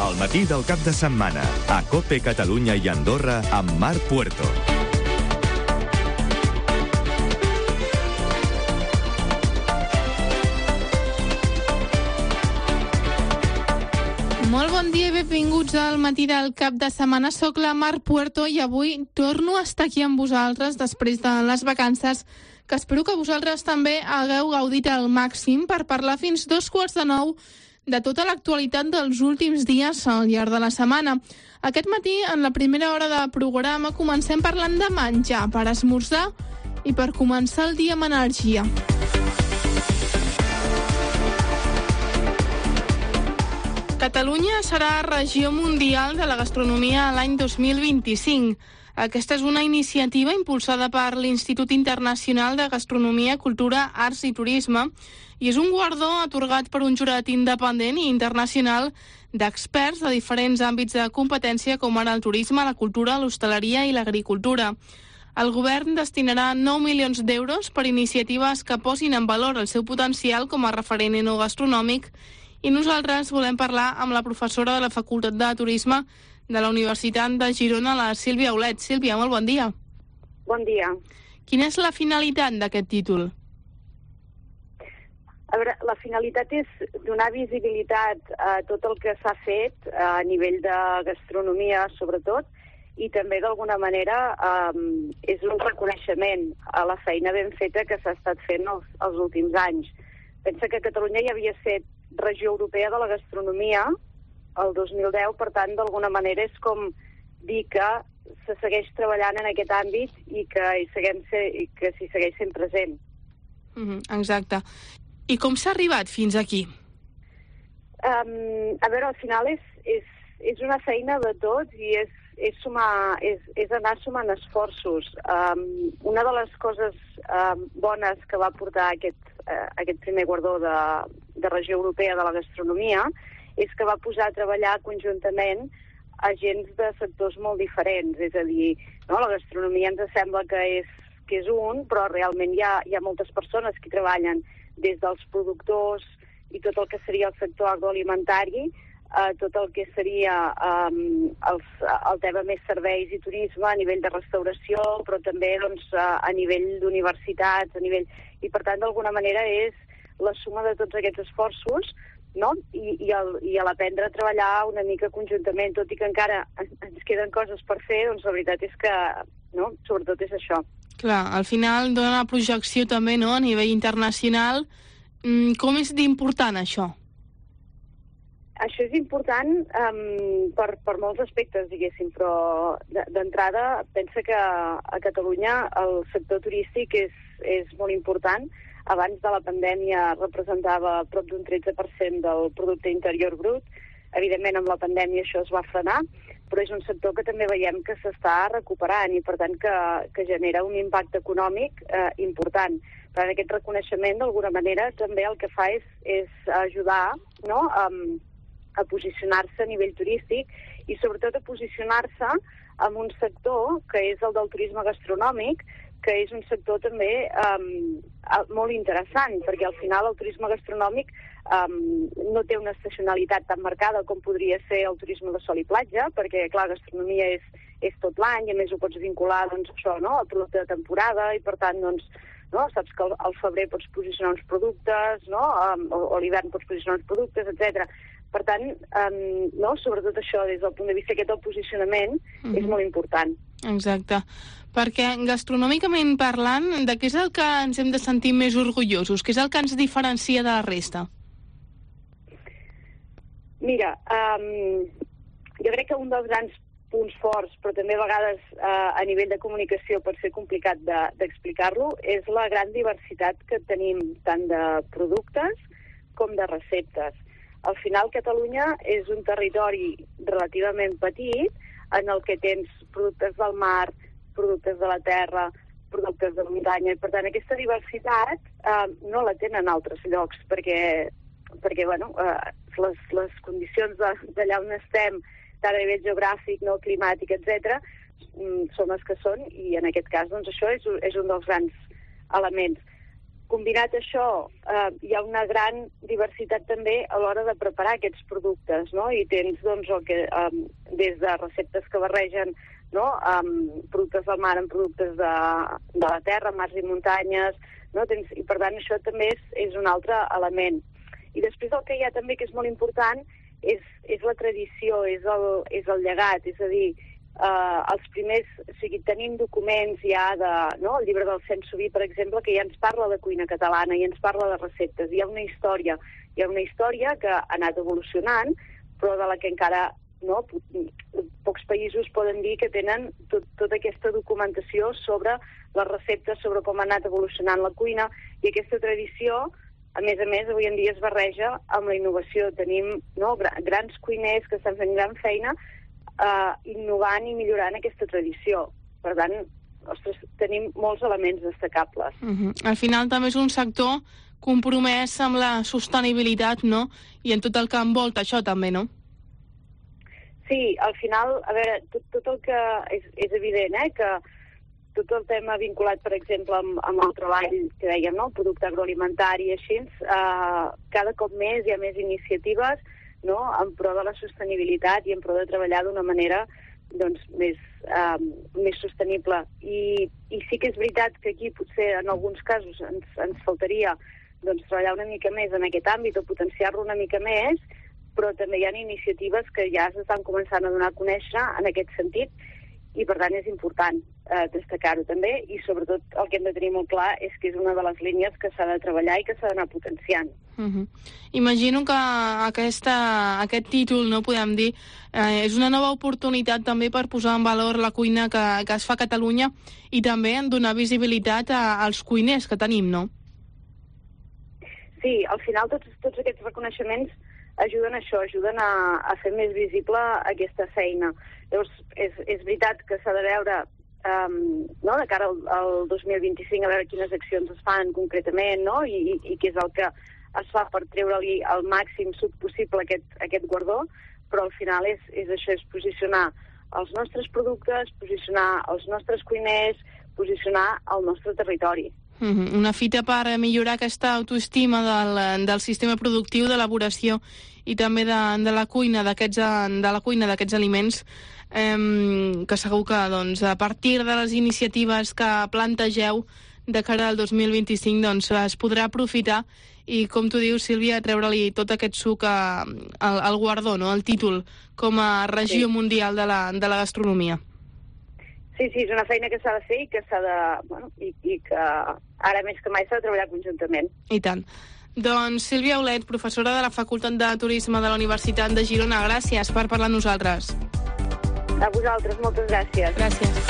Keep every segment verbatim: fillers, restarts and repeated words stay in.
Al matí del cap de setmana, a COPE Catalunya i Andorra, amb Marc Puerto. Molt bon dia i benvinguts al matí del cap de setmana. Soc la Marc Puerto i avui torno a estar aquí amb vosaltres després de les vacances, que espero que vosaltres també hagueu gaudit al màxim per parlar fins dos quarts de nou de tota l'actualitat dels últims dies al llarg de la setmana. Aquest matí, en la primera hora de programa, comencem parlant de menjar per esmorzar i per començar el dia amb energia. Catalunya serà regió mundial de la gastronomia l'any dos mil vint-i-cinc. Aquesta és una iniciativa impulsada per l'Institut Internacional de Gastronomia, Cultura, Arts i Turisme i és un guardó atorgat per un jurat independent i internacional d'experts de diferents àmbits de competència com ara el turisme, la cultura, l'hostaleria i l'agricultura. El govern destinarà nou milions d'euros per iniciatives que posin en valor el seu potencial com a referent enogastronòmic i nosaltres volem parlar amb la professora de la Facultat de Turisme de la Universitat de Girona, la Sílvia Aulet. Sílvia, molt bon dia. Bon dia. Quina és la finalitat d'aquest títol? A veure, la finalitat és donar visibilitat a tot el que s'ha fet a nivell de gastronomia, sobretot, i també d'alguna manera um, és un reconeixement a la feina ben feta que s'ha estat fent els, els últims anys. Pensa que Catalunya ja havia set regió europea de la gastronomia el dos mil deu, per tant, d'alguna manera és com dir que se segueix treballant en aquest àmbit i que hi seguim ser, i que s'hi segueix sent present. Mm-hmm, exacte. I com s'ha arribat fins aquí? Um, a veure, al final és, és, és una feina de tots i és, és, sumar, és, és anar sumant esforços. Um, una de les coses um, bones que va portar aquest, uh, aquest primer guardó de, de regió europea de la gastronomia és que va posar a treballar conjuntament agents de sectors molt diferents. És a dir, no, la gastronomia ens sembla que és, que és un, però realment hi ha, hi ha moltes persones que treballen des dels productors i tot el que seria el sector agroalimentari, eh, tot el que seria eh, els, el tema més serveis i turisme a nivell de restauració, però també doncs, a nivell d'universitats, a nivell... I per tant, d'alguna manera, és la suma de tots aquests esforços, no? I, i, el, i a l'aprendre a treballar una mica conjuntament, tot i que encara ens queden coses per fer, doncs la veritat és que, no? Sobretot és això. Clar, al final dona projecció també, no?, a nivell internacional. Mm, com és d'important això? Això és important um, per, per molts aspectes, diguéssim, però d'entrada pensa que a Catalunya el sector turístic és, és molt important. Abans de la pandèmia representava prop d'un tretze per cent del producte interior brut. Evidentment, amb la pandèmia això es va frenar, però és un sector que també veiem que s'està recuperant i, per tant, que, que genera un impacte econòmic eh, important. Per tant, aquest reconeixement, d'alguna manera, també el que fa és, és ajudar, no?, a, a posicionar-se a nivell turístic i, sobretot, a posicionar-se en un sector que és el del turisme gastronòmic, que és un sector també um, molt interessant, perquè al final el turisme gastronòmic um, no té una estacionalitat tan marcada com podria ser el turisme de sol i platja, perquè, clar, gastronomia és, és tot l'any, i a més ho pots vincular, doncs, això, no?, al producte de temporada, i per tant, doncs, no?, saps que al, al febrer pots posicionar uns productes, no?, um, o, o a l'hivern pots posicionar uns productes, etcètera. Per tant, um, no?, sobretot això, des del punt de vista aquest del posicionament, mm-hmm. és molt important. Exacte. Perquè gastronòmicament parlant, de què és el que ens hem de sentir més orgullosos? Què és el que ens diferencia de la resta? Mira, um, jo crec que un dels grans punts forts, però també a vegades uh, a nivell de comunicació pot ser complicat de, d'explicar-lo, és la gran diversitat que tenim tant de productes com de receptes. Al final, Catalunya és un territori relativament petit en el que tens productes del mar, productes de la terra, productes de muntanya, i per tant aquesta diversitat eh, no la tenen altres llocs, perquè, perquè bueno, eh, les, les condicions d'allà on estem, tant a nivell geogràfic, no, climàtic, etcètera, són les que són, i en aquest cas doncs, això és, és un dels grans elements. combinat això, eh, hi ha una gran diversitat també a l'hora de preparar aquests productes, no? I tens, doncs, el que, eh, des de receptes que barregen, no?, amb productes del mar amb productes de, de la terra, mars i muntanyes, no? Tens, i per tant això també és, és un altre element. I després el que hi ha també que és molt important és, és la tradició, és el, és el llegat, és a dir, eh, els primers, o sigui, tenim documents ja de, no?, el llibre del Cent Soví, per exemple, que ja ens parla de cuina catalana i ens parla de receptes. Hi ha una història, hi ha una història que ha anat evolucionant, però de la que encara, no, pocs països poden dir que tenen tot, tota aquesta documentació sobre les receptes, sobre com ha anat evolucionant la cuina, i aquesta tradició, a més a més, avui en dia es barreja amb la innovació. Tenim, no, grans cuiners que estan fent gran feina eh, innovant i millorant aquesta tradició. Per tant, ostres, tenim molts elements destacables. Uh-huh. Al final també és un sector compromès amb la sostenibilitat, no?, i en tot el que envolta això també, no? Sí, al final, a veure, tot, tot el que és, és evident, eh, que tot el tema vinculat, per exemple, amb, amb el treball que dèiem, no?, el producte agroalimentari i així, eh, cada cop més hi ha més iniciatives, no?, en pro de la sostenibilitat i en pro de treballar d'una manera, doncs, més, eh, més sostenible. I, I sí que és veritat que aquí potser en alguns casos ens, ens faltaria, doncs, treballar una mica més en aquest àmbit o potenciar-lo una mica més, però també hi ha iniciatives que ja s'estan començant a donar a conèixer en aquest sentit, i per tant és important eh, destacar-ho també, i sobretot el que hem de tenir molt clar és que és una de les línies que s'ha de treballar i que s'ha d'anar potenciant. Uh-huh. Imagino que aquesta, aquest títol, no podem dir, eh, és una nova oportunitat també per posar en valor la cuina que, que es fa a Catalunya i també en donar visibilitat a, als cuiners que tenim, no? Sí, al final tots, tots aquests reconeixements ajuden a això, ajuden a, a fer més visible aquesta feina. Llavors, és, és veritat que s'ha de veure, um, no?, de cara al, al dos mil vint-i-cinc, a veure quines accions es fan concretament, no?, i, i, i què és el que es fa per treure-li el màxim suc possible a aquest, a aquest guardó, però al final és, és això, és posicionar els nostres productes, posicionar els nostres cuiners, posicionar el nostre territori. Uh-huh. Una fita per millorar aquesta autoestima del, del sistema productiu d'elaboració i també de, de la cuina d'aquests de la cuina d'aquests aliments, eh, que segur que, doncs, a partir de les iniciatives que plantegeu de cara al dos mil vint-i-cinc, doncs, es podrà aprofitar i, com tu dius, Sílvia, treure-li tot aquest suc a, al, al guardó, no?, el títol com a regió sí. mundial de la, de la gastronomia. Sí, sí, és una feina que s'ha de fer i que s'ha de, bueno, i, i que ara més que mai s'ha de treballar conjuntament. I tant. Doncs Sílvia Aulet, professora de la Facultat de Turisme de la Universitat de Girona, gràcies per parlar amb nosaltres. A vosaltres, moltes gràcies. Gràcies.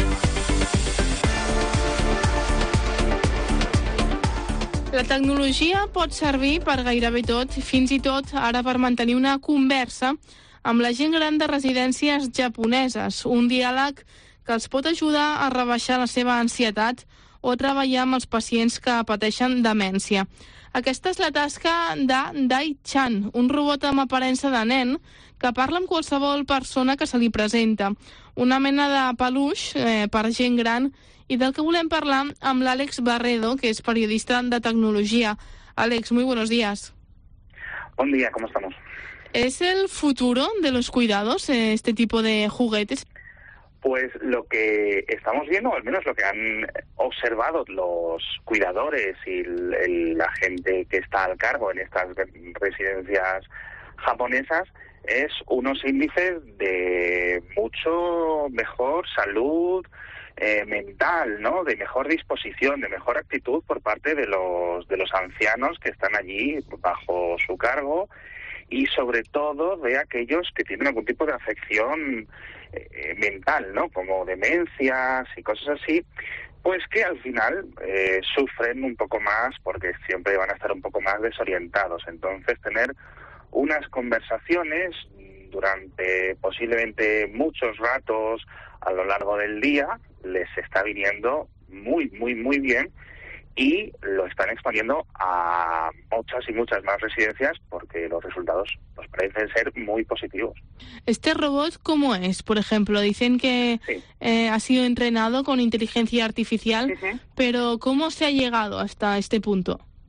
La tecnologia pot servir per gairebé tot, fins i tot ara per mantenir una conversa amb la gent gran de residències japoneses, un diàleg que els pot ajudar a rebaixar la seva ansietat o treballar amb els pacients que pateixen demència. Aquesta és la tasca de Dai-chan, un robot amb aparença de nen que parla amb qualsevol persona que se li presenta. Una mena de peluix eh, per gent gran, i del que volem parlar amb l'Àlex Barredo, que es periodista de tecnología. Àlex, muy buenos días. Buen día, ¿cómo estamos? ¿Es el futuro de los cuidados eh, este tipo de juguetes? Pues lo que estamos viendo, o al menos lo que han observado los cuidadores y el, el, la gente que está al cargo en estas residencias japonesas, es unos índices de mucho mejor salud eh, mental, ¿no?, de mejor disposición, de mejor actitud por parte de los de los ancianos que están allí bajo su cargo, y sobre todo de aquellos que tienen algún tipo de afección eh, mental, ¿no?, como demencias y cosas así, pues que al final eh, sufren un poco más porque siempre van a estar un poco más desorientados. Entonces, tener unas conversaciones durante posiblemente muchos ratos a lo largo del día les está viniendo muy, muy, muy bien, y lo están expandiendo a muchas y muchas más residencias porque los resultados pues parecen ser muy positivos. ¿Este robot cómo es? Por ejemplo, dicen que sí. eh, ha sido entrenado con inteligencia artificial, uh-huh. pero ¿cómo se ha llegado hasta este punto?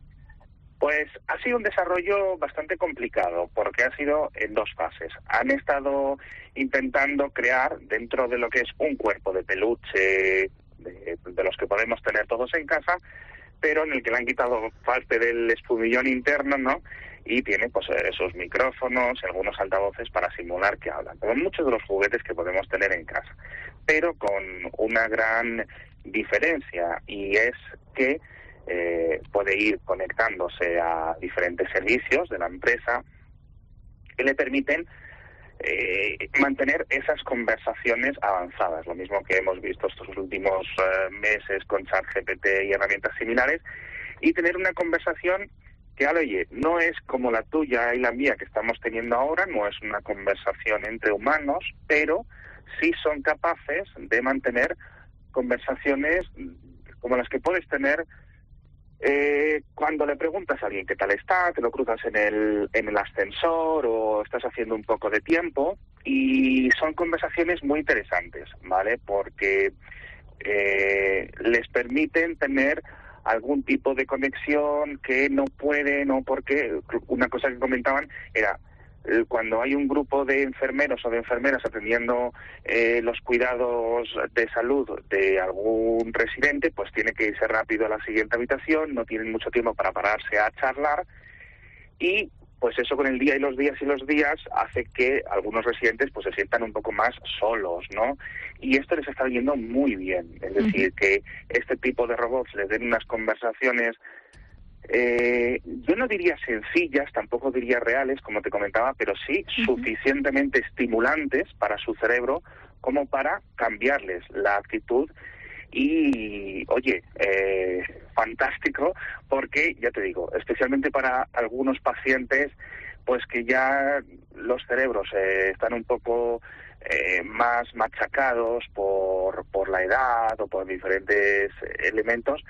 Pues ha sido un desarrollo bastante complicado, porque ha sido en dos fases. Han estado intentando crear, dentro de lo que es un cuerpo de peluche, de, de los que podemos tener todos en casa, pero en el que le han quitado parte del espumillón interno, ¿no? Y tiene pues esos micrófonos, algunos altavoces para simular que hablan, como muchos de los juguetes que podemos tener en casa, pero con una gran diferencia, y es que eh, puede ir conectándose a diferentes servicios de la empresa que le permiten eh, mantener esas conversaciones avanzadas, lo mismo que hemos visto estos últimos eh, meses con ChatGPT y herramientas similares, y tener una conversación que, oye, no es como la tuya y la mía que estamos teniendo ahora, no es una conversación entre humanos, pero sí son capaces de mantener conversaciones como las que puedes tener eh, cuando le preguntas a alguien qué tal está, te lo cruzas en el, en el ascensor o estás haciendo un poco de tiempo, y son conversaciones muy interesantes, ¿vale? Porque eh, les permiten tener algún tipo de conexión que no pueden, o porque una cosa que comentaban era cuando hay un grupo de enfermeros o de enfermeras atendiendo eh, los cuidados de salud de algún residente, pues tiene que irse rápido a la siguiente habitación, no tienen mucho tiempo para pararse a charlar, y pues eso con el día y los días y los días hace que algunos residentes pues se sientan un poco más solos, ¿no? Y esto les está yendo muy bien, es decir, uh-huh. que este tipo de robots les den unas conversaciones, eh, yo no diría sencillas, tampoco diría reales, como te comentaba, pero sí uh-huh. suficientemente estimulantes para su cerebro como para cambiarles la actitud. Y, oye, eh, fantástico, porque, ya te digo, especialmente para algunos pacientes, pues que ya los cerebros eh, están un poco eh, más machacados por, por la edad o por diferentes elementos,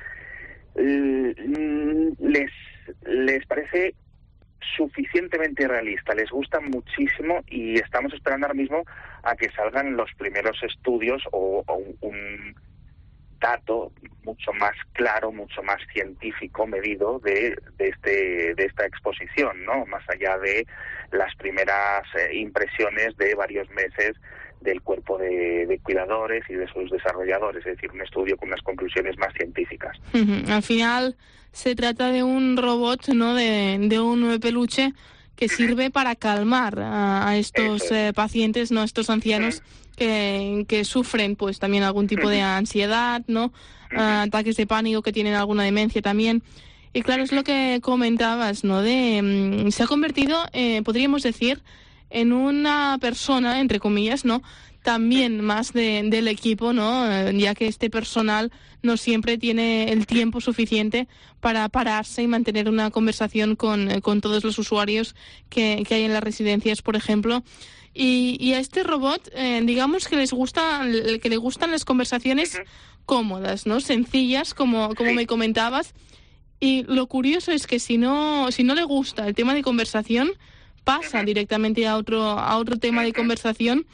les, les parece suficientemente realista, les gusta muchísimo, y estamos esperando ahora mismo a que salgan los primeros estudios o, o un... un dato mucho más claro, mucho más científico, medido de, de este de esta exposición, ¿no? Más allá de las primeras eh, impresiones de varios meses del cuerpo de, de cuidadores y de sus desarrolladores, es decir, un estudio con unas conclusiones más científicas. Uh-huh. Al final se trata de un robot, ¿no? De, de un peluche que sirve para calmar a, a estos eh, pacientes, no, estos ancianos que, que sufren, pues también algún tipo de ansiedad, ¿no? Uh, ataques de pánico, que tienen alguna demencia también. Y claro, es lo que comentabas, ¿no? De um, se ha convertido, eh, podríamos decir, en una persona, entre comillas, ¿no? También más de, del equipo, ¿no? Eh, ya que este personal no siempre tiene el tiempo suficiente para pararse y mantener una conversación con, con todos los usuarios que, que hay en las residencias, por ejemplo. Y, y a este robot, eh, digamos que les gusta, que le gustan las conversaciones cómodas, ¿no? Sencillas, como, como me comentabas. Y lo curioso es que si no, si no le gusta el tema de conversación, pasa directamente a otro, a otro tema de conversación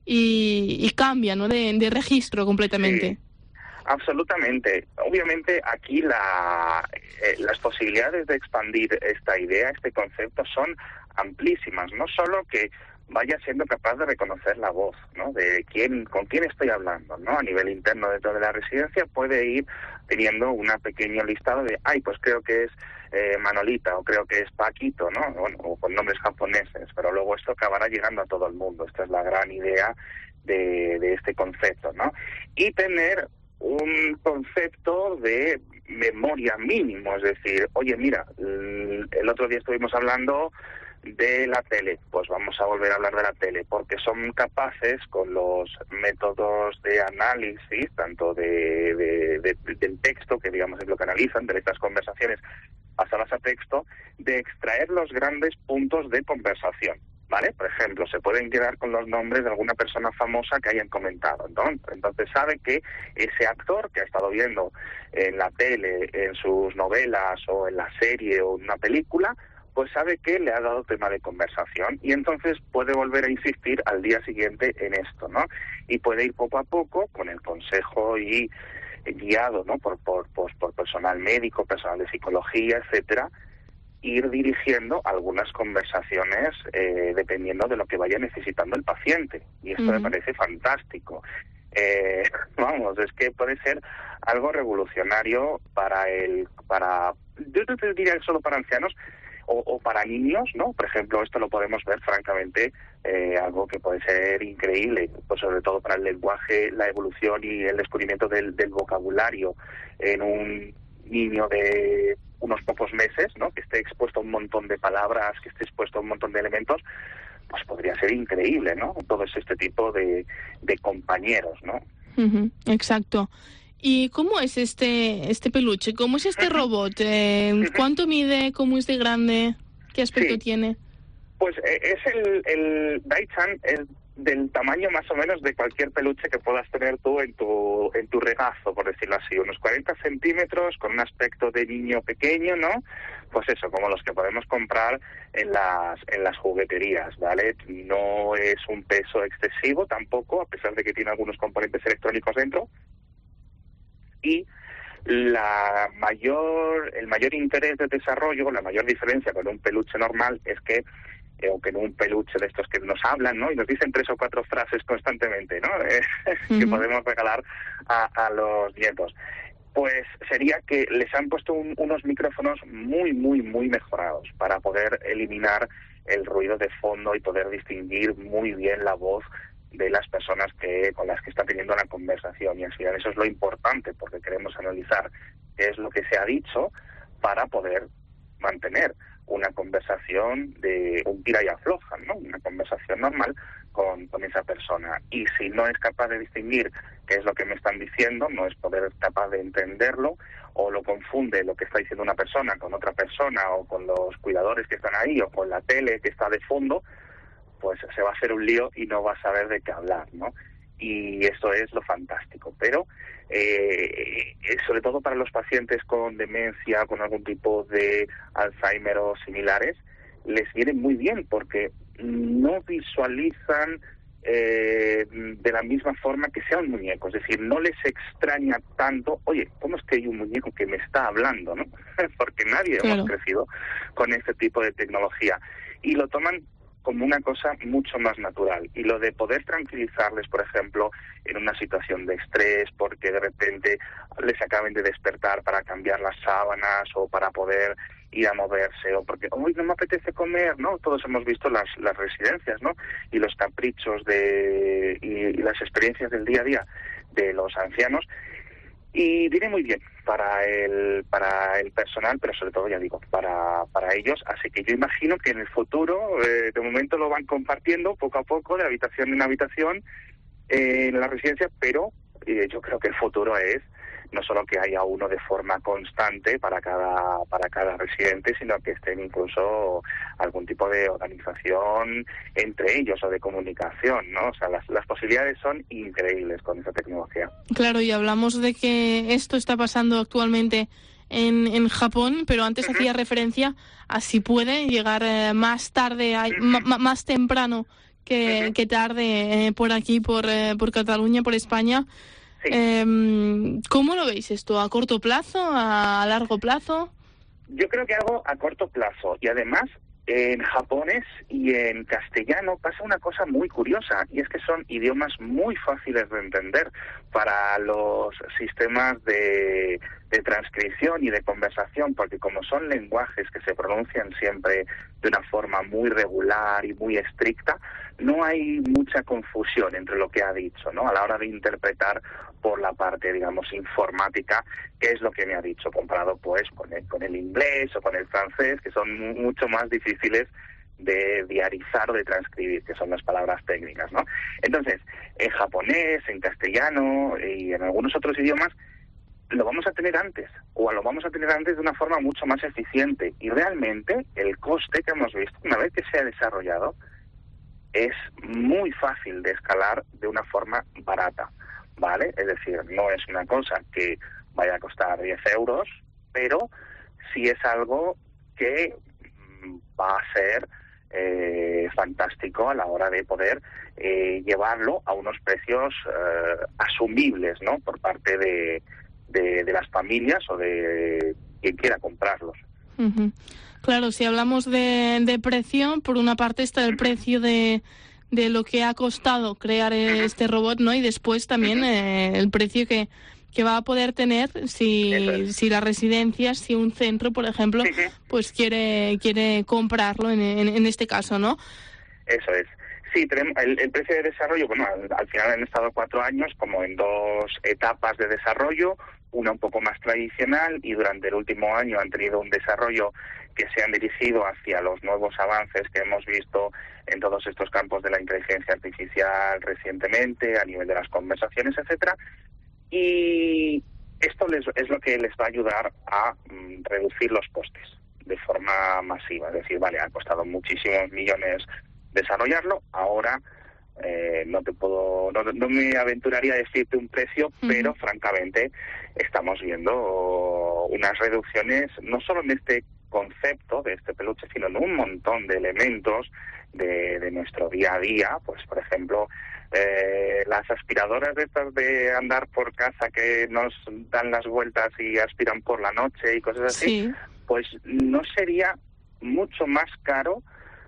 y, y cambia, ¿no? De, de registro completamente. Sí. Absolutamente. Obviamente aquí la, eh, las posibilidades de expandir esta idea, este concepto, son amplísimas. No solo que vaya siendo capaz de reconocer la voz, ¿no? De quién, con quién estoy hablando, ¿no? A nivel interno dentro de la residencia puede ir teniendo una pequeño listado de, ay, pues creo que es eh, Manolita, o creo que es Paquito, ¿no? Bueno, o con nombres japoneses, pero luego esto acabará llegando a todo el mundo. Esta es la gran idea de, de este concepto, ¿no? Y tener un concepto de memoria mínimo, es decir, oye, mira, el otro día estuvimos hablando de la tele, pues vamos a volver a hablar de la tele, porque son capaces, con los métodos de análisis, tanto de, de, de, del texto, que digamos es lo que analizan, de estas conversaciones pasadas a texto, de extraer los grandes puntos de conversación, ¿vale? Por ejemplo, se pueden quedar con los nombres de alguna persona famosa que hayan comentado, ¿no? Entonces sabe que ese actor que ha estado viendo en la tele, en sus novelas o en la serie o en una película, pues sabe que le ha dado tema de conversación, y entonces puede volver a insistir al día siguiente en esto, ¿no? Y puede ir poco a poco con el consejo y guiado, ¿no? Por, por, por, por personal médico, personal de psicología, etcétera, ir dirigiendo algunas conversaciones eh, dependiendo de lo que vaya necesitando el paciente. Y esto uh-huh. me parece fantástico. Eh, vamos, es que puede ser algo revolucionario para el, para, yo no te diría solo para ancianos o, o para niños, ¿no? Por ejemplo, esto lo podemos ver francamente, eh, algo que puede ser increíble, pues sobre todo para el lenguaje, la evolución y el descubrimiento del, del vocabulario en un niño de unos pocos meses, ¿no? Que esté expuesto a un montón de palabras, que esté expuesto a un montón de elementos, pues podría ser increíble, ¿no? Todo este tipo de, de compañeros, ¿no? Uh-huh, exacto. ¿Y cómo es este este peluche? ¿Cómo es este robot? Eh, ¿Cuánto mide? ¿Cómo es de grande? ¿Qué aspecto sí. tiene? Pues eh, es el, el Dai-chan, es del tamaño más o menos de cualquier peluche que puedas tener tú en tu en tu regazo, por decirlo así, unos cuarenta centímetros, con un aspecto de niño pequeño, ¿no? Pues eso, como los que podemos comprar en las en las jugueterías, ¿vale? No es un peso excesivo tampoco, a pesar de que tiene algunos componentes electrónicos dentro. Y la mayor el mayor interés de desarrollo, la mayor diferencia con un peluche normal es que Eh, o que en un peluche de estos que nos hablan, ¿no? Y nos dicen tres o cuatro frases constantemente, ¿no? Eh, uh-huh. que podemos regalar a, a los nietos. Pues sería que les han puesto un, unos micrófonos muy, muy, muy mejorados para poder eliminar el ruido de fondo y poder distinguir muy bien la voz de las personas que con las que está teniendo una conversación. Y al final eso es lo importante, porque queremos analizar qué es lo que se ha dicho para poder mantener una conversación de un tira y afloja, ¿no? Una conversación normal con, con esa persona. Y si no es capaz de distinguir qué es lo que me están diciendo, no es poder capaz de entenderlo, o lo confunde lo que está diciendo una persona con otra persona, o con los cuidadores que están ahí, o con la tele que está de fondo, pues se va a hacer un lío y no va a saber de qué hablar, ¿no? Y esto es lo fantástico. Pero eh, sobre todo para los pacientes con demencia, con algún tipo de Alzheimer o similares, les viene muy bien porque no visualizan eh, de la misma forma que sea un muñeco. Es decir, no les extraña tanto, oye, ¿cómo es que hay un muñeco que me está hablando, no? Porque nadie claro. hemos crecido con este tipo de tecnología. Y lo toman como una cosa mucho más natural. Y lo de poder tranquilizarles, por ejemplo, en una situación de estrés, porque de repente les acaben de despertar para cambiar las sábanas o para poder ir a moverse, o porque hoy no me apetece comer, ¿no? Todos hemos visto las, las residencias, ¿no? Y los caprichos de y, y las experiencias del día a día de los ancianos. Y viene muy bien para el para el personal, pero sobre todo, ya digo, para para ellos. Así que yo imagino que en el futuro, eh, de momento lo van compartiendo poco a poco, de habitación en habitación, eh, en la residencia, pero eh, yo creo que el futuro es no solo que haya uno de forma constante para cada para cada residente, sino que estén incluso algún tipo de organización entre ellos o de comunicación, ¿no? O sea, las, las posibilidades son increíbles con esa tecnología. Claro, y hablamos de que esto está pasando actualmente en, en Japón, pero antes uh-huh. hacía referencia a si puede llegar eh, más tarde, uh-huh. m- más temprano que, uh-huh. que tarde eh, por aquí, por, eh, por Cataluña, por España. Sí. Eh, ¿Cómo lo veis esto? ¿A corto plazo? ¿A largo plazo? Yo creo que algo a corto plazo. Y además, en japonés y en castellano pasa una cosa muy curiosa, y es que son idiomas muy fáciles de entender para los sistemas de, de transcripción y de conversación, porque como son lenguajes que se pronuncian siempre de una forma muy regular y muy estricta, no hay mucha confusión entre lo que ha dicho, ¿no? A la hora de interpretar por la parte, digamos, informática, qué es lo que me ha dicho, comparado pues con el, con el inglés o con el francés, que son mucho más difíciles de diarizar o de transcribir, que son las palabras técnicas, ¿no? Entonces, en japonés, en castellano y en algunos otros idiomas, lo vamos a tener antes, o lo vamos a tener antes de una forma mucho más eficiente. Y realmente, el coste que hemos visto, una vez que se ha desarrollado, es muy fácil de escalar de una forma barata, ¿vale? Es decir, no es una cosa que vaya a costar diez euros, pero sí es algo que va a ser eh, fantástico a la hora de poder eh, llevarlo a unos precios eh, asumibles, ¿no? Por parte de, de, de las familias o de quien quiera comprarlos. Uh-huh. Claro, si hablamos de, de precio, por una parte está el precio de, de lo que ha costado crear este robot, ¿no? Y después también eh, el precio que, que va a poder tener si, es. si las residencias, si un centro, por ejemplo, sí, sí. pues quiere quiere comprarlo en, en, en este caso, ¿no? Eso es. Sí, tenemos el, el precio de desarrollo, bueno, al, al final han estado cuatro años como en dos etapas de desarrollo, una un poco más tradicional, y durante el último año han tenido un desarrollo que se han dirigido hacia los nuevos avances que hemos visto en todos estos campos de la inteligencia artificial recientemente, a nivel de las conversaciones, etcétera. Y esto les, es lo que les va a ayudar a mm, reducir los costes de forma masiva. Es decir, vale, ha costado muchísimos millones desarrollarlo, ahora eh, no te puedo, no, no me aventuraría a decirte un precio, uh-huh. pero francamente estamos viendo unas reducciones, no solo en este concepto de este peluche, sino en un montón de elementos de, de nuestro día a día. Pues, por ejemplo, eh, las aspiradoras de estas de andar por casa que nos dan las vueltas y aspiran por la noche y cosas así, sí. pues no sería mucho más caro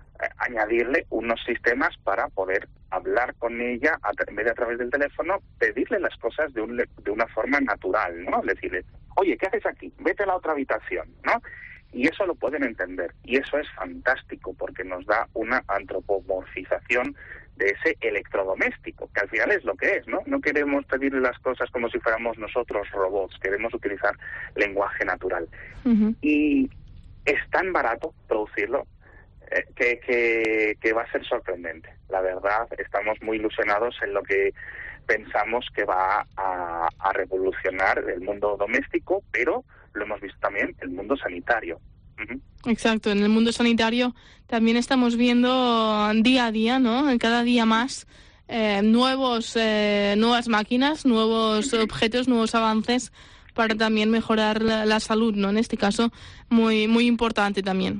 añadirle unos sistemas para poder hablar con ella a, en vez de a través del teléfono, pedirle las cosas de, un, de una forma natural, ¿no? Decirle, oye, ¿qué haces aquí? Vete a la otra habitación, ¿no? Y eso lo pueden entender, y eso es fantástico porque nos da una antropomorfización de ese electrodoméstico, que al final es lo que es, ¿no? No queremos pedirle las cosas como si fuéramos nosotros robots, queremos utilizar lenguaje natural. Uh-huh. Y es tan barato producirlo Que, que, que va a ser sorprendente. La verdad, estamos muy ilusionados en lo que pensamos que va a, a revolucionar el mundo doméstico, pero lo hemos visto también el mundo sanitario. Uh-huh. Exacto, en el mundo sanitario también estamos viendo día a día, ¿no? Cada día más eh, nuevos, eh, nuevas máquinas, nuevos uh-huh. objetos, nuevos avances para también mejorar la, la salud, ¿no? En este caso, muy, muy importante también.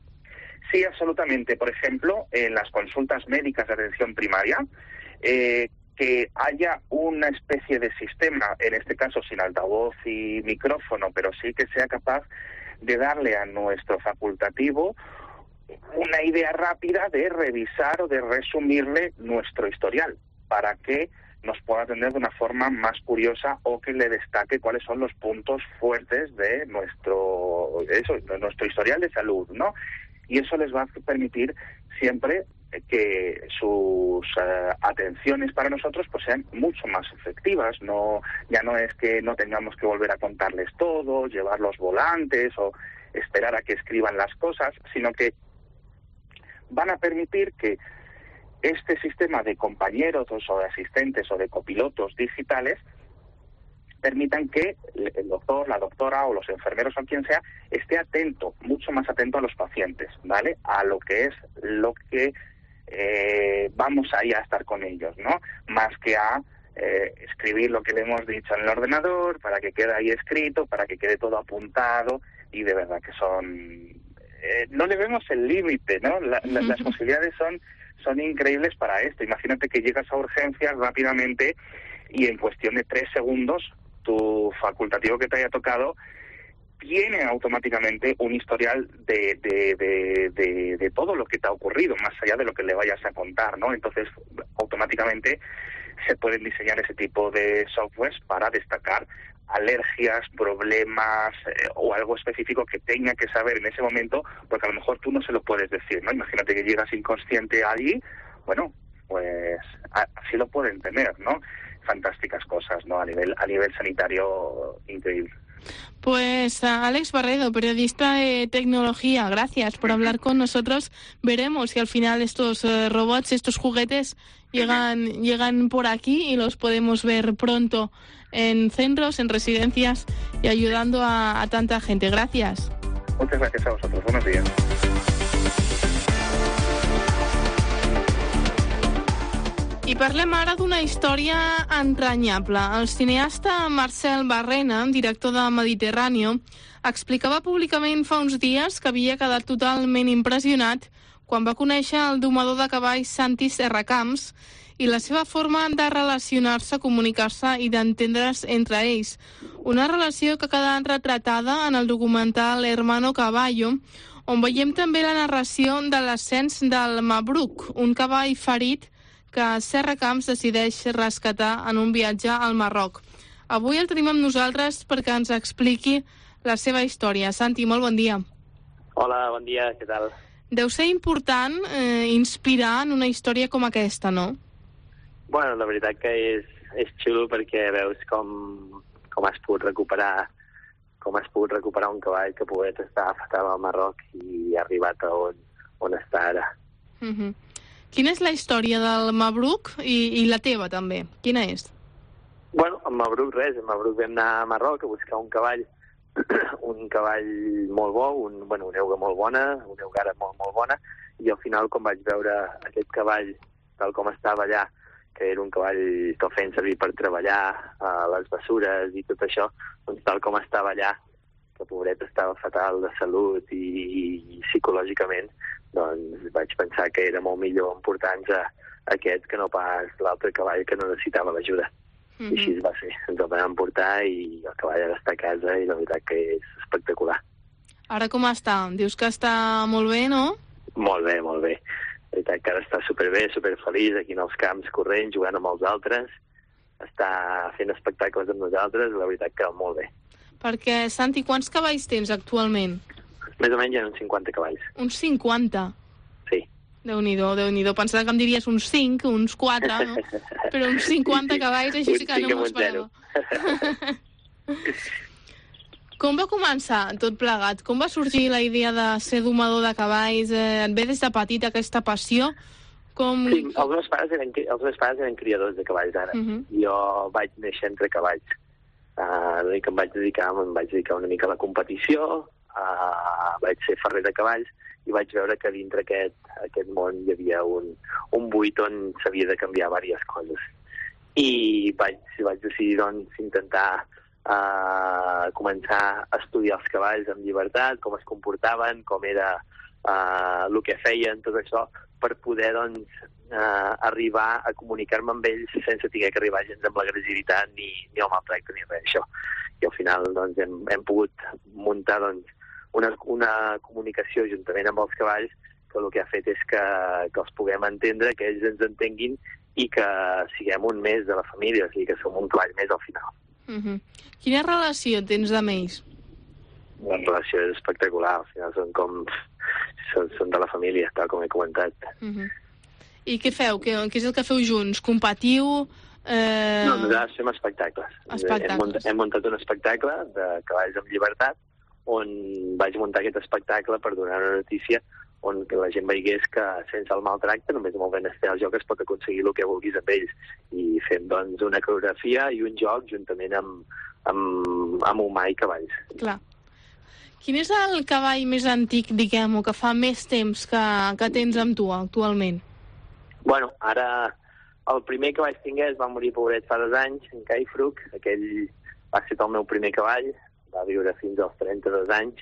Sí, absolutamente. Por ejemplo, en las consultas médicas de atención primaria, eh, que haya una especie de sistema, en este caso sin altavoz y micrófono, pero sí que sea capaz de darle a nuestro facultativo una idea rápida de revisar o de resumirle nuestro historial, para que nos pueda atender de una forma más curiosa o que le destaque cuáles son los puntos fuertes de nuestro, eso, de nuestro historial de salud, ¿no? Y eso les va a permitir siempre que sus uh, atenciones para nosotros pues sean mucho más efectivas. No, ya no es que no tengamos que volver a contarles todo, llevar los volantes o esperar a que escriban las cosas, sino que van a permitir que este sistema de compañeros o de asistentes o de copilotos digitales permitan que el doctor, la doctora o los enfermeros o quien sea esté atento, mucho más atento a los pacientes, ¿vale? A lo que es lo que eh, vamos ahí a estar con ellos, ¿no? Más que a eh, escribir lo que le hemos dicho en el ordenador, para que quede ahí escrito, para que quede todo apuntado, y de verdad que son... Eh, no le vemos el límite, ¿no? La, la, las posibilidades son, son increíbles para esto. Imagínate que llegas a urgencias rápidamente y en cuestión de tres segundos tu facultativo que te haya tocado tiene automáticamente un historial de, de, de, de, de todo lo que te ha ocurrido, más allá de lo que le vayas a contar, ¿no? Entonces, automáticamente se pueden diseñar ese tipo de softwares para destacar alergias, problemas eh, o algo específico que tenga que saber en ese momento, porque a lo mejor tú no se lo puedes decir, ¿no? Imagínate que llegas inconsciente allí, bueno, pues así lo pueden tener, ¿no? Fantásticas cosas, ¿no? A nivel a nivel sanitario, increíble. Pues Alex Barredo, periodista de tecnología, gracias por hablar con nosotros. Veremos si al final estos uh, robots, estos juguetes llegan llegan por aquí y los podemos ver pronto en centros, en residencias y ayudando a, a tanta gente. Gracias. Muchas gracias a vosotros. Buenos días. I parlem ara d'una història entranyable. El cineasta Marcel Barrena, director de Mediterráneo, explicava públicament fa uns dies que havia quedat totalment impressionat quan va conèixer el domador de cavalls Santi Serracamps i la seva forma de relacionar-se, comunicar-se i d'entendre's entre ells. Una relació que ha quedat retratada en el documental Hermano Caballo, on veiem també la narració de l'ascens del Mabruk, un cavall ferit que Serra Camps decideix rescatar en un viatge al Marroc. Avui el tenim amb nosaltres perquè ens expliqui la seva història. Santi, molt bon dia. Hola, bon dia, què tal? Deu ser important eh, inspirar en una història com aquesta, no? Bueno, la veritat que és, és xulo perquè veus com, com has pogut recuperar com has pogut recuperar un cavall que pogués estar fatal al Marroc i ha arribat a on, on està ara. Uh-huh. Quina és la història del Mabruk i, i la teva, també? Quina és? Bueno, en Mabruk res. En Mabruk vam anar a Marroc a buscar un cavall, un cavall molt bo, un, bueno, una euga molt bona, una eugara molt, molt bona, i al final, quan vaig veure aquest cavall tal com estava allà, que era un cavall que el feien servir per treballar a les bessures i tot això, doncs tal com estava allà, que pobret estava fatal de salut i, i psicològicament, doncs vaig pensar que era molt millor emportar-nos a aquest que no pas l'altre cavall que no necessitava l'ajuda. Mm-hmm. I així va ser. Ens el vam emportar i el cavall ara està a casa i la veritat que és espectacular. Ara com està? Dius que està molt bé, no? Molt bé, molt bé. La veritat que ara està superbé, superfeliç, aquí en els camps corrent, jugant amb els altres, està fent espectacles amb nosaltres, la veritat que molt bé. Perquè, Santi, quants cavalls tens actualment? Més o menys hi ha uns cinquanta cavalls. Uns cinquanta? Sí. Déu-n'hi-do, Déu-n'hi-do. Pensava que em diries uns cinc, uns quatre, no? Però uns cinquanta sí, sí. cavalls, això sí que no m'ho esperava. Com va començar tot plegat? Com va sorgir la idea de ser domador de cavalls? Eh, et ve des de petit aquesta passió? Com... Sí, els meus pares eren, els meus pares eren criadors de cavalls ara. Uh-huh. Jo vaig néixer entre cavalls. Uh, l'únic que em vaig dedicar, em vaig dedicar una mica a la competició, uh, vaig ser ferrer de cavalls i vaig veure que dintre aquest, aquest món hi havia un, un buit on s'havia de canviar diverses coses. I vaig, vaig decidir, doncs, intentar a començar a estudiar els cavalls amb llibertat, com es comportaven, com era uh, el que feien, tot això, per poder doncs, uh, arribar a comunicar-me amb ells sense haver que arribar gens amb l'agressivitat ni, ni el maltracte ni res d'això. I al final doncs, hem, hem pogut muntar doncs, una, una comunicació juntament amb els cavalls que el que ha fet és que, que els puguem entendre, que ells ens entenguin i que siguem un més de la família, o sigui que som un cavall més al final. Uh-huh. Quina relació tens amb ells? La relació és espectacular, al final són com són, són de la família, tal com he comentat. Uh-huh. I què feu? Què, què és el que feu junts? Competiu? Eh... No, nosaltres fem espectacles. espectacles. Hem, muntat, hem muntat un espectacle de cavalls amb llibertat on vaig muntar aquest espectacle per donar una notícia on la gent veiés que sense el maltracte, només amb el benestar al joc es pot aconseguir el que vulguis amb ells. I fem doncs una coreografia i un joc juntament amb, amb, amb humà i cavalls. Clar. Quin és el cavall més antic, diguem-ho, que fa més temps que, que tens amb tu actualment? Bueno, ara el primer que vaig tinguer va morir pobret fa dos anys, en Caifruc. Aquell va ser el meu primer cavall, va viure fins als trenta-dos anys.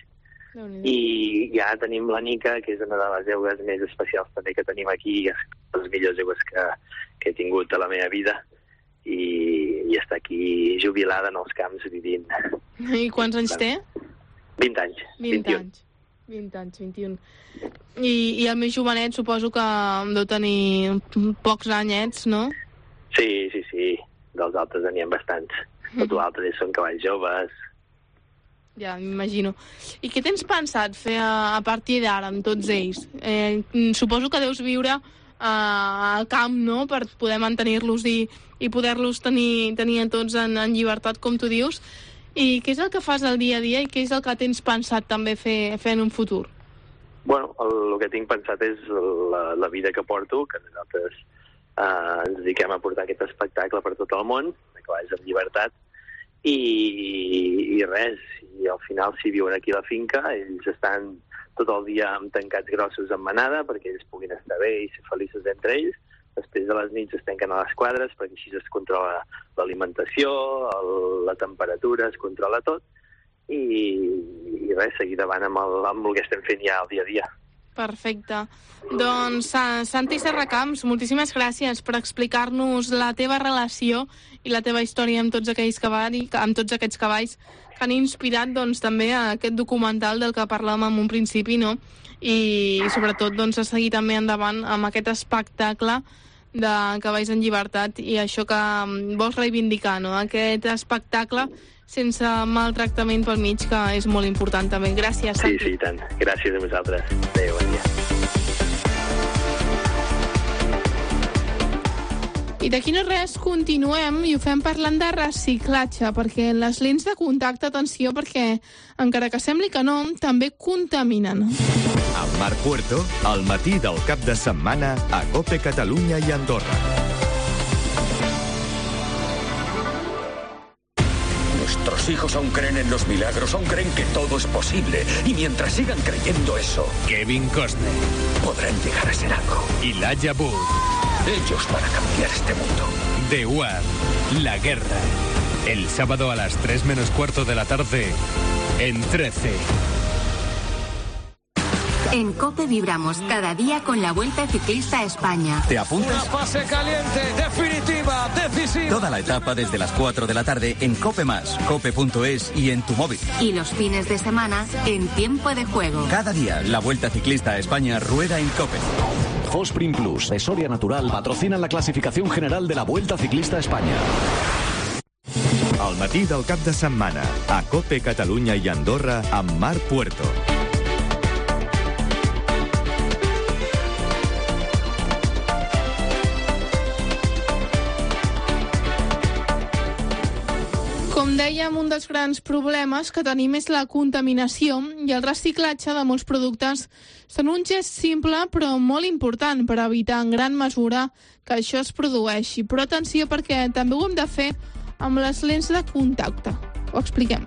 I ja tenim la Nica, que és una de les eugues més especials també que tenim aquí, les millors eugues que, que he tingut a la meva vida, i, i està aquí jubilada en els camps vivint. I quants anys té? vint anys. vint anys. vint anys, vint i un. I, i el més jovenet suposo que deu tenir pocs anyets, no? Sí, sí, sí. Dels altres n'hi ha bastants. Tot l'altre són cavalls joves. Ja, m'imagino. I què tens pensat fer a, a partir d'ara amb tots ells? Eh, suposo que deus viure eh, al camp, no?, per poder mantenir-los i, i poder-los tenir, tenir a tots en, en llibertat, com tu dius. I què és el que fas al dia a dia i què és el que tens pensat també fer, fer en un futur? Bueno, el, el que tinc pensat és la, la vida que porto, que nosaltres eh, ens dediquem a portar aquest espectacle per tot el món, de cavalls amb llibertat, I, i res, i al final si viuen aquí a la finca, ells estan tot el dia amb tancats grossos en manada perquè ells puguin estar bé i ser feliços entre ells. Després de les nits es tanquen a les quadres perquè així es controla l'alimentació, el, la temperatura, es controla tot i, i res, seguir davant amb el, amb el que estem fent ja al dia a dia. Perfecte. Doncs, uh, Santi Serracamps, moltíssimes gràcies per explicar-nos la teva relació i la teva història amb tots aquells cavalls, amb tots aquests cavalls que han inspirat doncs, també a aquest documental del que parlàvem en un principi, no? I, i sobretot doncs, a seguir també endavant amb aquest espectacle de Cavalls en Llibertat i això que vols reivindicar, no? Aquest espectacle sense maltractament pel mig, que és molt important també. Gràcies, Santi. Sí, sí, tant. Gràcies a vosaltres. Adéu, bon dia. I d'aquí no res, continuem i ho fem parlant de reciclatge, perquè les lents de contacte, atenció, perquè encara que sembli que no, també contaminen. Amb Marc Puerto, al matí del cap de setmana a COPE Catalunya i Andorra. Nuestros hijos aún creen en los milagros, aún creen que todo es posible. Y mientras sigan creyendo eso, Kevin Costner, podrán llegar a ser algo. Elijah Wood, Ellos van a cambiar este mundo. The War, La Guerra. El sábado a las tres menos cuarto de la tarde, en trece. En COPE vibramos cada día con la Vuelta Ciclista a España. ¿Te apuntas? Una fase caliente, definitiva, decisiva. Toda la etapa desde las cuatro de la tarde en COPE más, cope punto es y en tu móvil. Y los fines de semana en tiempo de juego. Cada día la Vuelta Ciclista a España rueda en COPE. Fosprin Plus, de Soria Natural, patrocinan la clasificación general de la Vuelta Ciclista a España. Al matí del cap de setmana a COPE Catalunya i Andorra amb Marc Puerto. Com dèiem, un dels grans problemes que tenim és la contaminació i el reciclatge de molts productes són un gest simple però molt important per evitar en gran mesura que això es produeixi. Però atenció, perquè també ho hem de fer amb les lents de contacte. Ho expliquem.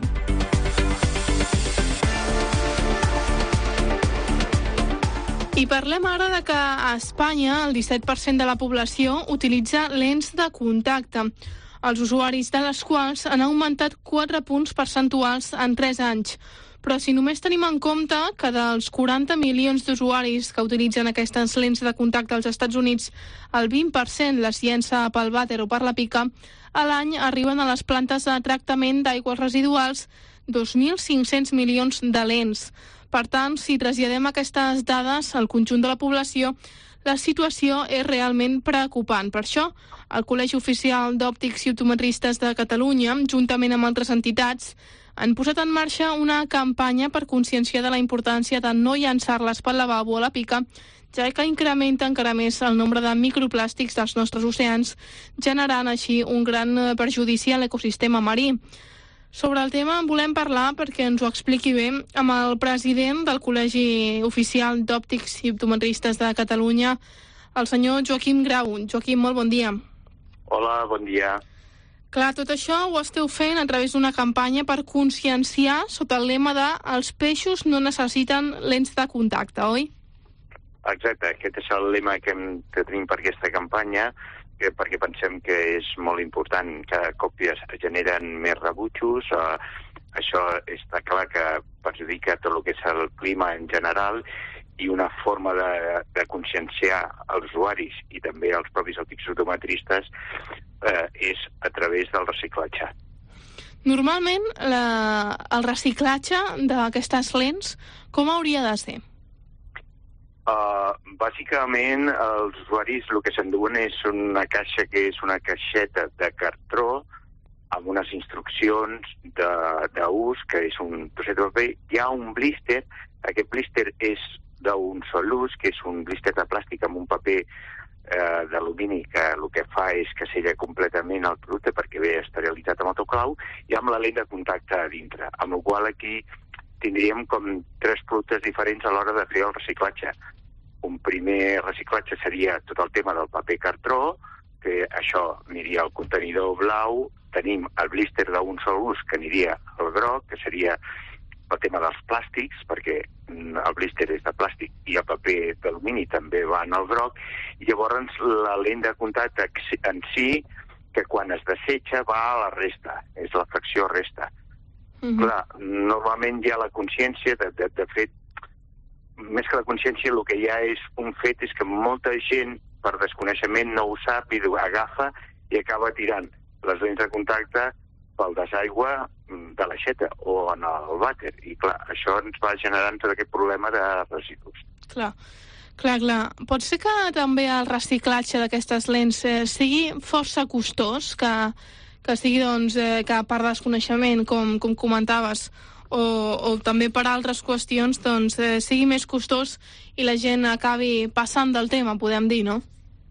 I parlem ara de que a Espanya el disset per cent de la població utilitza lents de contacte. Els usuaris de les quals han augmentat quatre punts percentuals en tres anys. Però si només tenim en compte que dels quaranta milions d'usuaris que utilitzen aquestes lents de contacte als Estats Units, el vint per cent les llença pel vàter o per la pica, a l'any arriben a les plantes de tractament d'aigües residuals dos mil cinc-cents milions de lents. Per tant, si traslladem aquestes dades al conjunt de la població, la situació és realment preocupant. Per això, el Col·legi Oficial d'Òptics i Optometristes de Catalunya, juntament amb altres entitats, han posat en marxa una campanya per conscienciar de la importància de no llançar-les pel lavabo o a la pica, ja que incrementa encara més el nombre de microplàstics dels nostres oceans, generant així un gran perjudici a l'ecosistema marí. Sobre el tema en volem parlar perquè ens ho expliqui bé amb el president del Col·legi Oficial d'Òptics i Optometristes de Catalunya, el senyor Joaquim Grau. Joaquim, molt bon dia. Hola, bon dia. Clar, tot això ho esteu fent a través d'una campanya per conscienciar sota el lema de els peixos no necessiten lents de contacte, oi? Exacte, aquest és el lema que, hem, que tenim per aquesta campanya, que, perquè pensem que és molt important. Cada cop es generen més rebutjos, eh, això està clar que perjudica tot el que és el clima en general, i una forma de, de conscienciar els usuaris i també els propis òptics optometristes eh, és a través del reciclatge. Normalment, la, el reciclatge d'aquestes lents, com hauria de ser? Uh, bàsicament, els usuaris el que s'enduen és una caixa que és una caixeta de cartró amb unes instruccions d'ús, que és un trosset de paper. Hi ha un blister, aquest blister és d'un sol ús, que és un blister de plàstic amb un paper eh, d'alumini, que el que fa és que sella completament el producte perquè ve esterilitzat amb autoclau, i amb la lent de contacte a dintre, amb la qual aquí tindríem com tres productes diferents a l'hora de fer el reciclatge. Un primer reciclatge seria tot el tema del paper cartró, que això aniria al contenidor blau. Tenim el blister d'un sol ús, que aniria al groc, que seria el tema dels plàstics, perquè el blister és de plàstic i el paper d'alumini també va en el groc, i llavors la lent de contacte en si, que quan es desecha va a la resta, és la fracció resta. Mm-hmm. Clar, normalment hi ha la consciència, de, de, de fet, més que la consciència, el que ja és un fet és que molta gent, per desconeixement, no ho sap i agafa i acaba tirant les lents de contacte pel desaigua de l'aixeta o en el vàter. I clar, això ens va generant tot aquest problema de residus. Clar, clar, clar. Pot ser que també el reciclatge d'aquestes lents eh, sigui força costós, que, que sigui, doncs, eh, que per desconeixement, com, com comentaves, o, o també per altres qüestions, doncs, eh, sigui més costós i la gent acabi passant del tema, podem dir, no?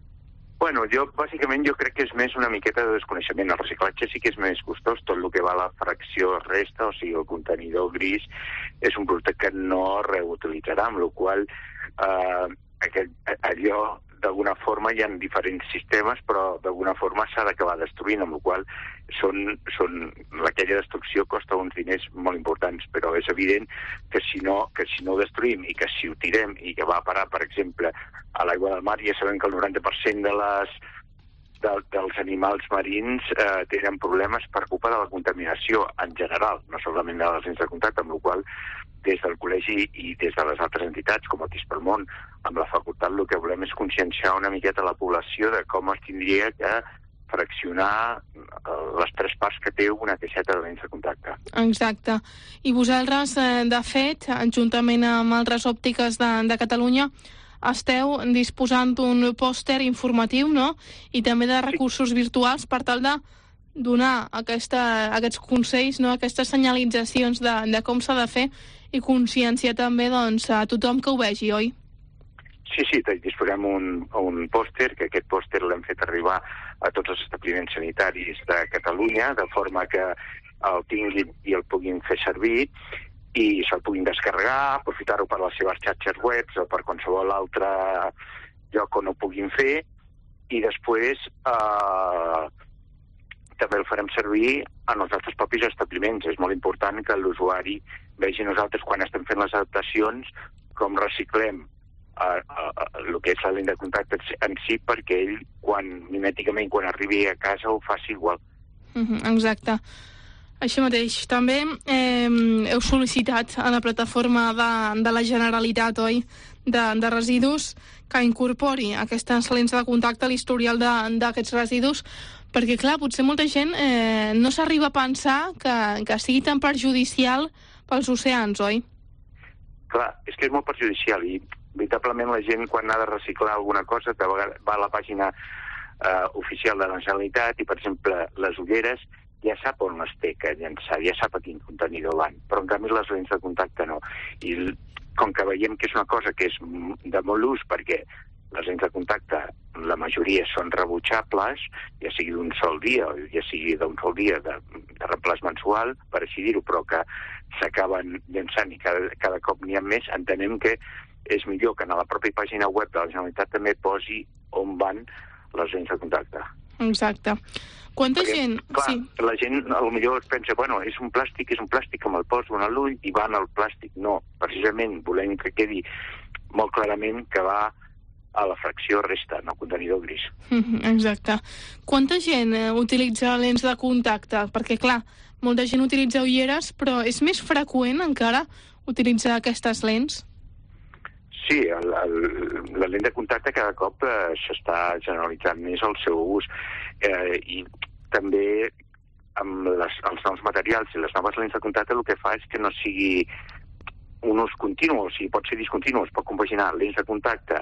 Bueno, jo, bàsicament, jo crec que és més una miqueta de desconeixement. El reciclatge sí que és més costós, tot el que va a la fracció resta, o sigui, el contenidor gris, és un producte que no reutilitzarà, amb la qual eh, aquest, allò, d'alguna forma, hi ha diferents sistemes, però d'alguna forma s'ha d'acabar destruint, amb la qual són, són, aquella destrucció costa uns diners molt importants, però és evident que si no, que si no ho destruïm i que si ho tirem i que va a parar, per exemple, a l'aigua del mar, ja sabem que el noranta per cent de les, de, dels animals marins eh, tenen problemes per culpa de la contaminació en general, no solament de les lents de contacte, amb la qual des del col·legi i des de les altres entitats, com aquí pel món, amb la facultat, el que volem és conscienciar una miqueta la població de com es tindria que fraccionar les tres parts que té una caixeta de lents de contacte. Exacte. I vosaltres, de fet, juntament amb altres òptiques de, de Catalunya, esteu disposant d'un pòster informatiu, no?, i també de recursos virtuals per tal de donar aquesta, aquests consells, no?, aquestes senyalitzacions de, de com s'ha de fer i consciència també, doncs, a tothom que ho vegi, oi? Sí, sí, disposem un, un pòster, que aquest pòster l'hem fet arribar a tots els establiments sanitaris de Catalunya, de forma que el tinguin i el puguin fer servir, i se'l puguin descarregar, aprofitar-ho per les seves xarxes webs o per qualsevol altre lloc on ho puguin fer, i després eh, també el farem servir en els nostres propis establiments. És molt important que l'usuari vegi nosaltres, quan estem fent les adaptacions, com reciclem eh, eh, el que és la lent de contacte en si, perquè ell, quan mimèticament, quan arribi a casa, ho faci igual. Mm-hmm, exacte. Això mateix. També eh, heu sol·licitat a la plataforma de, de la Generalitat, oi?, de, de residus, que incorpori aquestes lents de contacte a l'historial d'aquests residus, perquè, clar, potser molta gent eh, no s'arriba a pensar que, que sigui tan perjudicial pels oceans, oi? Clar, és que és molt perjudicial i, veritablement, la gent, quan ha de reciclar alguna cosa, de vegades va a la pàgina eh, oficial de la Generalitat i, per exemple, les ulleres, ja sap on les té que llançar, ja sap a quin contenidor van, però en canvi les lents de contacte no. I com que veiem que és una cosa que és de molt ús, perquè les lents de contacte, la majoria són rebutjables, ja sigui d'un sol dia o ja sigui d'un sol dia de, de reemplaç mensual, per així dir-ho, però que s'acaben llançant i cada, cada cop n'hi ha més, entenem que és millor que a la pròpia pàgina web de la Generalitat també posi on van les lents de contacte. Exacte. Quanta Perquè, gent... clar, sí. La gent potser es pensa, bueno, és un plàstic, és un plàstic que me'l poso en l'ull i va en el plàstic. No, precisament volem que quedi molt clarament que va a la fracció resta, en el contenidor gris. Exacte. Quanta gent eh, utilitza lents de contacte? Perquè, clar, molta gent utilitza ulleres, però és més freqüent encara utilitzar aquestes lents? Sí, el, el, la lent de contacte cada cop eh, s'està generalitzant més el seu ús eh, i també amb les, els nous materials i les noves lents de contacte el que fa és que no sigui un ús continu, o sigui, pot ser discontinu, es pot compaginar lents de contacte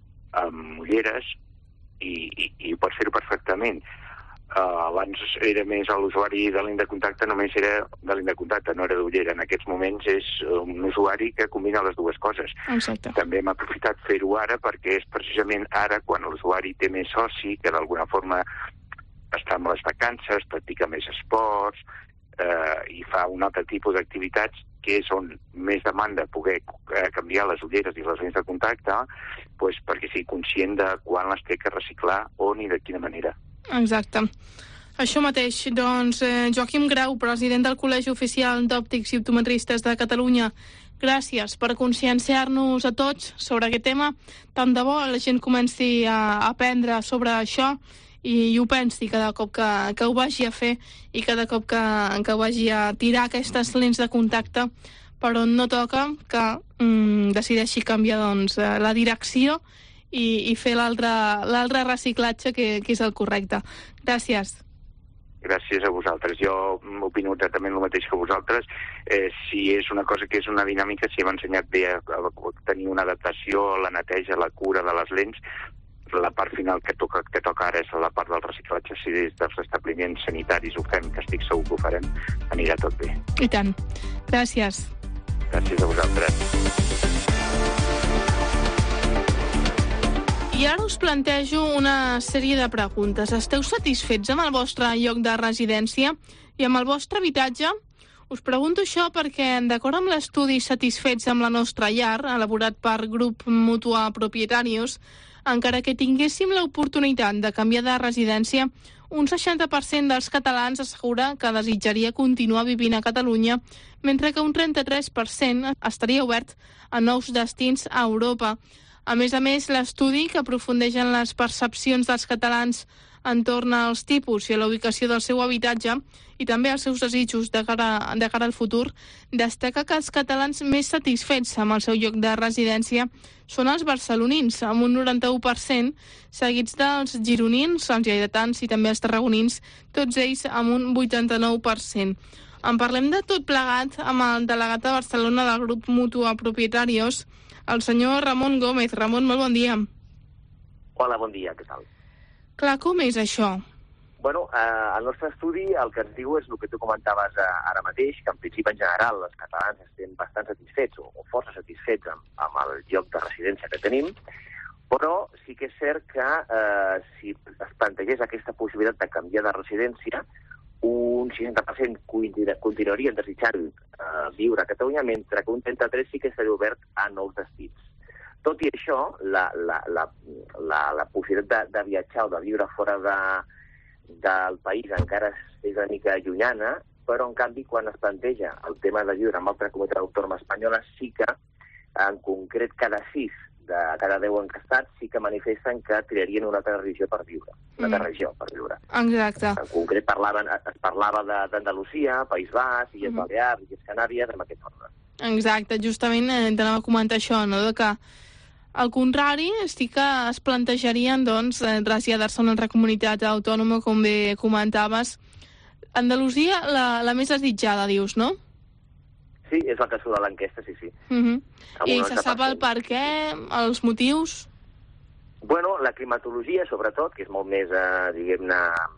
amb ulleres i, i, i pot fer-ho perfectament. Uh, abans era més l'usuari de lent de contacte, només era de lent de contacte, no era d'ullera. En aquests moments és un usuari que combina les dues coses. Exacte. També hem aprofitat fer-ho ara perquè és precisament ara quan l'usuari té més soci, que d'alguna forma està amb les vacances, practica més esports eh, i fa un altre tipus d'activitats, que és on més demanda poder eh, canviar les ulleres i les lents de contacte, pues, perquè sigui conscient de quan les té que reciclar, on i de quina manera. Exacte. Això mateix. Doncs eh, Joaquim Grau, president del Col·legi Oficial d'Òptics i Optometristes de Catalunya, gràcies per conscienciar-nos a tots sobre aquest tema. Tant de bo la gent comenci a aprendre sobre això i, i ho pensi cada cop que, que ho vagi a fer i cada cop que, que ho vagi a tirar aquestes lents de contacte, per on no toca, que mm, decideixi canviar doncs, la direcció i, i fer l'altre reciclatge que, que és el correcte. Gràcies. Gràcies a vosaltres. Jo opino exactament el mateix que vosaltres. Eh, si és una cosa que és una dinàmica, si hem ensenyat bé a, a tenir una adaptació, la neteja, la cura de les lents, la part final que toca, que toca ara és la part del reciclatge. Si des dels establiments sanitaris ho fem, que estic segur que ho farem, anirà tot bé. I tant. Gràcies. Gràcies a vosaltres. I ara us plantejo una sèrie de preguntes. Esteu satisfets amb el vostre lloc de residència i amb el vostre habitatge? Us pregunto això perquè, d'acord amb l'estudi Satisfets amb la nostra llar, elaborat per Grup Mutua Propietarios, encara que tinguéssim l'oportunitat de canviar de residència, un seixanta per cent dels catalans assegura que desitjaria continuar vivint a Catalunya, mentre que un trenta-tres per cent estaria obert a nous destins a Europa. A més a més, l'estudi, que aprofundeix en les percepcions dels catalans entorn als tipus i a la ubicació del seu habitatge i també als seus desitjos de cara, de cara al futur, destaca que els catalans més satisfets amb el seu lloc de residència són els barcelonins, amb un noranta-u per cent, seguits dels gironins, els lleidatans i també els tarragonins, tots ells amb un vuitanta-nou per cent. En parlem de tot plegat amb el delegat de Barcelona del Grup Mutua Propietarios, el senyor Ramon Gómez. Ramon, molt bon dia. Hola, bon dia, què tal? Clar, com és això? Bueno, eh, el nostre estudi el que ens diu és el que tu comentaves eh, ara mateix, que en principi en general els catalans estem bastant satisfets o, o força satisfets amb, amb el lloc de residència que tenim, però sí que és cert que eh, si es plantegés aquesta possibilitat de canviar de residència, un seixanta per cent continuarien desitjant eh, viure a Catalunya, mentre que un trenta-tres per cent sí que estaria obert a nous destins. Tot i això, la, la, la, la, la possibilitat de, de viatjar o de viure fora de, del país encara és una mica llunyana, però en canvi quan es planteja el tema de viure en altra comunitat autònoma espanyola sí que, en concret, cada sis de cada deu encastats sí que manifesten que triarien una altra regió per viure, una altra mm. regió per viure. Exacte. En concret parlaven, es parlava d'Andalusia, País Basc, Illes mm. Balears, Illes Canàries, amb aquest ordre. Exacte, justament eh, t'anava a comentar això, no?, de que al contrari, sí que es plantejarien, doncs, traslladar-se a una altra comunitat autònoma, com bé comentaves. Andalusia, la, la més desitjada, dius, no? Sí, és la que surt de l'enquesta, sí, sí. Uh-huh. I se sap el per què, els motius? Bueno, la climatologia, sobretot, que és molt més, eh, diguem-ne,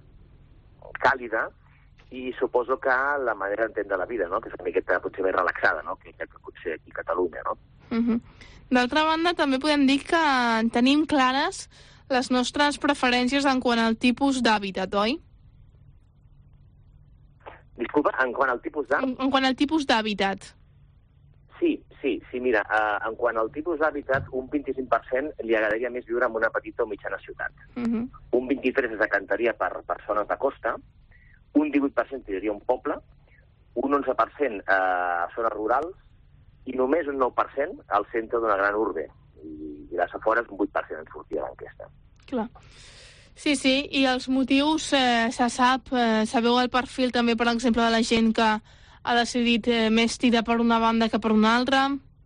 càlida, i suposo que la manera d'entendre la vida, no?, que és una miqueta potser més relaxada, no?, que, que potser aquí a Catalunya, no? Uh-huh. D'altra banda, també podem dir que tenim clares les nostres preferències en quant al tipus d'hàbitat, oi? Disculpa, en quant al tipus d'hàbitat? En, en quant al tipus d'hàbitat. Sí, sí, sí, mira, uh, en quant al tipus d'hàbitat, un vint-i-cinc per cent li agradaria més viure en una petita o mitjana ciutat. Uh-huh. Un vint-i-tres per cent es decantaria per, per zones de costa, un divuit per cent tiraria un poble, un onze per cent uh, a zones rurals, i només un nou per cent al centre d'una gran urbe. I, i les afores un vuit per cent en sortia l'enquesta. Clar. Sí, sí, i els motius eh, se sap, eh, sabeu el perfil també, per exemple, de la gent que ha decidit eh, més tirar per una banda que per una altra?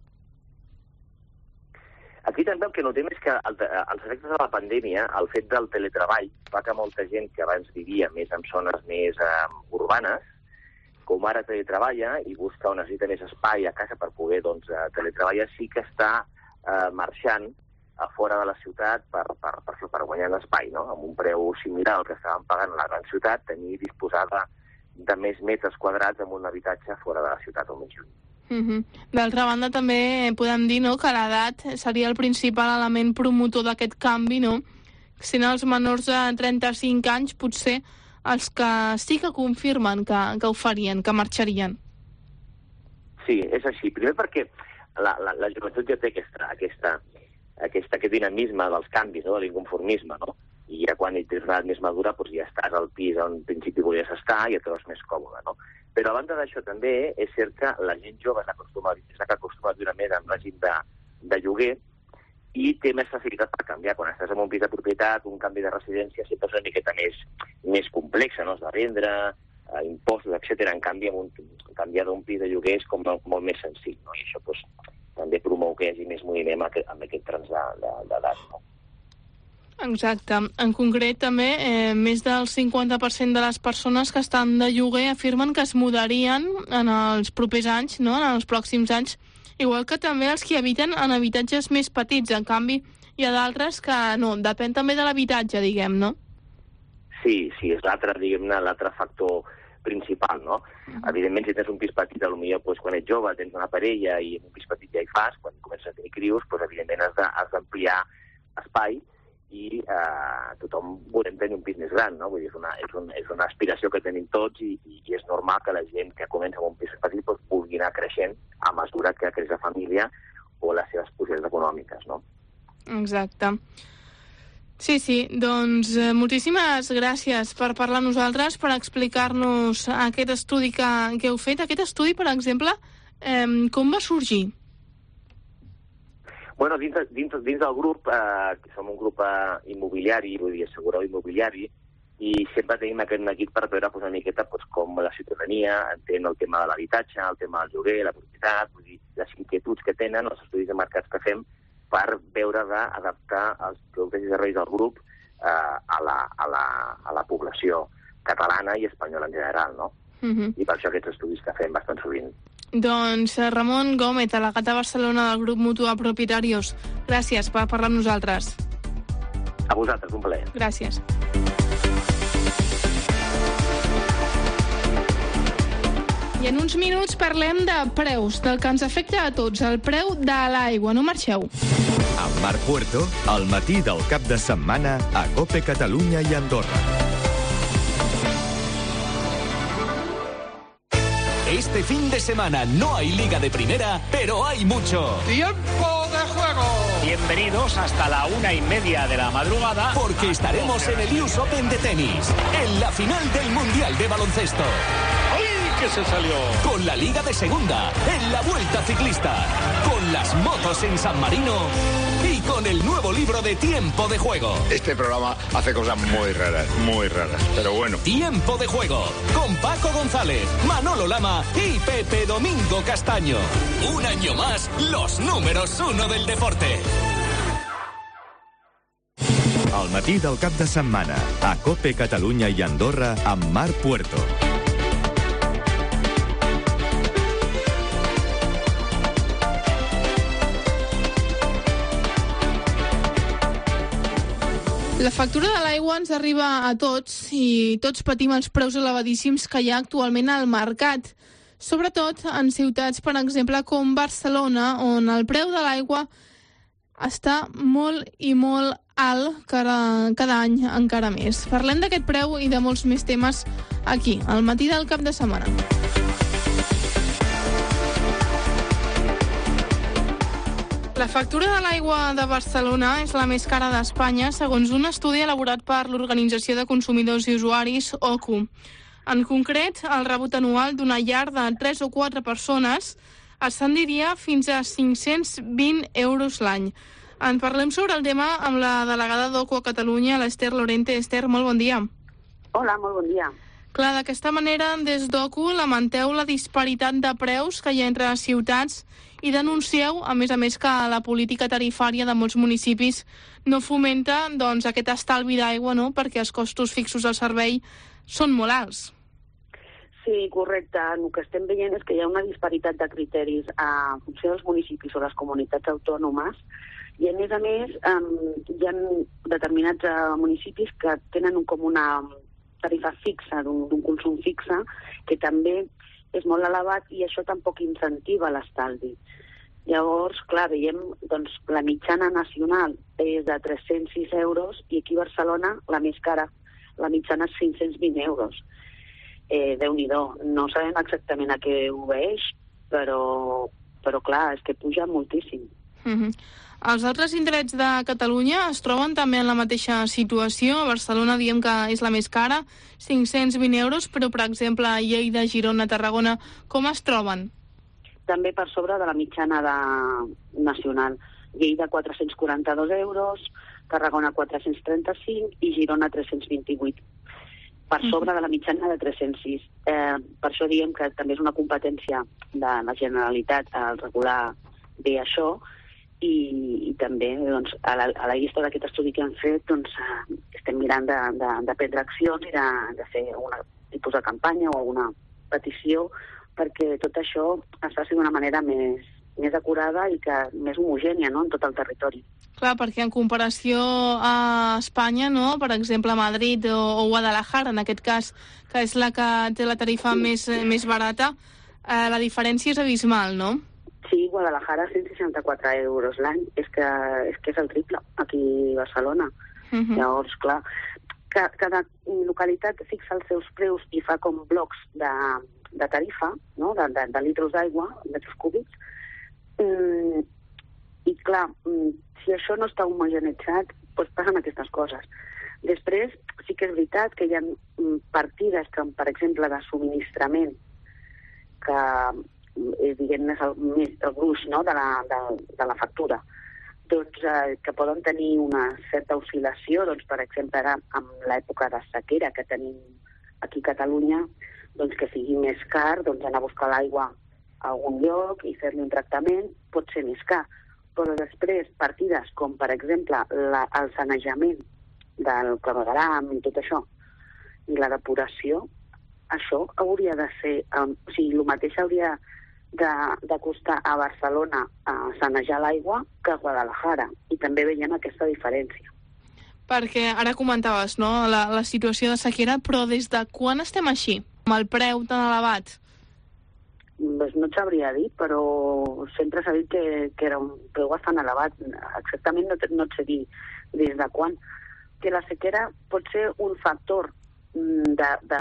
Aquí també el que notem és que el, els efectes de la pandèmia, el fet del teletreball, fa que molta gent que abans vivia més en zones més eh, urbanes, com ara teletreballa i busca o necessita més espai a casa per poder doncs, teletreballar, sí que està eh, marxant a fora de la ciutat per, per, per, per guanyar l'espai, no? Amb un preu similar al que estaven pagant a la gran ciutat, tenir disposada de més metres quadrats en un habitatge fora de la ciutat o més lluny. Uh-huh. D'altra banda, també podem dir, no?, que l'edat seria el principal element promotor d'aquest canvi, no? Sent els menors de trenta-cinc anys, potser els que sí que confirmen que, que ho farien, que marxarien. Sí, és així. Primer perquè la, la, la joventut ja té aquesta, aquesta, aquesta, aquest dinamisme dels canvis, no?, de l'inconformisme, no? I ja quan ets una edat més madura doncs ja estàs al pis on en principi volies estar i et trobes més còmode, no? Però a banda d'això també és cert que la gent jove s'acostuma a viure més en règim de, de lloguer i té més facilitat per canviar. Quan estàs en un pis de propietat, un canvi de residència sempre és una miqueta més, més complexa, no? Has de vendre, eh, impostos, etcètera. En canvi, amb un, canviar d'un pis de lloguer és com molt, molt més senzill, no? I això doncs, també promou que hi hagi més moviment amb aquest, amb aquest trams d'edat, no? Exacte. En concret, també, eh, més del cinquanta per cent de les persones que estan de lloguer afirmen que es mudarien en els propers anys, no?, en els pròxims anys, igual que també els que habiten en habitatges més petits. En canvi, hi ha d'altres que no, depèn també de l'habitatge, diguem, no? Sí, sí, és l'altre, diguem-ne, l'altre factor principal, no? Uh-huh. Evidentment, si tens un pis petit, potser doncs, quan ets jove tens una parella i en un pis petit ja hi fas, quan comences a tenir crios, doncs, evidentment has, de, has d'ampliar espai i eh, tothom volem tenir un pis més gran, no? Vull dir, és una, és, un, és una aspiració que tenim tots i, i, i és normal que la gent que comença amb un pis petit doncs, pugui anar creixent a mesura que creix la família o les seves possibilitats econòmiques, no? Exacte. Sí, sí, doncs eh, moltíssimes gràcies per parlar amb nosaltres, per explicar-nos aquest estudi que, que heu fet. Aquest estudi, per exemple, eh, com va sorgir? Bueno, dins, dins, dins del grup, eh, que som un grup eh, immobiliari, vull dir, assegurador immobiliari, i sempre tenim aquest neguit per veure pues, una miqueta pues, com la ciutadania entén el tema de l'habitatge, el tema del lloguer, la propietat, vull dir, les inquietuds que tenen, els estudis de mercats que fem, per veure d'adaptar els productes i serveis del grup eh, a, la, a, la, a la població catalana i espanyola en general, no? Uh-huh. I per això aquests estudis que fem bastant sovint. Doncs Ramon Gómez, delegat a Barcelona del grup Mutua Propietarios, gràcies per parlar amb nosaltres. A vosaltres, un plaer. Gràcies. I en uns minuts parlem de preus, del que ens afecta a tots, el preu de l'aigua. No marxeu. Amb Marc Puerto, al matí del cap de setmana a COPE Catalunya i Andorra. Este fin de semana no hay Liga de Primera, pero hay mucho. ¡Tiempo de juego! Bienvenidos hasta la una y media de la madrugada. Porque estaremos en el U S Open de tenis, en la final del Mundial de Baloncesto. ¡Ay, que se salió! Con la Liga de Segunda, en la Vuelta Ciclista, con las motos en San Marino y con el nuevo libro de Tiempo de Juego. Este programa hace cosas muy raras, muy raras, pero bueno. Tiempo de Juego, con Paco González, Manolo Lama y Pepe Domingo Castaño. Un año más, los números uno del deporte. Al matí del cap de setmana, a COPE Catalunya i Andorra, amb Marc Puerto. La factura de l'aigua ens arriba a tots i tots patim els preus elevadíssims que hi ha actualment al mercat. Sobretot en ciutats, per exemple, com Barcelona, on el preu de l'aigua està molt i molt alt cada, cada any encara més. Parlem d'aquest preu i de molts més temes aquí, al matí del cap de setmana. La factura de l'aigua de Barcelona és la més cara d'Espanya, segons un estudi elaborat per l'Organització de Consumidors i Usuaris, O C U. En concret, el rebut anual d'una llar de tres o quatre persones ascendiria fins a cinc-cents vint euros l'any. En parlem sobre el tema amb la delegada d'O C U a Catalunya, l'Ester Lorente. Ester, molt bon dia. Hola, molt bon dia. Clar, d'aquesta manera, des d'O C U lamenteu la disparitat de preus que hi ha entre ciutats i denuncieu, a més a més, que la política tarifària de molts municipis no fomenta doncs, aquest estalvi d'aigua, no?, perquè els costos fixos del servei són molt alts. Sí, correcte. El que estem veient és que hi ha una disparitat de criteris a funció dels municipis o les comunitats autònomes i, a més a més, hi ha determinats municipis que tenen com una tarifa fixa, d'un consum fixe, que també és molt elevat i això tampoc incentiva l'estalvi. Llavors, clar, veiem, doncs, la mitjana nacional és de tres-cents sis euros i aquí a Barcelona la més cara, la mitjana és cinc-cents vint euros. Eh, Déu-n'hi-do, no sabem exactament a què obeeix, però, però clar, és que puja moltíssim. Mm-hmm. Els altres indrets de Catalunya es troben també en la mateixa situació. A Barcelona diem que és la més cara, cinc-cents vint euros, però, per exemple, a Lleida, Girona, Tarragona, com es troben? També per sobre de la mitjana de... nacional. Lleida, quatre-cents quaranta-dos euros, Tarragona, quatre-cents trenta-cinc i Girona, tres-cents vint-i-vuit. per sobre de la mitjana de tres-cents sis. Eh, per això diem que també és una competència de la Generalitat a regular bé això, i, i també doncs, a, la, a la llista d'aquest estudi que hem fet doncs, eh, estem mirant de, de, de prendre accions i de, de fer alguna tipus de campanya o alguna petició perquè tot això es faci d'una manera més, més acurada i que més homogènia, no?, en tot el territori. Clar, perquè en comparació a Espanya, no?, per exemple, Madrid o, o Guadalajara, en aquest cas, que és la que té la tarifa sí. més, més barata, eh, la diferència és abismal, no? Sí, Guadalajara, cent seixanta-quatre euros l'any. És que, és que és el triple aquí a Barcelona. Uh-huh. Llavors, clar, ca, cada localitat fixa els seus preus i fa com blocs de, de tarifa, no?, de, de, de litros d'aigua, metres cúbics. Mm, I, clar, si això no està homogenitzat, doncs passen aquestes coses. Després, sí que és veritat que hi ha partides que, per exemple, de subministrament, que és, diguem-ne, el, el gruix, no?, de, la, de, de la factura, doncs, eh, que poden tenir una certa oscil·lació, doncs, per exemple, ara, amb l'època de sequera que tenim aquí a Catalunya, doncs que sigui més car, doncs anar a buscar l'aigua a algun lloc i fer-li un tractament pot ser més car. Però després, partides com, per exemple, la, el sanejament del clavegueram i tot això, i la depuració, això hauria de ser... Um, o sigui, el mateix hauria de, de costar a Barcelona a sanejar l'aigua que a Guadalajara. I també veiem aquesta diferència. Perquè ara comentaves, no?, la, la situació de sequera, però des de quan estem així, amb el preu tan elevat? Pues no et sabria dir, però sempre s'ha dit que, que era un preu bastant elevat. Exactament no, te, no et sé dir des de quan. Que la sequera pot ser un factor de... de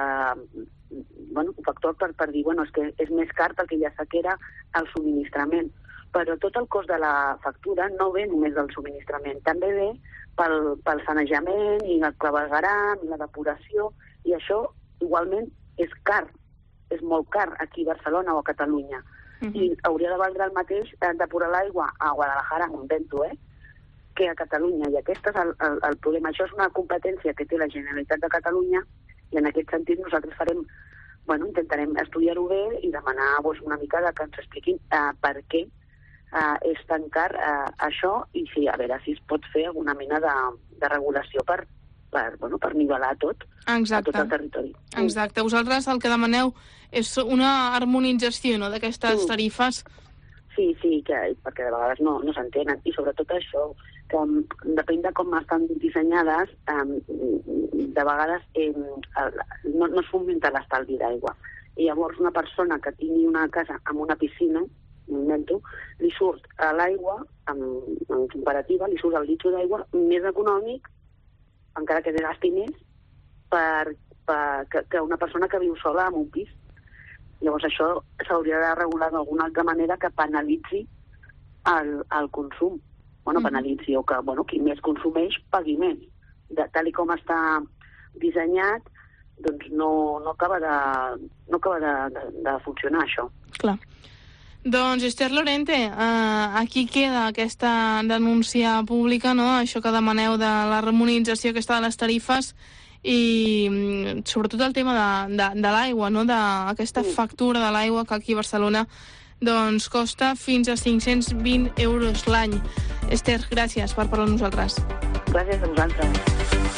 bueno, un factor per, per dir, bueno, és que és més car perquè hi ha sequera al subministrament. Però tot el cost de la factura no ve només del subministrament, també ve pel, pel sanejament i el clavegueram i la depuració, i això igualment és car. És molt car aquí a Barcelona o a Catalunya. Uh-huh. I hauria de valdre el mateix eh, depurar l'aigua a Guadalajara, un vento, eh, que a Catalunya. I aquest és el, el, el problema. Això és una competència que té la Generalitat de Catalunya i en aquest sentit nosaltres farem, bueno, intentarem estudiar-ho bé i demanar pues, una mica de que ens expliquin eh, per què eh, és tan car eh, això i si, a veure si es pot fer alguna mena de, de regulació per per, bueno, per nivelar tot, Exacte. A tot el territori. Exacte. Vosaltres el que demaneu és una harmonització, no?, d'aquestes sí. tarifes. Sí, sí, que, perquè de vegades no, no s'entenen. I sobretot això, que depèn de com estan dissenyades, eh, de vegades eh, no, no es fomenta l'estalvi d'aigua. I llavors una persona que tingui una casa amb una piscina, un invento, li surt a l'aigua, en, en comparativa, li surt el litro d'aigua més econòmic, encara que gasti més, per, per, que, que una persona que viu sola en un pis. Llavors això s'hauria de regular d'alguna altra manera que penalitzi el, el consum. Bueno, mm-hmm. penalitzi, o que bueno, qui més consumeix pagui més. De, tal i com està dissenyat, doncs no, no acaba, de, no acaba de, de, de funcionar això. Clar. Doncs, Esther Lorente, eh, aquí queda aquesta denúncia pública, no?, això que demaneu de la harmonització aquesta de les tarifes i sobretot el tema de, de, de l'aigua, no?, d'aquesta sí. factura de l'aigua que aquí a Barcelona doncs, costa fins a cinc-cents vint euros l'any. Esther, gràcies per parlar amb nosaltres. Gràcies a vosaltres.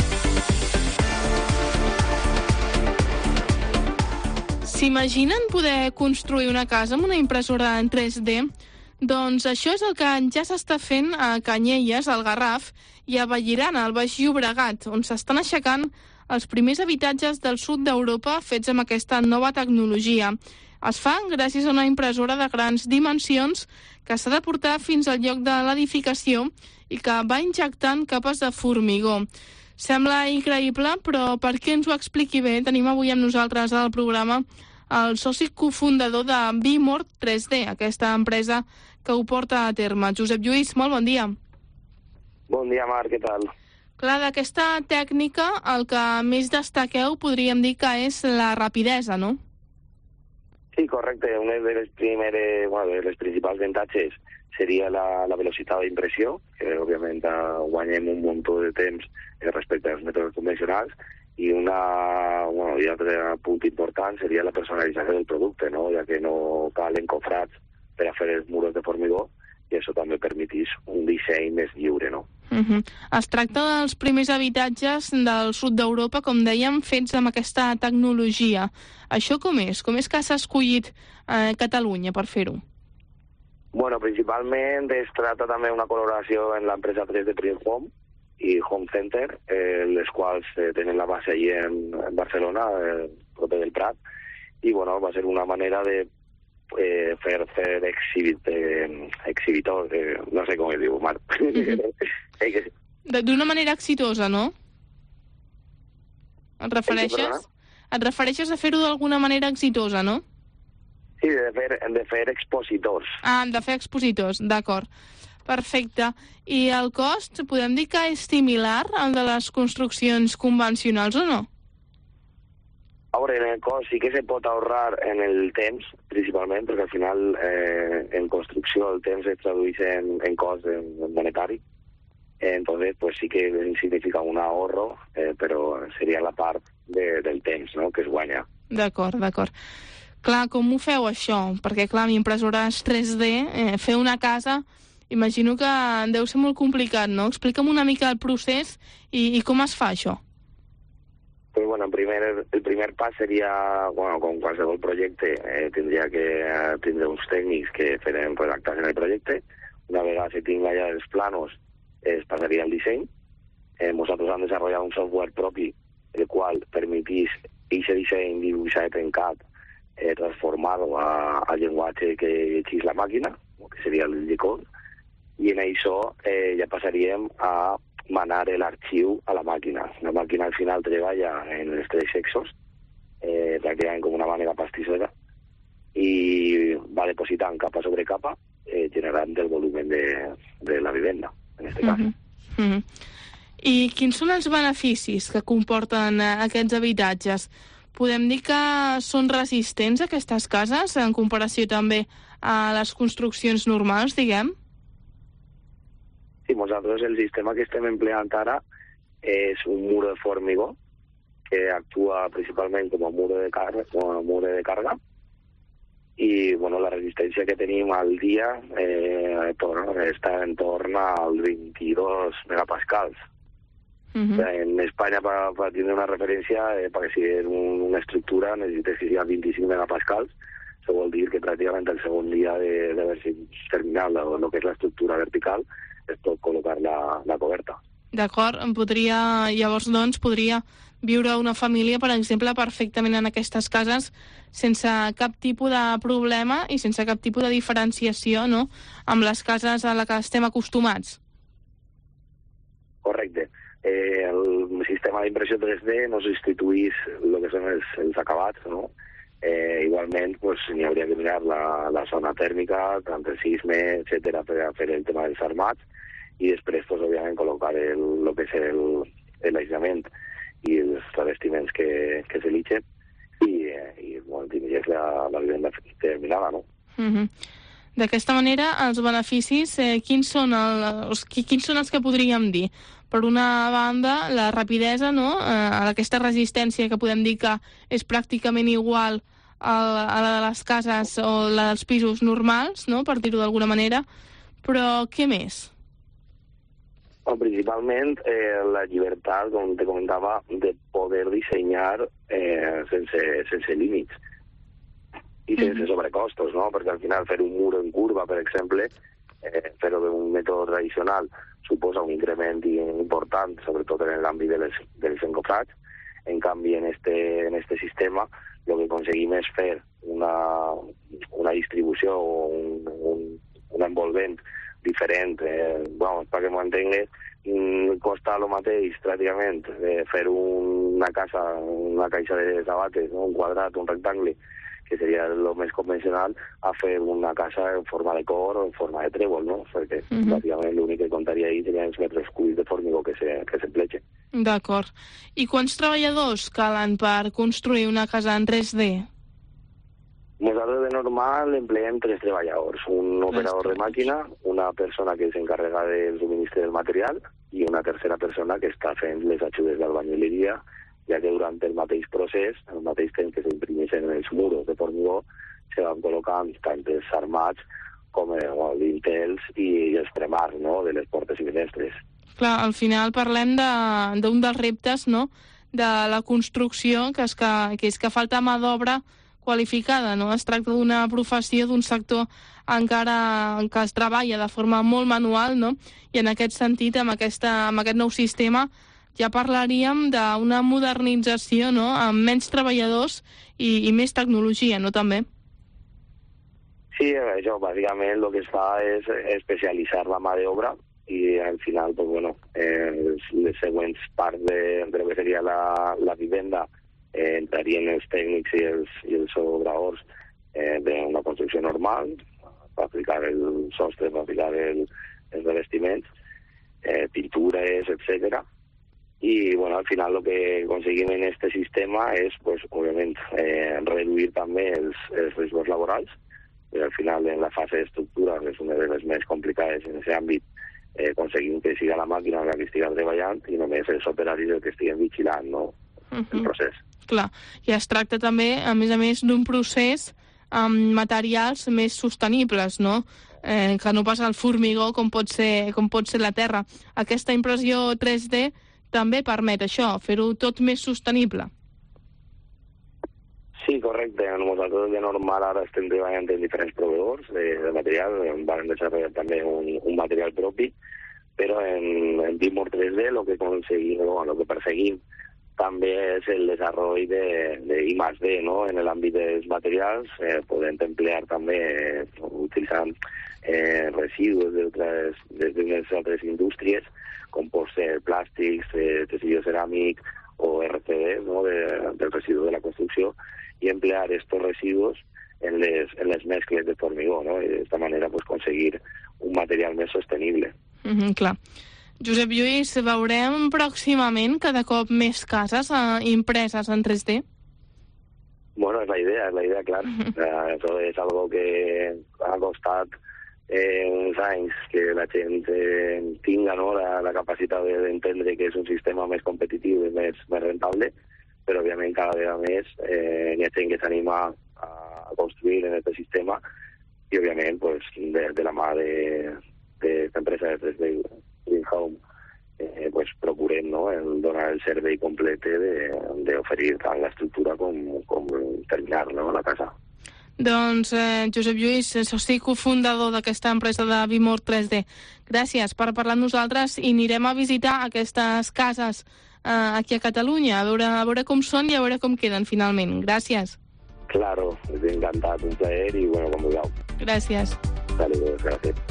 S'imaginen poder construir una casa amb una impressora en tres D? Doncs això és el que ja s'està fent a Canyelles, al Garraf, i a Vallirana, al Baix Llobregat, on s'estan aixecant els primers habitatges del sud d'Europa fets amb aquesta nova tecnologia. Es fa gràcies a una impressora de grans dimensions que s'ha de portar fins al lloc de l'edificació i que va injectant capes de formigó. Sembla increïble, però perquè ens ho expliqui bé, tenim avui amb nosaltres al programa el soci cofundador de Bimor tres D, aquesta empresa que ho porta a terme. Josep Lluís, molt bon dia. Bon dia, Marc, què tal? Clar, d'aquesta tècnica el que més destaqueu podríem dir que és la rapidesa, no? Sí, correcte. Una de les primeres, bueno, de les principals avantatges seria la, la velocitat d'impressió, que òbviament guanyem un munt de temps respecte als mètodes convencionals, I una, bueno, i altre punt important seria la personalització del producte, no? Ja que no cal encofrats per a fer els murs de formigó, i això també permetís un disseny més lliure, no? Uh-huh. Es tracta dels primers habitatges del sud d'Europa, com dèiem, fets amb aquesta tecnologia. Això com és? Com és que s'ha escollit eh, Catalunya per fer-ho? Bueno, principalment es tracta també una col·laboració en l'empresa tres D Print Home i Home Center, eh, les quals eh, tenen la base allí en, en Barcelona, eh, proper del Prat, i bueno, va ser una manera de eh, fer, fer exhibit, eh, exhibitor, eh, no sé com es diu, Marc. D'una manera exitosa, no? Et refereixes? Et refereixes a fer-ho d'alguna manera exitosa, no? Sí, de fer, de fer expositors. Ah, de fer expositors, d'acord. Perfecte. I el cost, podem dir que és similar al de les construccions convencionals o no? A veure, en el cost sí que se pot ahorrar en el temps, principalment, perquè al final eh, en construcció el temps es tradueix en, en cost en, en monetari. Eh, entonces, pues sí que significa un ahorro, eh, però seria la part de, del temps, no?, que es guanya. D'acord, d'acord. Clar, com ho feu això? Perquè, clar, amb impressores tres D, eh, fer una casa, imagino que deu ser molt complicat, no? Explica'm una mica el procés i, i com es fa això. Pues bueno, en primer, el primer pas seria, bueno, com qualsevol projecte, eh, tindria que eh, tindre uns tècnics que farem redactats en el projecte. Una vegada se tinga ja els planos, es passaria el disseny. Eh, nosaltres hem desenvolupat un software propi, el qual permetís aquest disseny dibuixat en C A D, eh, transformado a, a llenguatge que llegís la màquina, que seria el G-Code, i en això eh, ja passaríem a manar l'arxiu a la màquina. La màquina al final treballa en els tres sexos, eh, pràcticament com una mànega pastissera, i va depositant capa sobre capa, eh, generant el volum de, de la vivenda, en aquest cas. Uh-huh. Uh-huh. I quins són els beneficis que comporten eh, aquests habitatges? Podem dir que són resistents aquestes cases en comparació també a les construccions normals, diguem? Sí, nosaltres el sistema que estem empleant ara és un mur de formigó que actua principalment com a mur de càrrega, com a mur de càrrega, i bueno, la resistència que tenim al dia eh, està en torn al vint-i-dos megapascals. Uh-huh. En Espanya, per, per tenir una referència, eh, perquè si és un, una estructura necessites que sigui vint-i-cinc megapascals. Això vol dir que pràcticament el segon dia d'haver-se terminat el que és l'estructura vertical es pot col·locar la, la coberta. D'acord, podria, llavors doncs podria viure una família, per exemple, perfectament en aquestes cases sense cap tipus de problema i sense cap tipus de diferenciació, no?, amb les cases a les que estem acostumats. Correcte. Eh, el sistema d'impressió tres D no substituís el que són els, els acabats, no? Eh, igualment, pues, n'hi hauria que mirar la, la zona tèrmica, tant el sisme, etcètera, per a fer el tema dels armats, i després, pues, òbviament, col·locar el, el que és l'aïllament i els revestiments que, que s'elixen, i, i bueno, tindries la, la vivenda terminada, no? Uh-huh. D'aquesta manera, els beneficis, eh, quins, són el, els, quins són els que podríem dir? Per una banda, la rapidesa, no?, eh, aquesta resistència que podem dir que és pràcticament igual a la, a la de les cases o la dels pisos normals, no?, per dir-ho d'alguna manera, però què més? Bueno, principalment eh, la llibertat, com te comentava, de poder dissenyar eh, sense, sense límits i sense mm-hmm. sobrecostos, no?, perquè al final fer un mur en curva, per exemple, eh, fer-ho d'un mètode tradicional suposa un increment important, sobretot en l'àmbit de les, dels encofrats. En canvi, en este, en este sistema, el que aconseguim és fer una, una distribució o un, un, un envolvent diferent. Eh, bueno, perquè m'ho entengues, costa el mateix, pràcticament, eh, fer un, una casa, una caixa de sabates, no? Un quadrat, un rectangle, que seria el més convencional, a fer una casa en forma de cor o en forma de trèvol, no? Perquè, uh-huh. bàsicament, l'únic que comptaria ahí serien els metres cúbics de formigó que se, que se pleche. D'acord. I quants treballadors calen per construir una casa en tres D? Nosaltres, de normal, empleem tres treballadors. Un operador de màquina, una persona que s'encarrega del subministre del material i una tercera persona que està fent les ajudes d'albañileria ya que durant el mateix procés, el mateix temps que s'imprimeixen els muros de formigó, se van col·locant tant els armats com els lintels i els tremars, no?, de les portes i finestres. Clar, al final parlem d'un de, dels reptes, no?, de la construcció, que és que, que, és que falta mà d'obra qualificada, no? Es tracta d'una professió, d'un sector encara que es treballa de forma molt manual, no? I en aquest sentit, amb, aquesta, amb aquest nou sistema, ja parlaríem d'una modernització, no?, amb menys treballadors i, i més tecnologia, no, també? Sí, això, bàsicament el que es fa és especialitzar la mà d'obra i al final, pues, bueno, eh, les següents parts de, de lo que seria la, la vivenda eh, entrarien els tècnics i els, i els obradors eh, d'una construcció normal, per aplicar el sostre, per aplicar el, els revestiments, eh, pintures, etcètera. I, bueno, al final lo que conseguim en este sistema és, pues, òbviament, eh, reduir també els, els riscos laborals, i al final en la fase d'estructura, que és una de les més complicades en aquest àmbit, eh, aconseguim que siga la màquina la que estigui treballant i només els operaris el que estiguen vigilant, no?, uh-huh. el procés. Clar, i es tracta també, a més a més, d'un procés amb materials més sostenibles, no?, eh, que no pas el formigó com pot ser, com pot ser la terra. Aquesta impressió tres D també permet això, fer-ho tot més sostenible. Sí, correcte. Nosaltres de normal ara estem treballant en diferents proveïdors de, de material. Vam desenvolupar també un, un material propi, però en, en Bimor tres D lo que conseguim, no, lo que perseguim també és el desenvolupament de, de I más D, no?, en l'àmbit dels materials, eh, podent emplear també, eh, utilitzant eh, residus d'unes altres indústries, com pot ser plàstics, eh, teixidor ceràmic o R C D, no?, de, del residu de la construcció, i emplear estos residus en les, en les mescles de formigó, no?, i d'esta manera pues, aconseguir un material més sostenible. Mm-hmm, clar. Josep Lluís, veurem pròximament cada cop més cases eh, impreses en tres D? Bueno, és la idea, és la idea, clar. Mm-hmm. Uh, això és algo que ha costat eh, uns anys que la gent eh, tinga, no?, la, la capacitat d'entendre que és un sistema més competitiu i més, més rentable, però òbviament cada vegada més eh, hi ha gent que s'anima a, a construir en aquest sistema i òbviament pues, de, de la mà d'esta empresa de tres D Green Home eh, pues, procurem, no?, el donar el servei complet d'oferir tant l'estructura com, com terminar, no?, la casa. Doncs eh, Josep Lluís, soci cofundador d'aquesta empresa de Bimor tres D. Gràcies per parlar amb nosaltres i anirem a visitar aquestes cases eh, aquí a Catalunya, a veure, a veure com són i a veure com queden finalment. Gràcies. Claro, encantat, un plaer i bueno, com vulgueu. Gràcies. Saludos, gràcies.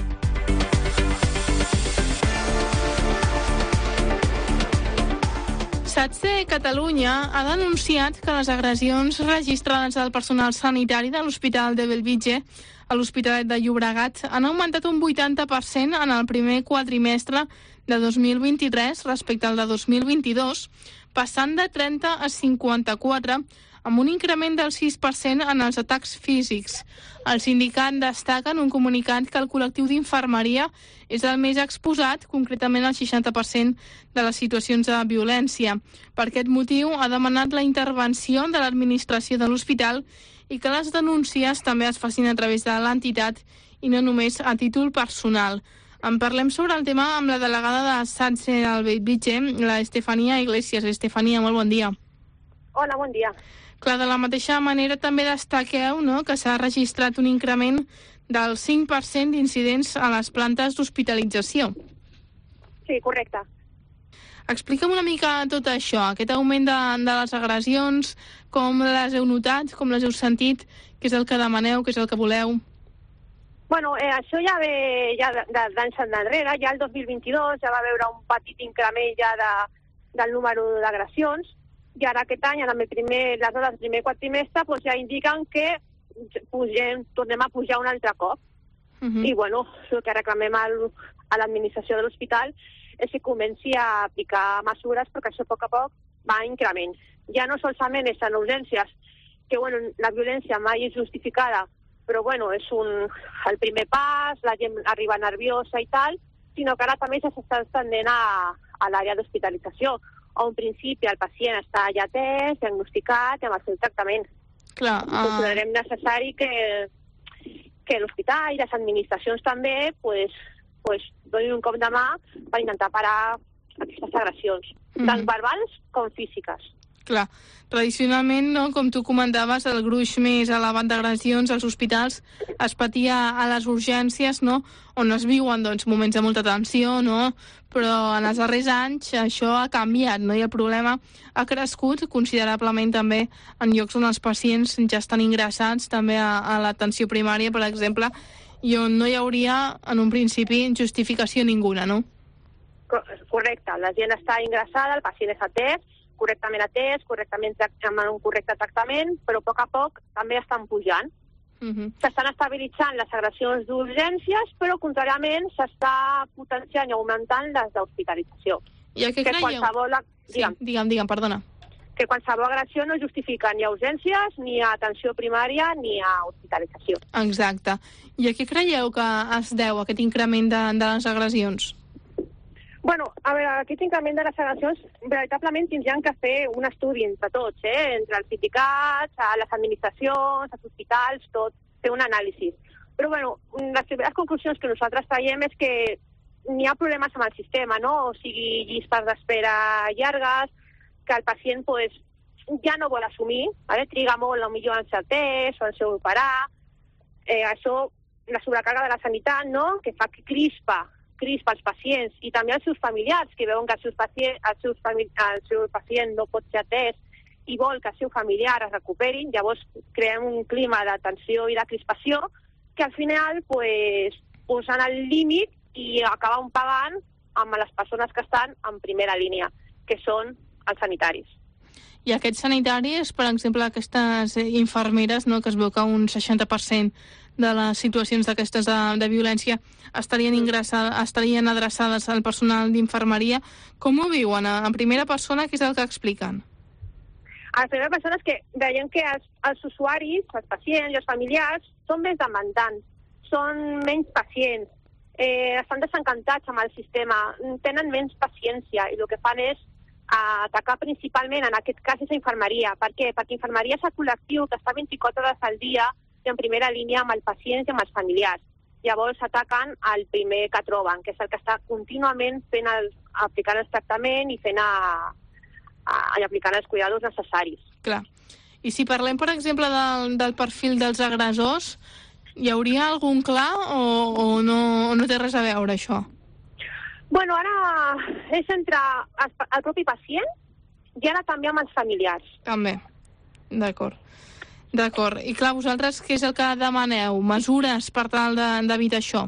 SATSE Catalunya ha denunciat que les agressions registrades al personal sanitari de l'Hospital de Bellvitge a l'Hospitalet de Llobregat han augmentat un vuitanta per cent en el primer quadrimestre de dos mil vint-i-tres respecte al de dos mil vint-i-dos, passant de trenta a cinquanta-quatre, amb un increment del sis per cent en els atacs físics. El sindicat destaca en un comunicat que el col·lectiu d'infermeria és el més exposat, concretament el seixanta per cent de les situacions de violència. Per aquest motiu ha demanat la intervenció de l'administració de l'hospital i que les denúncies també es facin a través de l'entitat i no només a títol personal. En parlem sobre el tema amb la delegada de SATSE al Bellvitge, la Estefania Iglesias. Estefania, molt bon dia. Hola, bon dia. Clar, de la mateixa manera també destaqueu, no?, que s'ha registrat un increment del cinc per cent d'incidents a les plantes d'hospitalització. Sí, correcte. Explica'm una mica tot això, aquest augment de, de les agressions, com les heu notat, com les heu sentit, què és el que demaneu, què és el que voleu? Bueno, eh, això ja ve ja d'anys enrere, ja el dos mil vint-i-dos ja va veure un petit increment ja de, del número d'agressions, i ara aquest any, en el primer, les dades del primer quadrimestre, doncs ja indiquen que pugem, tornem a pujar un altre cop. Uh-huh. I bueno, el que reclamem al, a l'administració de l'hospital és que comenci a aplicar mesures perquè això a poc a poc va en increment. Ja no solament és en urgències, que bueno, la violència mai és justificada, però bueno, és un, el primer pas, la gent arriba nerviosa i tal, sinó que ara també s'està estendent a, a l'àrea d'hospitalització, a un principi el pacient està ja atès, diagnosticat i amb el seu tractament. Clar, uh... Considerem necessari que, que l'hospital i les administracions també pues, pues, donin un cop de mà per intentar parar aquestes agressions, mm-hmm. tant verbals com físiques. Clar, tradicionalment, no, com tu comentaves, el gruix més elevat d'agressions als hospitals es patia a les urgències, no?, on es viuen doncs, moments de molta tensió, no?, però en els darrers anys això ha canviat, no?, i el problema ha crescut considerablement també en llocs on els pacients ja estan ingressats també a, a l'atenció primària, per exemple, i on no hi hauria, en un principi, justificació ninguna, no? Correcte, la gent està ingressada, el pacient és atès, correctament atès, correctament amb un correcte tractament, però a poc a poc també estan pujant. Uh-huh. S'estan estabilitzant les agressions d'urgències, però contràriament s'està potenciant i augmentant les d'hospitalització. I a què que creieu? Qualsevol... Sí, digue'm, digue'm, digue'm, perdona. Que qualsevol agressió no justifica ni a urgències, ni a atenció primària, ni a hospitalització. Exacte. I a què creieu que es deu aquest increment de, de les agressions? Bueno, a veure, aquest increment de les agressions veritablement tindrien que fer un estudi entre tots, eh? entre els sindicats, les administracions, els hospitals, tot, fer un anàlisi. Però bueno, les primeres conclusions que nosaltres traiem és que n'hi ha problemes amb el sistema, no? O sigui, llistes d'espera llargues, que el pacient pues, ja no vol assumir, ¿vale? Triga molt, potser en ser atès o en ser operar. Eh, això, la sobrecàrrega de la sanitat, no? Que fa que crispa crispa als pacients i també als seus familiars, que veuen que el seu pacient, el seu, famili- el seu pacient no pot ser atès i vol que el seu familiar es recuperin, llavors creem un clima de tensió i de crispació que al final pues, posen al límit i acaben pagant amb les persones que estan en primera línia, que són els sanitaris. I aquests sanitaris, per exemple, aquestes infermeres, no, que es veu que un seixanta per cent de les situacions d'aquestes de, de violència estarien, estarien adreçades al personal d'infermeria. Com ho viuen? En primera persona, què és el que expliquen? A la primera persona és que veiem que els, els usuaris, els pacients i els familiars són més demandants, són menys pacients, eh, estan desencantats amb el sistema, tenen menys paciència i el que fan és atacar principalment, en aquest cas, és a infermeria. Per què? Perquè infermeria és el col·lectiu que està vint-i-quatre hores al dia en primera línia amb els pacients i amb els familiars. Llavors ataquen el primer que troben, que és el que està contínuament fent el, aplicant el tractament i fent a, a, i aplicant els cuidados necessaris. Clar. I si parlem, per exemple, del, del perfil dels agressors, hi hauria algun clar o, o, no, o no té res a veure això? Bueno, ara és entre el, el propi pacient i ara també amb els familiars. També, d'acord. D'acord. I clar, vosaltres què és el que demaneu? Mesures per tal d'evitar això?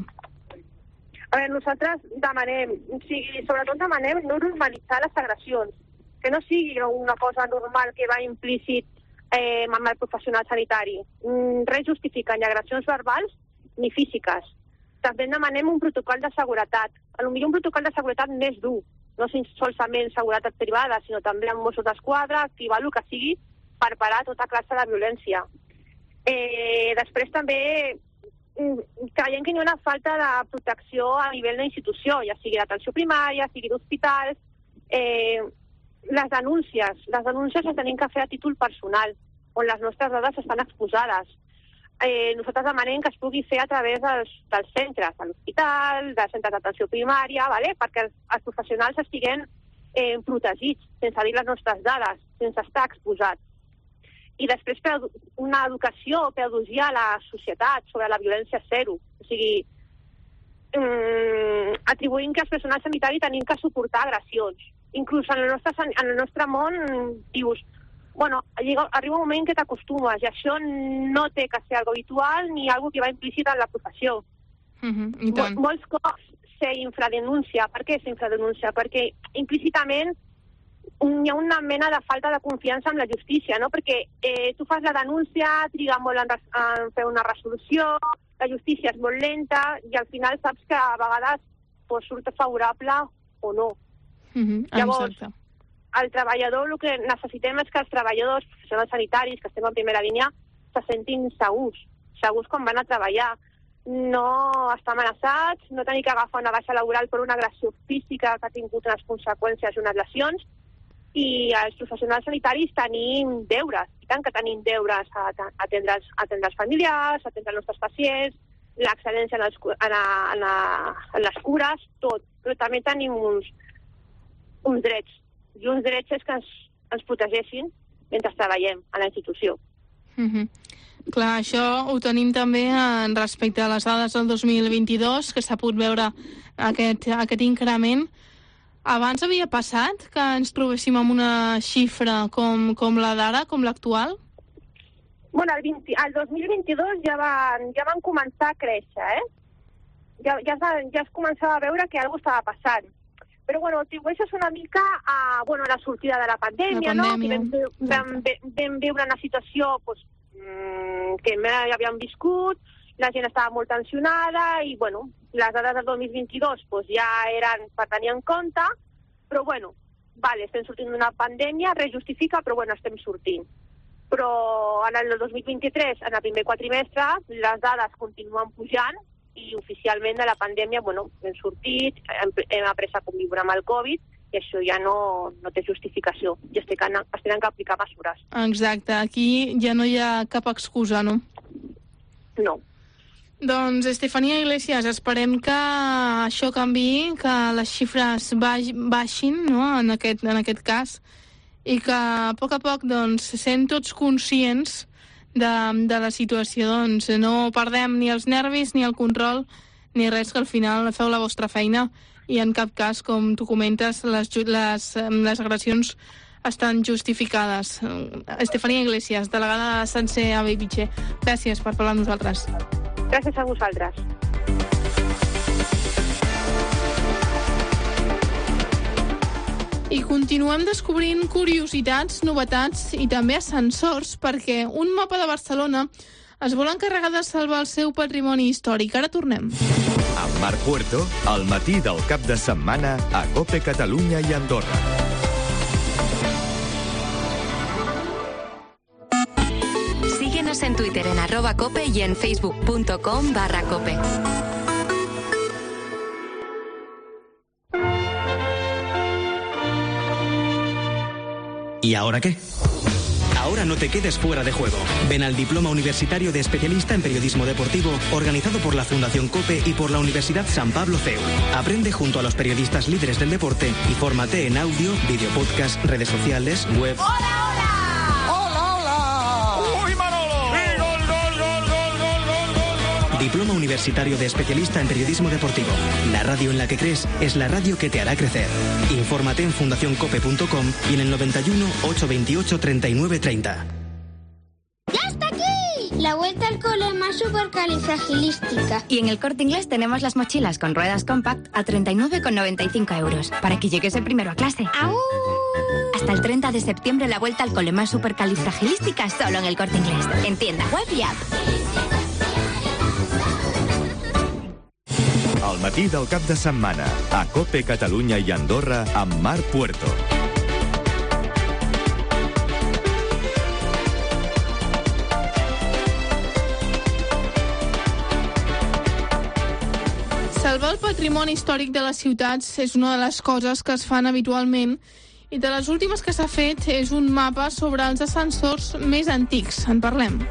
A veure, nosaltres demanem, o sigui, sobretot demanem no normalitzar les agressions, que no sigui una cosa normal que va implícit eh, amb el professional sanitari. Mm, res justifica ni agressions verbals ni físiques. També demanem un protocol de seguretat, potser un protocol de seguretat més dur, no solament seguretat privada, sinó també amb Mossos d'Esquadra, activar el que sigui per parar tota classe de violència. Eh, després també creiem que hi ha una falta de protecció a nivell d'institució, ja sigui d'atenció primària, sigui d'hospitals. Eh, les denúncies, les denúncies les tenim que fer a títol personal, on les nostres dades estan exposades. Eh, nosaltres demanem que es pugui fer a través dels, dels centres, de l'hospital, dels centres d'atenció primària, ¿vale? Perquè els, els professionals estiguen eh, protegits, sense dir les nostres dades, sense estar exposats. I després per una educació, pedagogia a la societat sobre la violència zero. O sigui, mm, atribuint que els personals sanitaris tenim que suportar agressions. Inclús en el nostre, en el nostre món dius, bueno, arriba un moment que t'acostumes i això no té que ser algo habitual ni algo que va implícit en la professió. Uh-huh, i tant. Mol, molts cops s'infradenuncia. Per què s'infradenuncia? Perquè implícitament hi ha una mena de falta de confiança en la justícia, no? Perquè eh, tu fas la denúncia, triga molt en, en fer una resolució, la justícia és molt lenta i al final saps que a vegades pues, surt favorable o no. Uh-huh, Llavors, exacte. El treballador, el que necessitem és que els treballadors professionals sanitaris que estem en primera línia se sentin segurs, segurs quan van a treballar, no estar amenaçats, no tenir que agafar una baixa laboral per una agressió física que ha tingut unes conseqüències i unes lesions, i els professionals sanitaris tenim deures, i tant que tenim deures a atendre els, atendre els familiars, atendre els nostres pacients, l'excel·lència en, els, en, a, en, a, en les cures, tot. Però també tenim uns, uns drets, i uns drets és que ens, ens protegeixin mentre treballem a la institució. Mm-hmm. Clar, això ho tenim també en respecte a les dades del dos mil vint-i-dos, que s'ha pogut veure aquest, aquest increment. Abans havia passat que ens trobéssim amb una xifra com, com la d'ara, com l'actual? Bueno, el, vint, el dos mil vint-i-dos ja van, ja van començar a créixer, eh? Ja, ja, es, ja es començava a veure que alguna cosa estava passant. Però, bueno, atribueixes una mica a, bueno, a la sortida de la pandèmia, la pandèmia. No? Que vam, vam, vam viure una situació pues, que mai havíem viscut, la gent estava molt tensionada i, bueno, les dades del dos mil vint-i-dos pues, ja eren per tenir en compte, però, bueno, vale, estem sortint d'una pandèmia, res justifica, però, bueno, estem sortint. Però en el dos mil vint-i-tres, en el primer quatrimestre, les dades continuen pujant i oficialment de la pandèmia, bueno, hem sortit, hem, hem après a conviure amb el Covid i això ja no, no té justificació i es tenen, es tenen que aplicar mesures. Exacte, aquí ja no hi ha cap excusa, no? No. Doncs, Estefanía Iglesias, esperem que això canviï, que les xifres baixin, no?, en aquest, en aquest cas, i que a poc a poc, doncs, sent tots conscients de, de la situació, doncs, no perdem ni els nervis, ni el control, ni res, que al final feu la vostra feina i en cap cas, com tu comentes, les, les, les agressions estan justificades. Estefanía Iglesias, delegada de Sanse A B I P I C H E, gràcies per parlar amb nosaltres. Gràcies a vosaltres. I continuem descobrint curiositats, novetats i també ascensors, perquè un mapa de Barcelona es vol encarregar de salvar el seu patrimoni històric. Ara tornem. Amb Marc Puerto, al matí del cap de setmana a COPE Catalunya i Andorra. Síguenos en Twitter en arroba cope y en facebook.com barra cope. ¿Y ahora qué? Ahora no te quedes fuera de juego. Ven al Diploma Universitario de Especialista en Periodismo Deportivo, organizado por la Fundación COPE y por la Universidad San Pablo C E U. Aprende junto a los periodistas líderes del deporte y fórmate en audio, video podcast, redes sociales, web... ¡Hola, hola! ¡Hola, hola! ¡Uy, Manolo! ¡Sí, gol, gol, gol, gol, gol, gol, gol! Diploma Universitario de Especialista en Periodismo Deportivo. La radio en la que crees es la radio que te hará crecer. Infórmate en fundación cope punto com y en el noventa y uno, ochocientos veintiocho, treinta y nueve treinta. ¡Ya está aquí! La vuelta al cole más supercalifragilística. Y en el Corte Inglés tenemos las mochilas con ruedas compact a treinta y nueve con noventa y cinco euros, para que llegues el primero a clase. ¡Au! Hasta el treinta de septiembre la vuelta al cole más supercalifragilística solo en el Corte Inglés. En tienda, web y app. Al matí del cap de setmana, a COPE Catalunya i Andorra, amb Marc Puerto. Salvar el patrimoni històric de les ciutats és una de les coses que es fan habitualment i de les últimes que s'ha fet és un mapa sobre els ascensors més antics. En parlem.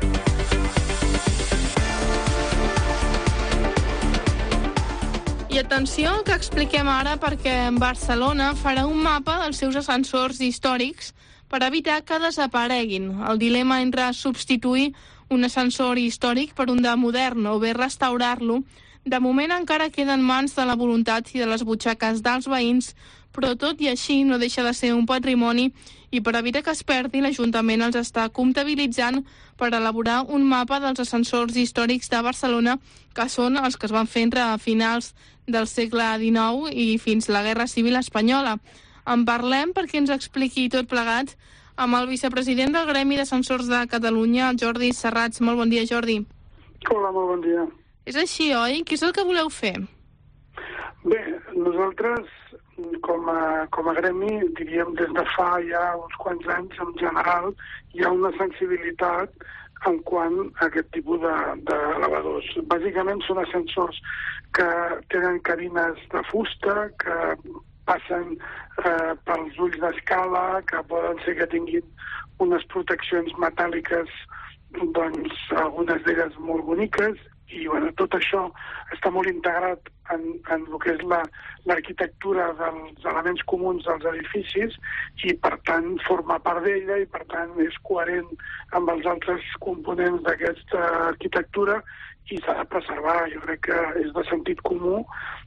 I atenció al que expliquem ara, perquè Barcelona farà un mapa dels seus ascensors històrics per evitar que desapareguin. El dilema entre substituir un ascensor històric per un de modern o bé restaurar-lo, de moment encara queda en mans de la voluntat i de les butxaques dels veïns, però tot i així no deixa de ser un patrimoni i per evitar que es perdi, l'Ajuntament els està comptabilitzant per elaborar un mapa dels ascensors històrics de Barcelona, que són els que es van fer entre finals del segle dinou i fins la Guerra Civil Espanyola. En parlem perquè ens expliqui tot plegat amb el vicepresident del Gremi d'Ascensors de Catalunya, Jordi Serrats. Molt bon dia, Jordi. Hola, molt bon dia. És així, oi? Què és el que voleu fer? Bé, nosaltres, com a, com a gremi, diríem des de fa ja uns quants anys, en general, hi ha una sensibilitat en quant a aquest tipus d'elevadors. Bàsicament són ascensors que tenen cabines de fusta, que passen eh, pels ulls d'escala, que poden ser que tinguin unes proteccions metàl·liques, doncs algunes d'elles molt boniques, i bueno, tot això està molt integrat en, en el que és la, l'arquitectura dels elements comuns dels edificis i per tant forma part d'ella i per tant és coherent amb els altres components d'aquesta arquitectura i s'ha de preservar. Jo crec que és de sentit comú,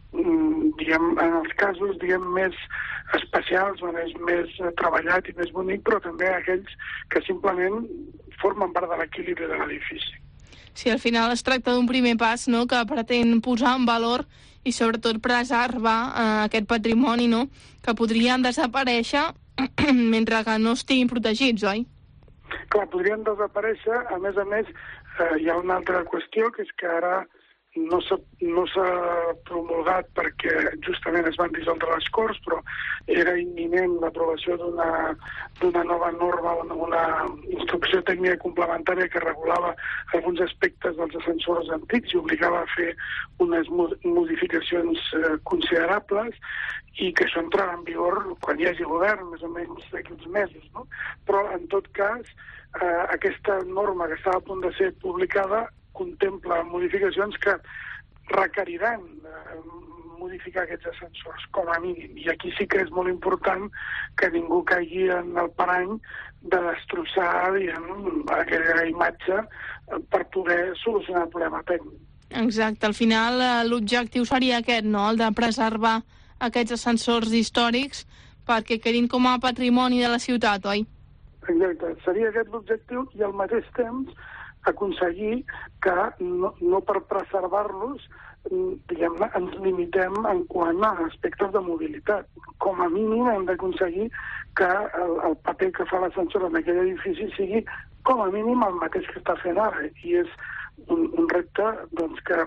diguem, en els casos diguem, més especials on és més treballat i més bonic, però també aquells que simplement formen part de l'equilibri de l'edifici. Sí, al final es tracta d'un primer pas, no?, que pretén posar en valor i sobretot preservar eh, aquest patrimoni, no?, que podrien desaparèixer mentre que no estiguin protegits, oi? Clar, podrien desaparèixer. A més a més, eh, hi ha una altra qüestió, que és que ara no s'ha, no s'ha promulgat perquè justament es van dissoldre les Corts, però era imminent l'aprovació d'una, d'una nova norma, una, una instrucció tècnica complementària que regulava alguns aspectes dels ascensors antics i obligava a fer unes modificacions eh, considerables i que això entrarà en vigor quan hi hagi govern, més o menys d'aquí uns mesos, no? Però, en tot cas, eh, aquesta norma que estava a punt de ser publicada contempla modificacions que requeriran eh, modificar aquests ascensors, com a mínim. I aquí sí que és molt important que ningú caigui en el parany de destrossar, diguem, aquella imatge per poder solucionar el problema tècnic. Exacte. Al final l'objectiu seria aquest, no?, el de preservar aquests ascensors històrics perquè quedin com a patrimoni de la ciutat, oi? Exacte. Seria aquest l'objectiu i al mateix temps aconseguir que no, no per preservar-los diguem-ne, ens limitem en quant a aspectes de mobilitat. Com a mínim hem d'aconseguir que el, el paper que fa l'ascensor en aquell edifici sigui com a mínim el mateix que està fent ara. I és un, un repte doncs, que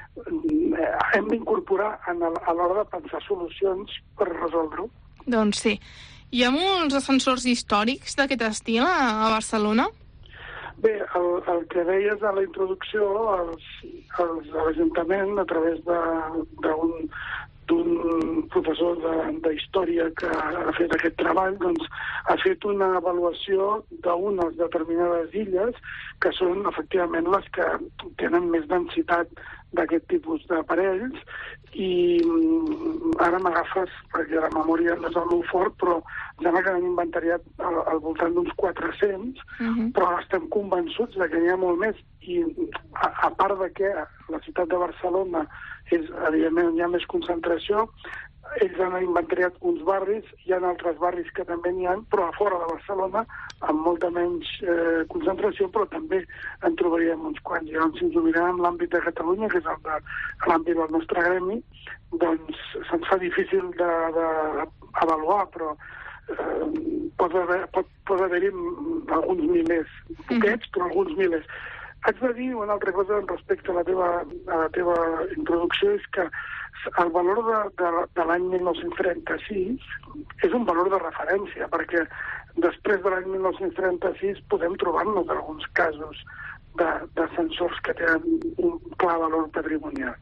hem d'incorporar a l'hora de pensar solucions per resoldre-ho. Doncs sí. Hi ha molts ascensors històrics d'aquest estil a Barcelona? Bé, el, el que deies a la introducció, els, els, l'Ajuntament, a través d'un d'un professor d'història que ha fet aquest treball, doncs, ha fet una avaluació d'unes determinades illes que són efectivament les que tenen més densitat d'aquest tipus d'aparells i ara m'agafes perquè la memòria no és el meu fort, però sembla que han inventariat al, al voltant d'uns quatre-cents, uh-huh. però estem convençuts de que n'hi ha molt més i a, a part de que la ciutat de Barcelona és, evidentment, hi ha més concentració, ells han inventariat uns barris, hi ha altres barris que també n'hi ha, però a fora de Barcelona, amb molta menys eh, concentració, però també en trobaríem uns quants. I llavors, si ens ho mirem en l'àmbit de Catalunya, que és el de, l'àmbit del nostre gremi, doncs se'ns fa difícil d'avaluar, però eh, pot haver, pot, pot haver-hi alguns milers, poquets, però alguns milers. Haig de dir una altra cosa respecte a la teva, a la teva introducció, és que el valor de, de, de l'any mil nou-cents trenta-sis és un valor de referència, perquè després de l'any mil nou-cents trenta-sis podem trobar-nos alguns casos d'ascensors que tenen un clar valor patrimonial.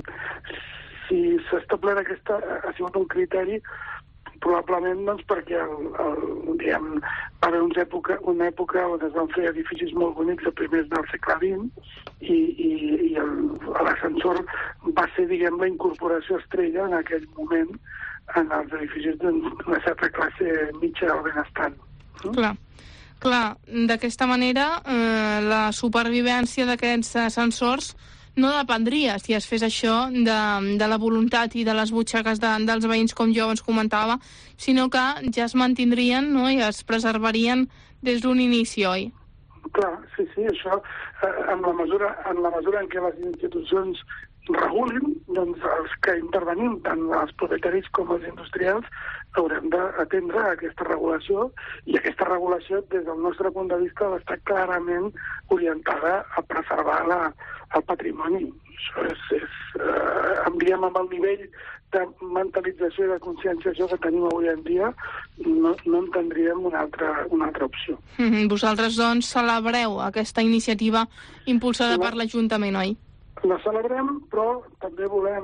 Si s'ha establert aquesta, ha sigut un criteri probablement doncs, perquè el, el, diguem, va haver una època, una època on es van fer edificis molt bonics a primers del segle vint i, i, i l'ascensor va ser, diguem, la incorporació estrella en aquell moment en els edificis d'una certa classe mitja o benestant. Mm? Clar, clar. D'aquesta manera eh, la supervivència d'aquests ascensors no dependria, si es fes això, de, de la voluntat i de les butxaques de, dels veïns, com jo ens comentava, sinó que ja es mantindrien, no?, i es preservarien des d'un inici, oi? Clar, sí, sí, això, eh, en, la mesura, en la mesura en què les institucions regulin, doncs els que intervenim, tant els propietaris com els industrials, haurem d'atendre aquesta regulació i aquesta regulació, des del nostre punt de vista, ha d'estar clarament orientada a preservar la, el patrimoni. Això és, és eh, enviem amb el nivell de mentalització i de conscienciació que tenim avui en dia, no, no entendríem una altra, una altra opció. Mm-hmm. Vosaltres, doncs, celebreu aquesta iniciativa impulsada no. per l'Ajuntament, oi? La celebrem, però també volem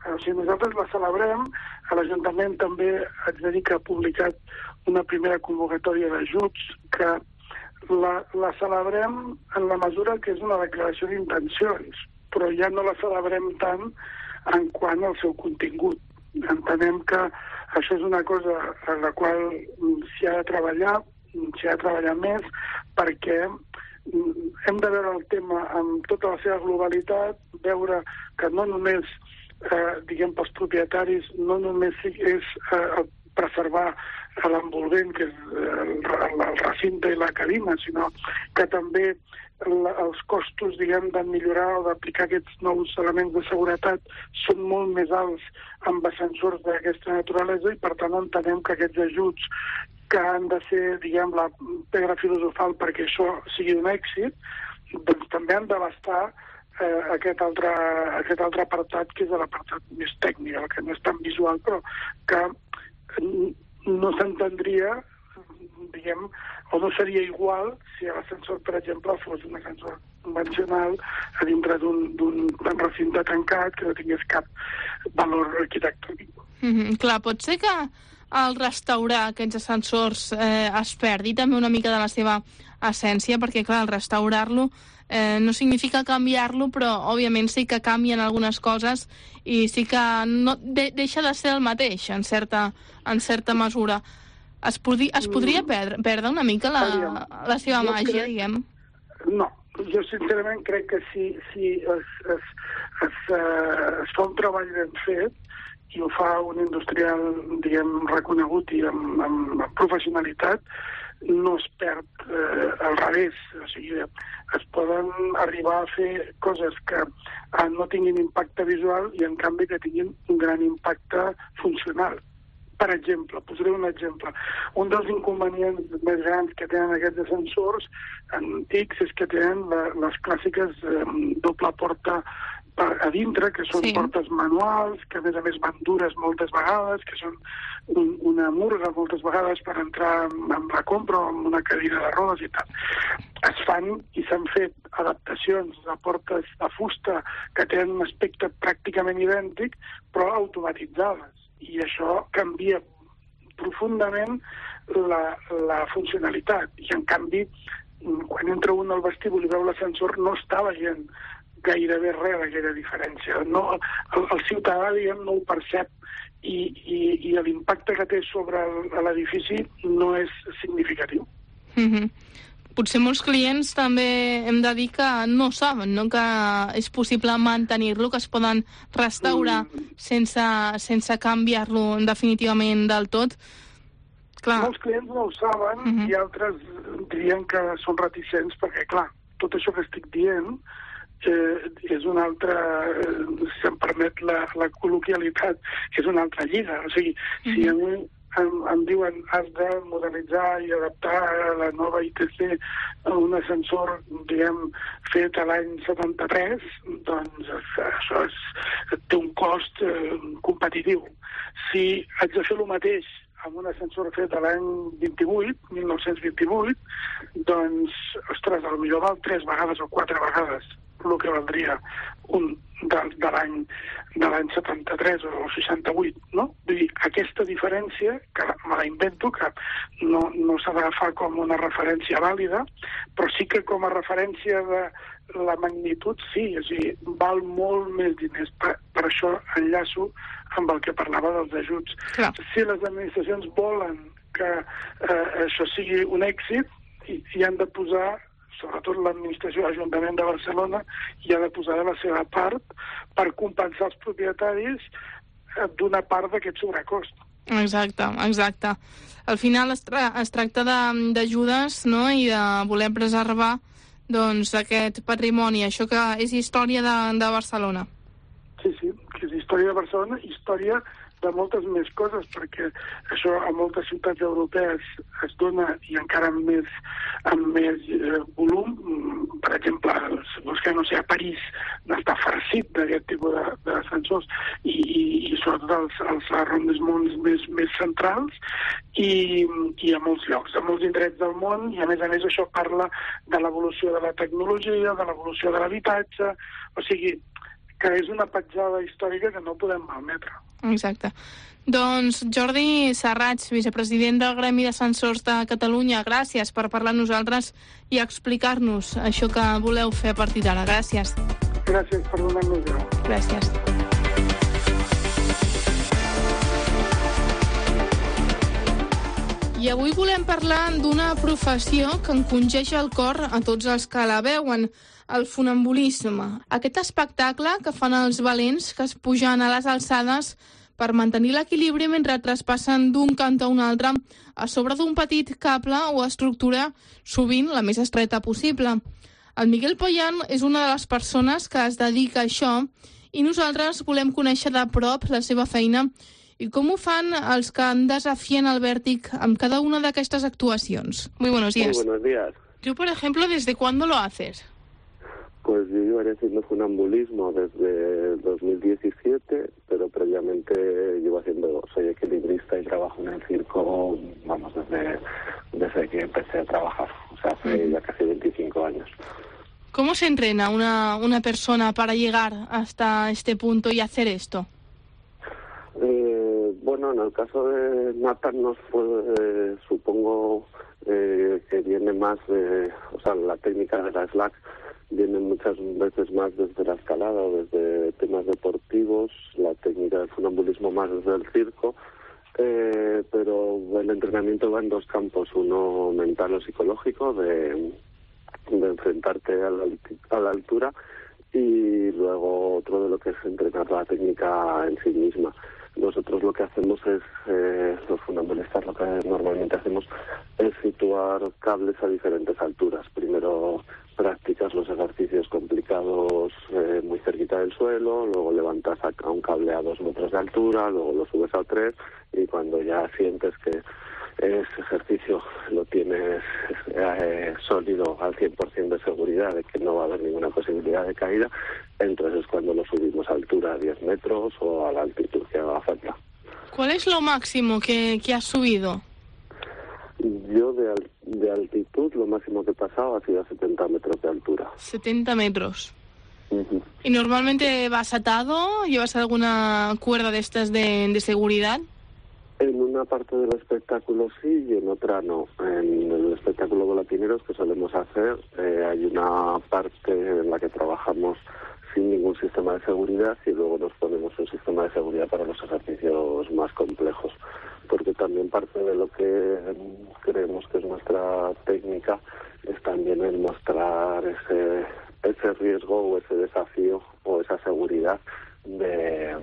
O sigui, nosaltres la celebrem, l'Ajuntament també haig de dir que ha publicat una primera convocatòria d'ajuts que la, la celebrem en la mesura que és una declaració d'intencions, però ja no la celebrem tant en quant al seu contingut. Entenem que això és una cosa en la qual s'hi ha de treballar, s'hi ha de treballar més, perquè hem de veure el tema amb tota la seva globalitat, veure que no només, eh, diguem, pels propietaris, no només és eh, preservar l'envolvent, que és el, el recinte i la cabina, sinó que també la, els costos, diguem, de millorar o d'aplicar aquests nous elements de seguretat són molt més alts amb ascensors d'aquesta naturalesa i, per tant, entenem que aquests ajuts que han de ser, diguem, la pedra filosofal perquè això sigui un èxit, doncs també han d'abastar eh, aquest, altre, aquest altre apartat, que és l'apartat més tècnic, el que no és tan visual, però que no s'entendria, diguem, o no seria igual si l'ascensor, per exemple, fos un ascensor convencional a dintre d'un recinte tancat que no tingués cap valor arquitectònic. Mm-hmm, clar, pot ser que al restaurar aquests ascensors eh, es perdi també una mica de la seva essència, perquè, clar, al restaurar-lo eh, no significa canviar-lo, però, òbviament, sí que canvien algunes coses i sí que no, de, deixa de ser el mateix, en certa, en certa mesura. Es, podri, es podria perdre, perdre una mica la, la seva jo màgia, crec, diguem? No, jo sincerament crec que si, si es, es, es, uh, es fa un treball ben fet i ho fa un industrial, diguem, reconegut i amb, amb, amb professionalitat, no es perd eh, al revés. O sigui, es poden arribar a fer coses que eh, no tinguin impacte visual i, en canvi, que tinguin un gran impacte funcional. Per exemple, posaré un exemple. Un dels inconvenients més grans que tenen aquests ascensors antics és que tenen la, les clàssiques eh, doble porta a dintre, que són sí. portes manuals, que a més a més van dures moltes vegades, que són un, una murga moltes vegades per entrar en la compra o en una cadira de rodes i tal. Es fan i s'han fet adaptacions de portes de fusta que tenen un aspecte pràcticament idèntic, però automatitzades. I això canvia profundament la, la funcionalitat. I, en canvi, quan entra un al vestíbul i veu l'ascensor, no està veient gairebé res d'aquella diferència. No, el, el ciutadà, diguem, no ho percep i, i, i l'impacte que té sobre l'edifici no és significatiu. Mm-hmm. Potser molts clients també hem de dir que no saben, no? Que és possible mantenir-lo, que es poden restaurar mm. sense, sense canviar-lo definitivament del tot. Clar. Molts clients no ho saben mm-hmm. i altres dirien que són reticents perquè, clar, tot això que estic dient eh, és una altra, eh, si em permet la, la col·loquialitat, és una altra lliga. O sigui, mm-hmm. si a mi Em, em diuen has de modernitzar i adaptar a la nova I T C un ascensor, diguem, fet a l'any setanta-tres, doncs això és, té un cost eh, competitiu. Si haig de fer el mateix amb un ascensor fet a l'any vint-i-vuit, mil nou-cents vint-i-vuit, doncs, ostres, potser val tres vegades o quatre vegades el que valdria un de, de l'any de l'any setanta-tres o seixanta-vuit, no? Vull dir, aquesta diferència, que me la invento, que no, no s'ha d'agafar com una referència vàlida, però sí que com a referència de la magnitud, sí, és a dir, val molt més diners. Per, per això enllaço amb el que parlava dels ajuts. Clar. Si les administracions volen que eh, això sigui un èxit, hi, hi han de posar, sobretot l'administració, l'Ajuntament de Barcelona, hi ha de posar de la seva part per compensar els propietaris d'una part d'aquest sobrecost. Exacte, exacte. Al final es, tra es tracta d'ajudes, no?, i de voler preservar doncs, aquest patrimoni, això que és història de, de Barcelona. Sí, sí, que és història de Barcelona, història de moltes més coses, perquè això a moltes ciutats europees es dona i encara amb més, amb més eh, volum. Per exemple, doncs que no sé, a París està farcit d'aquest tipus d'ascensors i, i, i sobretot els, els arrondissements més, més centrals i, i a molts llocs, a molts indrets del món, i a més a més això parla de l'evolució de la tecnologia, de l'evolució de l'habitatge, o sigui, que és una petjada històrica que no podem malmetre. Exacte. Doncs Jordi Serrats, vicepresident del Gremi d'Ascensors de Catalunya, gràcies per parlar amb nosaltres i explicar-nos això que voleu fer a partir d'ara. Gràcies. Gràcies per donar-nos veu. Gràcies. I avui volem parlar d'una professió que encongeix el cor a tots els que la veuen, el funambulisme. Aquest espectacle que fan els valents que es pugen a les alçades per mantenir l'equilibri mentre traspassen d'un cantó a un altre a sobre d'un petit cable o estructura, sovint la més estreta possible. El Miguel Poyan és una de les persones que es dedica a això i nosaltres volem conèixer de prop la seva feina i com ho fan els que desafien el vèrtic amb cada una d'aquestes actuacions. Muy buenos días. Muy buenos días. Tú, por ejemplo, ¿desde cuándo lo haces? Pues yo llevaré haciendo funambulismo desde dos mil diecisiete, pero previamente llevo haciendo, soy equilibrista y trabajo en el circo, vamos, desde, desde que empecé a trabajar, o sea, hace ya casi veinticinco años. ¿Cómo se entrena una, una persona para llegar hasta este punto y hacer esto? Eh, bueno, en el caso de Nathan nos fue, eh, supongo eh, que viene más de, o sea, la técnica de la slack viene muchas veces más desde la escalada o desde temas deportivos, la técnica del funambulismo más desde el circo, eh, pero el entrenamiento va en dos campos, uno mental o psicológico, de, de enfrentarte a la, a la altura, y luego otro de lo que es entrenar la técnica en sí misma. Nosotros lo que hacemos es, eh, los funambulistas lo que normalmente hacemos es situar cables a diferentes alturas. Primero practicas los ejercicios complicados eh, muy cerquita del suelo, luego levantas a, a un cable a dos metros de altura, luego lo subes a tres, y cuando ya sientes que ese ejercicio lo tienes eh, sólido al cien por ciento de seguridad de que no va a haber ninguna posibilidad de caída, entonces es cuando lo subimos a altura a diez metros o a la altitud que haga falta. ¿Cuál es lo máximo que, que has subido? Yo de, al, de altitud lo máximo que he pasado ha sido a setenta metros de altura. setenta metros. Uh-huh. ¿Y normalmente vas atado? ¿Llevas alguna cuerda de estas de, de seguridad? En una parte del espectáculo sí y en otra no. En el espectáculo volatineros que solemos hacer eh, hay una parte en la que trabajamos sin ningún sistema de seguridad y luego nos ponemos un sistema de seguridad para los ejercicios más complejos. Porque también parte de lo que creemos que es nuestra técnica es también el mostrar ese, ese riesgo o ese desafío o esa seguridad de...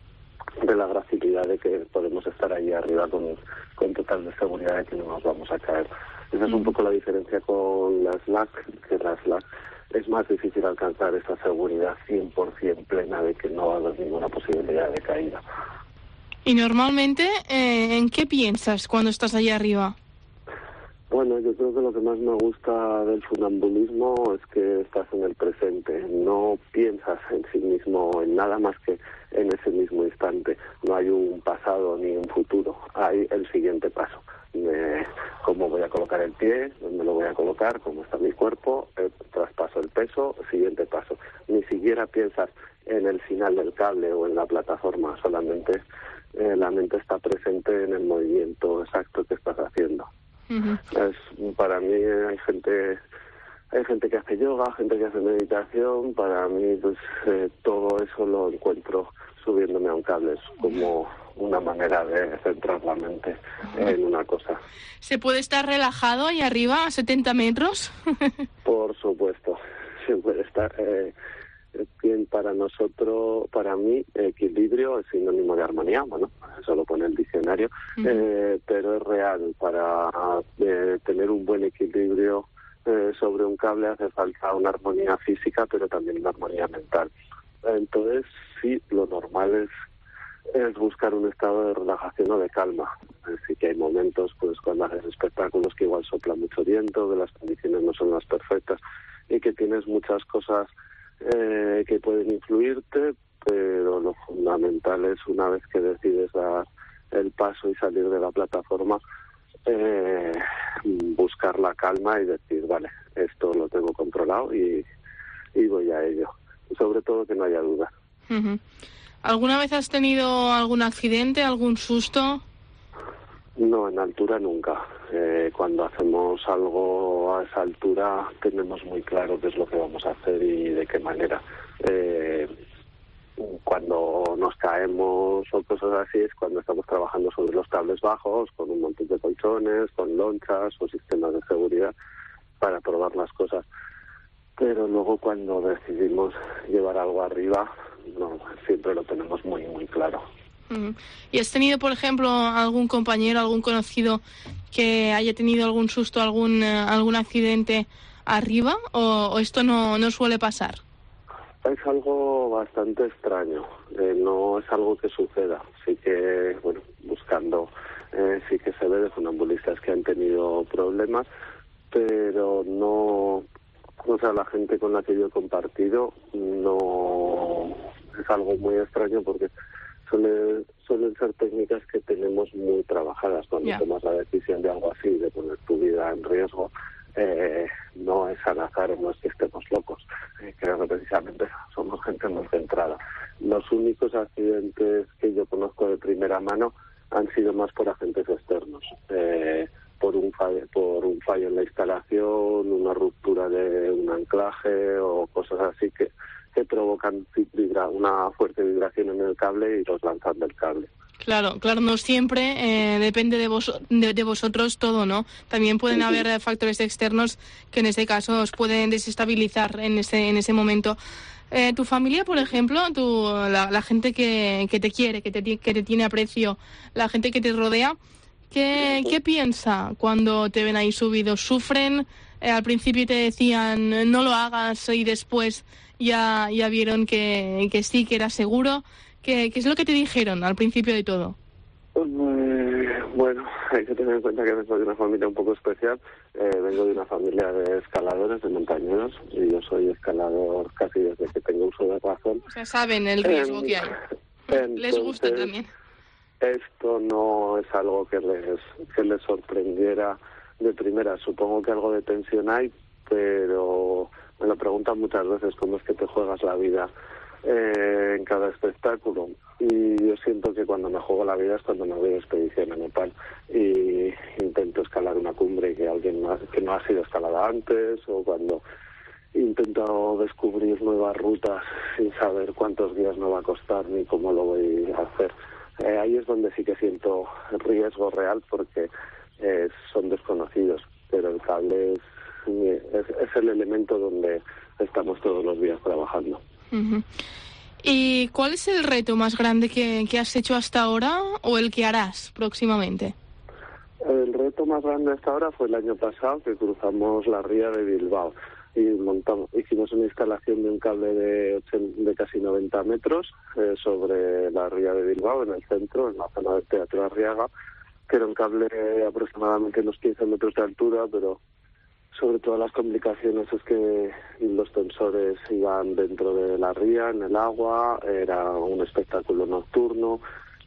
de la gracilidad de que podemos estar ahí arriba con, con total de seguridad de que no nos vamos a caer. Esa es un poco la diferencia con la slack, que la slack es más difícil alcanzar esa seguridad cien por ciento plena de que no va a haber ninguna posibilidad de caída. ¿Y normalmente eh, en qué piensas cuando estás allá arriba? Bueno, yo creo que lo que más me gusta del funambulismo es que estás en el presente, no piensas en sí mismo en nada más que en ese mismo instante. No hay un pasado ni un futuro, hay el siguiente paso. De cómo voy a colocar el pie, dónde lo voy a colocar, cómo está mi cuerpo, el traspaso el peso, siguiente paso. Ni siquiera piensas en el final del cable o en la plataforma, solamente eh, la mente está presente en el movimiento exacto que estás haciendo. Uh-huh. Es, para mí hay gente hay gente que hace yoga, gente que hace meditación. Para mí pues eh, todo eso lo encuentro subiéndome a un cable. Es como una manera de centrar la mente uh-huh. en una cosa. ¿Se puede estar relajado ahí arriba a setenta metros? Por supuesto, se puede estar. Eh, bien, para nosotros, para mí, equilibrio es sinónimo de armonía, bueno, eso lo pone el diccionario, uh-huh. eh, pero es real. Para eh, tener un buen equilibrio eh, sobre un cable hace falta una armonía física, pero también una armonía mental. Entonces, sí, lo normal es, es buscar un estado de relajación o de calma. Así que hay momentos, pues, cuando haces espectáculos que igual sopla mucho viento, que las condiciones no son las perfectas y que tienes muchas cosas Eh, que pueden influirte, pero lo fundamental es una vez que decides dar el paso y salir de la plataforma, eh, buscar la calma y decir, vale, esto lo tengo controlado y, y voy a ello. Sobre todo que no haya dudas. Uh-huh. ¿Alguna vez has tenido algún accidente, algún susto? No, en altura nunca. Eh, cuando hacemos algo a esa altura tenemos muy claro qué es lo que vamos a hacer y de qué manera. Eh, cuando nos caemos o cosas así es cuando estamos trabajando sobre los cables bajos, con un montón de colchones, con lonchas o sistemas de seguridad para probar las cosas. Pero luego cuando decidimos llevar algo arriba, no, siempre lo tenemos muy, muy claro. Uh-huh. ¿Y has tenido, por ejemplo, algún compañero, algún conocido que haya tenido algún susto, algún uh, algún accidente arriba, o, o esto no, no suele pasar? Es algo bastante extraño, eh, no es algo que suceda. Sí que, bueno, buscando, eh, sí que se ve de funambulistas que han tenido problemas, pero no, o sea, la gente con la que yo he compartido no es algo muy extraño porque suele, suelen ser técnicas que tenemos muy trabajadas. Cuando yeah. tomas la decisión de algo así, de poner tu vida en riesgo, eh, no es al azar, no es que estemos locos. Eh, creo que precisamente somos gente muy centrada. Los únicos accidentes que yo conozco de primera mano han sido más por agentes externos. Eh, por un fallo, por un fallo en la instalación, una ruptura de un anclaje o cosas así que, que provocan vibra, una fuerte vibración en el cable y los lanzan del cable. Claro, claro, no siempre eh, depende de, vos, de, de vosotros todo, ¿no? También pueden sí, haber sí. factores externos que en este caso os pueden desestabilizar en ese, en ese momento. Eh, tu familia, por ejemplo, tu, la, la gente que, que te quiere, que te, que te tiene aprecio, la gente que te rodea, ¿Qué, ¿Qué piensa cuando te ven ahí subidos? ¿Sufren? Eh, al principio te decían no lo hagas y después ya, ya vieron que, que sí, que era seguro. ¿Qué, ¿Qué es lo que te dijeron al principio de todo? Eh, bueno, hay que tener en cuenta que vengo de una familia un poco especial. Eh, vengo de una familia de escaladores, de montañeros, y yo soy escalador casi desde que tengo uso de razón. O sea, saben el riesgo eh, que hay. Entonces, les gusta también. Esto no es algo que les que les sorprendiera de primera. Supongo que algo de tensión hay, pero me lo preguntan muchas veces cómo es que te juegas la vida eh, en cada espectáculo. Y yo siento que cuando me juego la vida es cuando me voy de expedición a Nepal y intento escalar una cumbre que alguien no ha, que no ha sido escalada antes, o cuando intento descubrir nuevas rutas sin saber cuántos días me va a costar ni cómo lo voy a hacer. Eh, ahí es donde sí que siento riesgo real porque eh, son desconocidos, pero el cable es, es, es el elemento donde estamos todos los días trabajando. Uh-huh. ¿Y cuál es el reto más grande que, que has hecho hasta ahora o el que harás próximamente? El reto más grande hasta ahora fue el año pasado, que cruzamos la ría de Bilbao y montamos, hicimos una instalación de un cable de, ochenta, de casi noventa metros eh, sobre la ría de Bilbao, en el centro, en la zona del Teatro Arriaga, que era un cable de aproximadamente unos quince metros de altura, pero sobre todas las complicaciones es que los tensores iban dentro de la ría, en el agua, era un espectáculo nocturno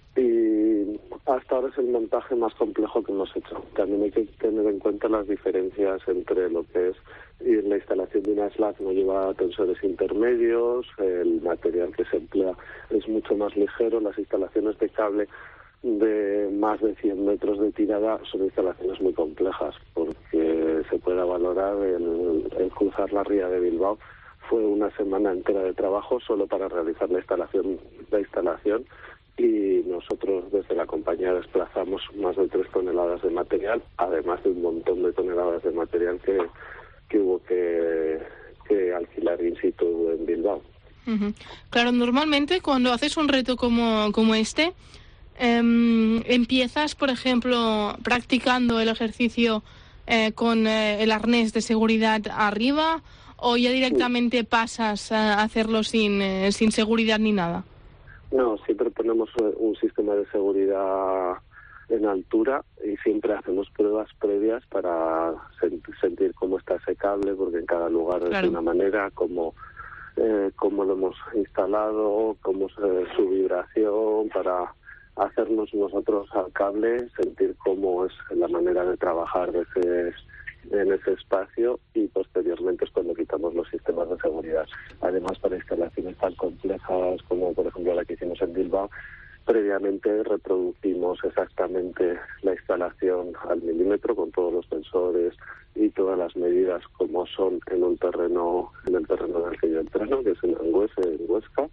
y hasta ahora es el montaje más complejo que hemos hecho. También hay que tener en cuenta las diferencias entre lo que es y la instalación de una slack no lleva tensores intermedios, el material que se emplea es mucho más ligero, las instalaciones de cable de más de cien metros de tirada son instalaciones muy complejas porque se pueda valorar el, el cruzar la ría de Bilbao. Fue una semana entera de trabajo solo para realizar la instalación, la instalación y nosotros desde la compañía desplazamos más de tres toneladas de material, además de un montón de toneladas de material que, que hubo que, que alquilar in situ en Bilbao. Uh-huh. Claro, normalmente cuando haces un reto como, como este, eh, empiezas, por ejemplo, practicando el ejercicio eh, con eh, el arnés de seguridad arriba, o ya directamente sí. pasas a hacerlo sin, eh, sin seguridad ni nada. No, siempre ponemos un sistema de seguridad en altura y siempre hacemos pruebas previas para sentir cómo está ese cable, porque en cada lugar claro. es de una manera, cómo, eh, cómo lo hemos instalado, cómo es su vibración, para hacernos nosotros al cable, sentir cómo es la manera de trabajar de ese, en ese espacio, y posteriormente es cuando quitamos los sistemas protocolos de seguridad. Además, para instalaciones tan complejas como, por ejemplo, la que hicimos en Bilbao, previamente reproducimos exactamente la instalación al milímetro con todos los sensores y todas las medidas como son en un terreno, en el terreno en el que yo entreno, que es en Angües, en Huesca.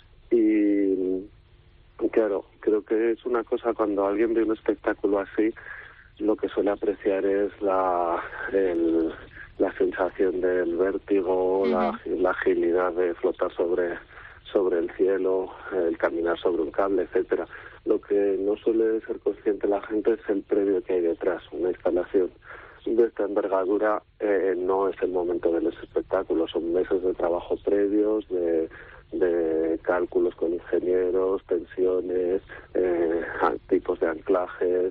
Y claro, creo que es una cosa cuando alguien ve un espectáculo así, lo que suele apreciar es la el, la sensación del vértigo, uh-huh. la, la agilidad de flotar sobre sobre el cielo, el caminar sobre un cable, etcétera. Lo que no suele ser consciente la gente es el previo que hay detrás. Una instalación de esta envergadura eh, no es el momento del espectáculo, son meses de trabajo previos, de, de cálculos con ingenieros, tensiones, eh, tipos de anclajes.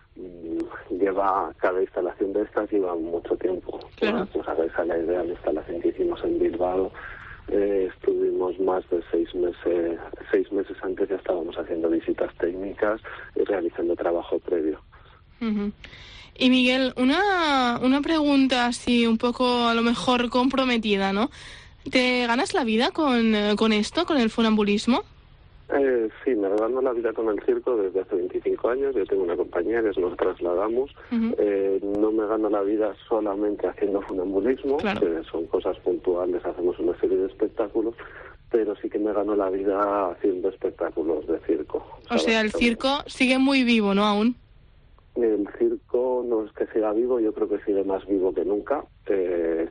Lleva cada instalación de estas lleva mucho tiempo. Claro. Pues a veces la idea de la instalación que hicimos en Bilbao, Eh, estuvimos más de seis meses seis meses antes, ya estábamos haciendo visitas técnicas y realizando trabajo previo. Uh-huh. Y Miguel, una, una pregunta así un poco a lo mejor comprometida, ¿no? ¿Te ganas la vida con, con esto, con el funambulismo? Eh, sí, me gano la vida con el circo desde hace veinticinco años. Yo tengo una compañía que nos trasladamos. Uh-huh. Eh, no me gano la vida solamente haciendo funambulismo, claro. que son cosas puntuales, hacemos una serie de espectáculos, pero sí que me gano la vida haciendo espectáculos de circo. O sea, el circo sigue muy vivo, ¿no, aún? El circo no es que siga vivo, yo creo que sigue más vivo que nunca. Eh,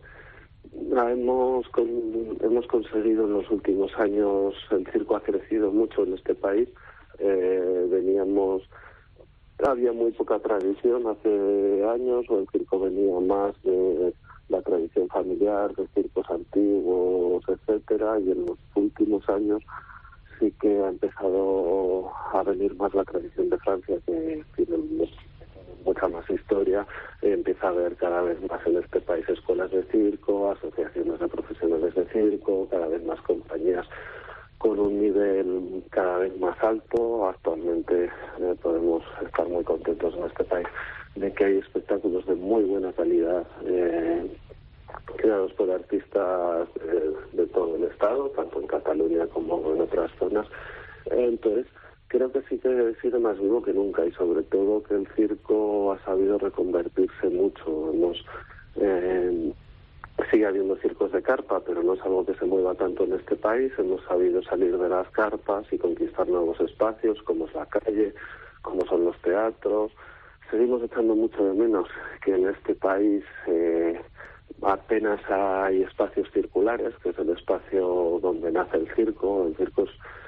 Hemos, con, hemos conseguido en los últimos años, el circo ha crecido mucho en este país. Eh, veníamos, había muy poca tradición hace años, o el circo venía más de la tradición familiar, de circos antiguos, etcétera, y en los últimos años sí que ha empezado a venir más la tradición de Francia, que tiene mucha más historia. Eh, empieza a haber cada vez más en este país escuelas de circo, asociaciones de profesionales de circo, cada vez más compañías con un nivel cada vez más alto. Actualmente eh, podemos estar muy contentos en este país de que hay espectáculos de muy buena calidad eh, creados por artistas de, de todo el estado, tanto en Cataluña como en otras zonas. Eh, entonces creo que sí que sigue más vivo que nunca, y sobre todo que el circo ha sabido reconvertirse mucho. Hemos, eh, sigue habiendo circos de carpa, pero no es algo que se mueva tanto en este país. Hemos sabido salir de las carpas y conquistar nuevos espacios, como es la calle, como son los teatros. Seguimos echando mucho de menos que en este país eh, apenas hay espacios circulares, que es el espacio donde nace el circo. El circo es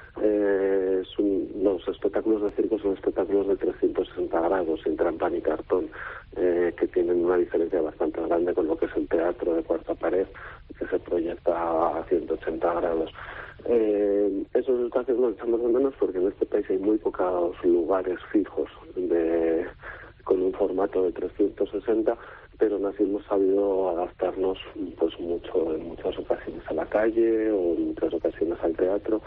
Eh, son, los espectáculos de circo son espectáculos de trescientos sesenta grados, sin trampa ni cartón, eh, que tienen una diferencia bastante grande con lo que es el teatro de cuarta pared, que se proyecta a ciento ochenta grados. Eh, esos espacios los echamos de menos porque en este país hay muy pocos lugares fijos de, con un formato de trescientos sesenta, pero aún así hemos sabido adaptarnos pues mucho en muchas ocasiones a la calle o en muchas ocasiones al teatro.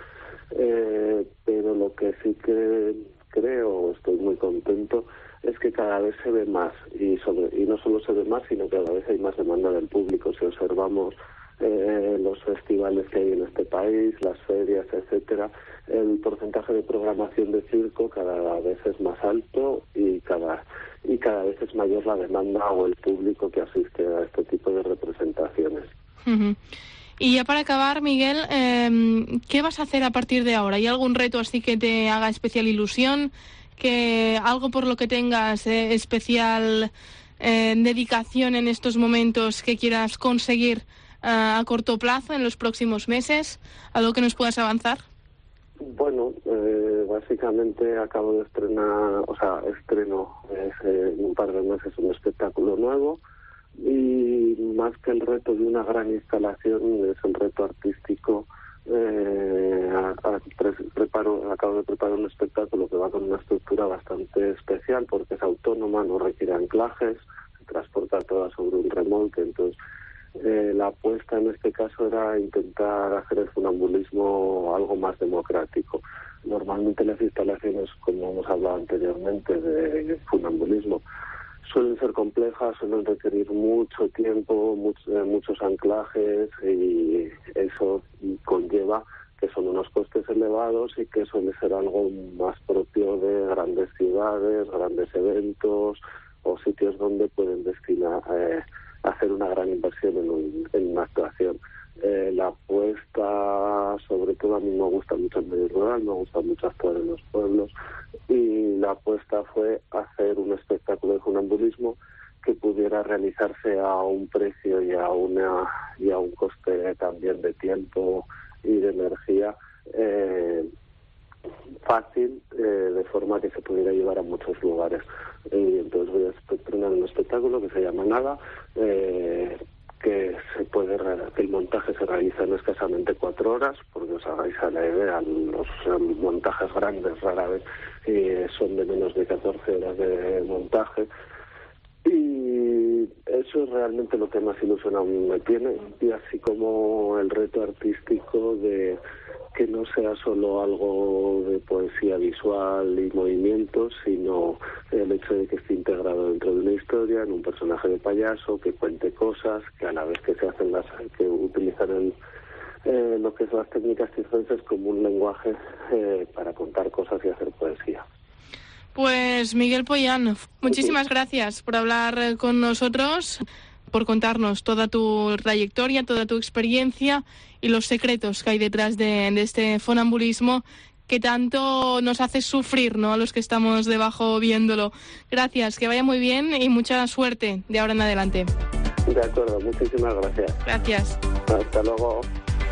Eh, pero lo que sí que creo, estoy muy contento, es que cada vez se ve más, y sobre y no solo se ve más, sino que cada vez hay más demanda del público. Si observamos eh, los festivales que hay en este país, las ferias, etcétera, el porcentaje de programación de circo cada vez es más alto y cada y cada vez es mayor la demanda o el público que asiste a este tipo de representaciones. Uh-huh. Y ya para acabar, Miguel, eh, ¿qué vas a hacer a partir de ahora? ¿Hay algún reto así que te haga especial ilusión? ¿Que algo por lo que tengas eh, especial eh, dedicación en estos momentos que quieras conseguir eh, a corto plazo, en los próximos meses? ¿Algo que nos puedas avanzar? Bueno, eh, básicamente acabo de estrenar, o sea, estreno eh, en un par de meses un espectáculo nuevo. Y más que el reto de una gran instalación, es el reto artístico. Eh, a, a, preparo, acabo de preparar un espectáculo que va con una estructura bastante especial porque es autónoma, no requiere anclajes, se transporta toda sobre un remolque. Entonces, eh, la apuesta en este caso era intentar hacer el funambulismo algo más democrático. Normalmente las instalaciones, como hemos hablado anteriormente, de funambulismo suelen ser complejas, suelen requerir mucho tiempo, mucho, eh, muchos anclajes, y eso conlleva que son unos costes elevados y que suele ser algo más propio de grandes ciudades, grandes eventos o sitios donde pueden destinar eh, hacer una gran inversión en, un, en una actuación. Eh, la apuesta, sobre todo a mí me gusta mucho el medio rural, me gusta mucho actuar en los pueblos, y la apuesta fue hacer un espectáculo de funambulismo que pudiera realizarse a un precio y a una y a un coste también de tiempo y de energía eh, fácil, eh, de forma que se pudiera llevar a muchos lugares. Y entonces voy a estrenar un espectáculo que se llama Nada, eh, que se puede que el montaje se realiza en escasamente cuatro horas, porque os hagáis a la idea, los um, montajes grandes rara vez eh, son de menos de catorce horas de montaje. Y eso es realmente lo que más ilusión a mí me tiene, y así como el reto artístico de que no sea solo algo de poesía visual y movimientos, sino el hecho de que esté integrado dentro de una historia, en un personaje de payaso, que cuente cosas, que a la vez que se hacen las, que utilizan el, eh, lo que son las técnicas circenses como un lenguaje eh, para contar cosas y hacer poesía. Pues Miguel Pollán, muchísimas gracias por hablar con nosotros, por contarnos toda tu trayectoria, toda tu experiencia y los secretos que hay detrás de, de este funambulismo que tanto nos hace sufrir, ¿no?, a los que estamos debajo viéndolo. Gracias, que vaya muy bien y mucha suerte de ahora en adelante. De acuerdo, muchísimas gracias. Gracias. Hasta luego.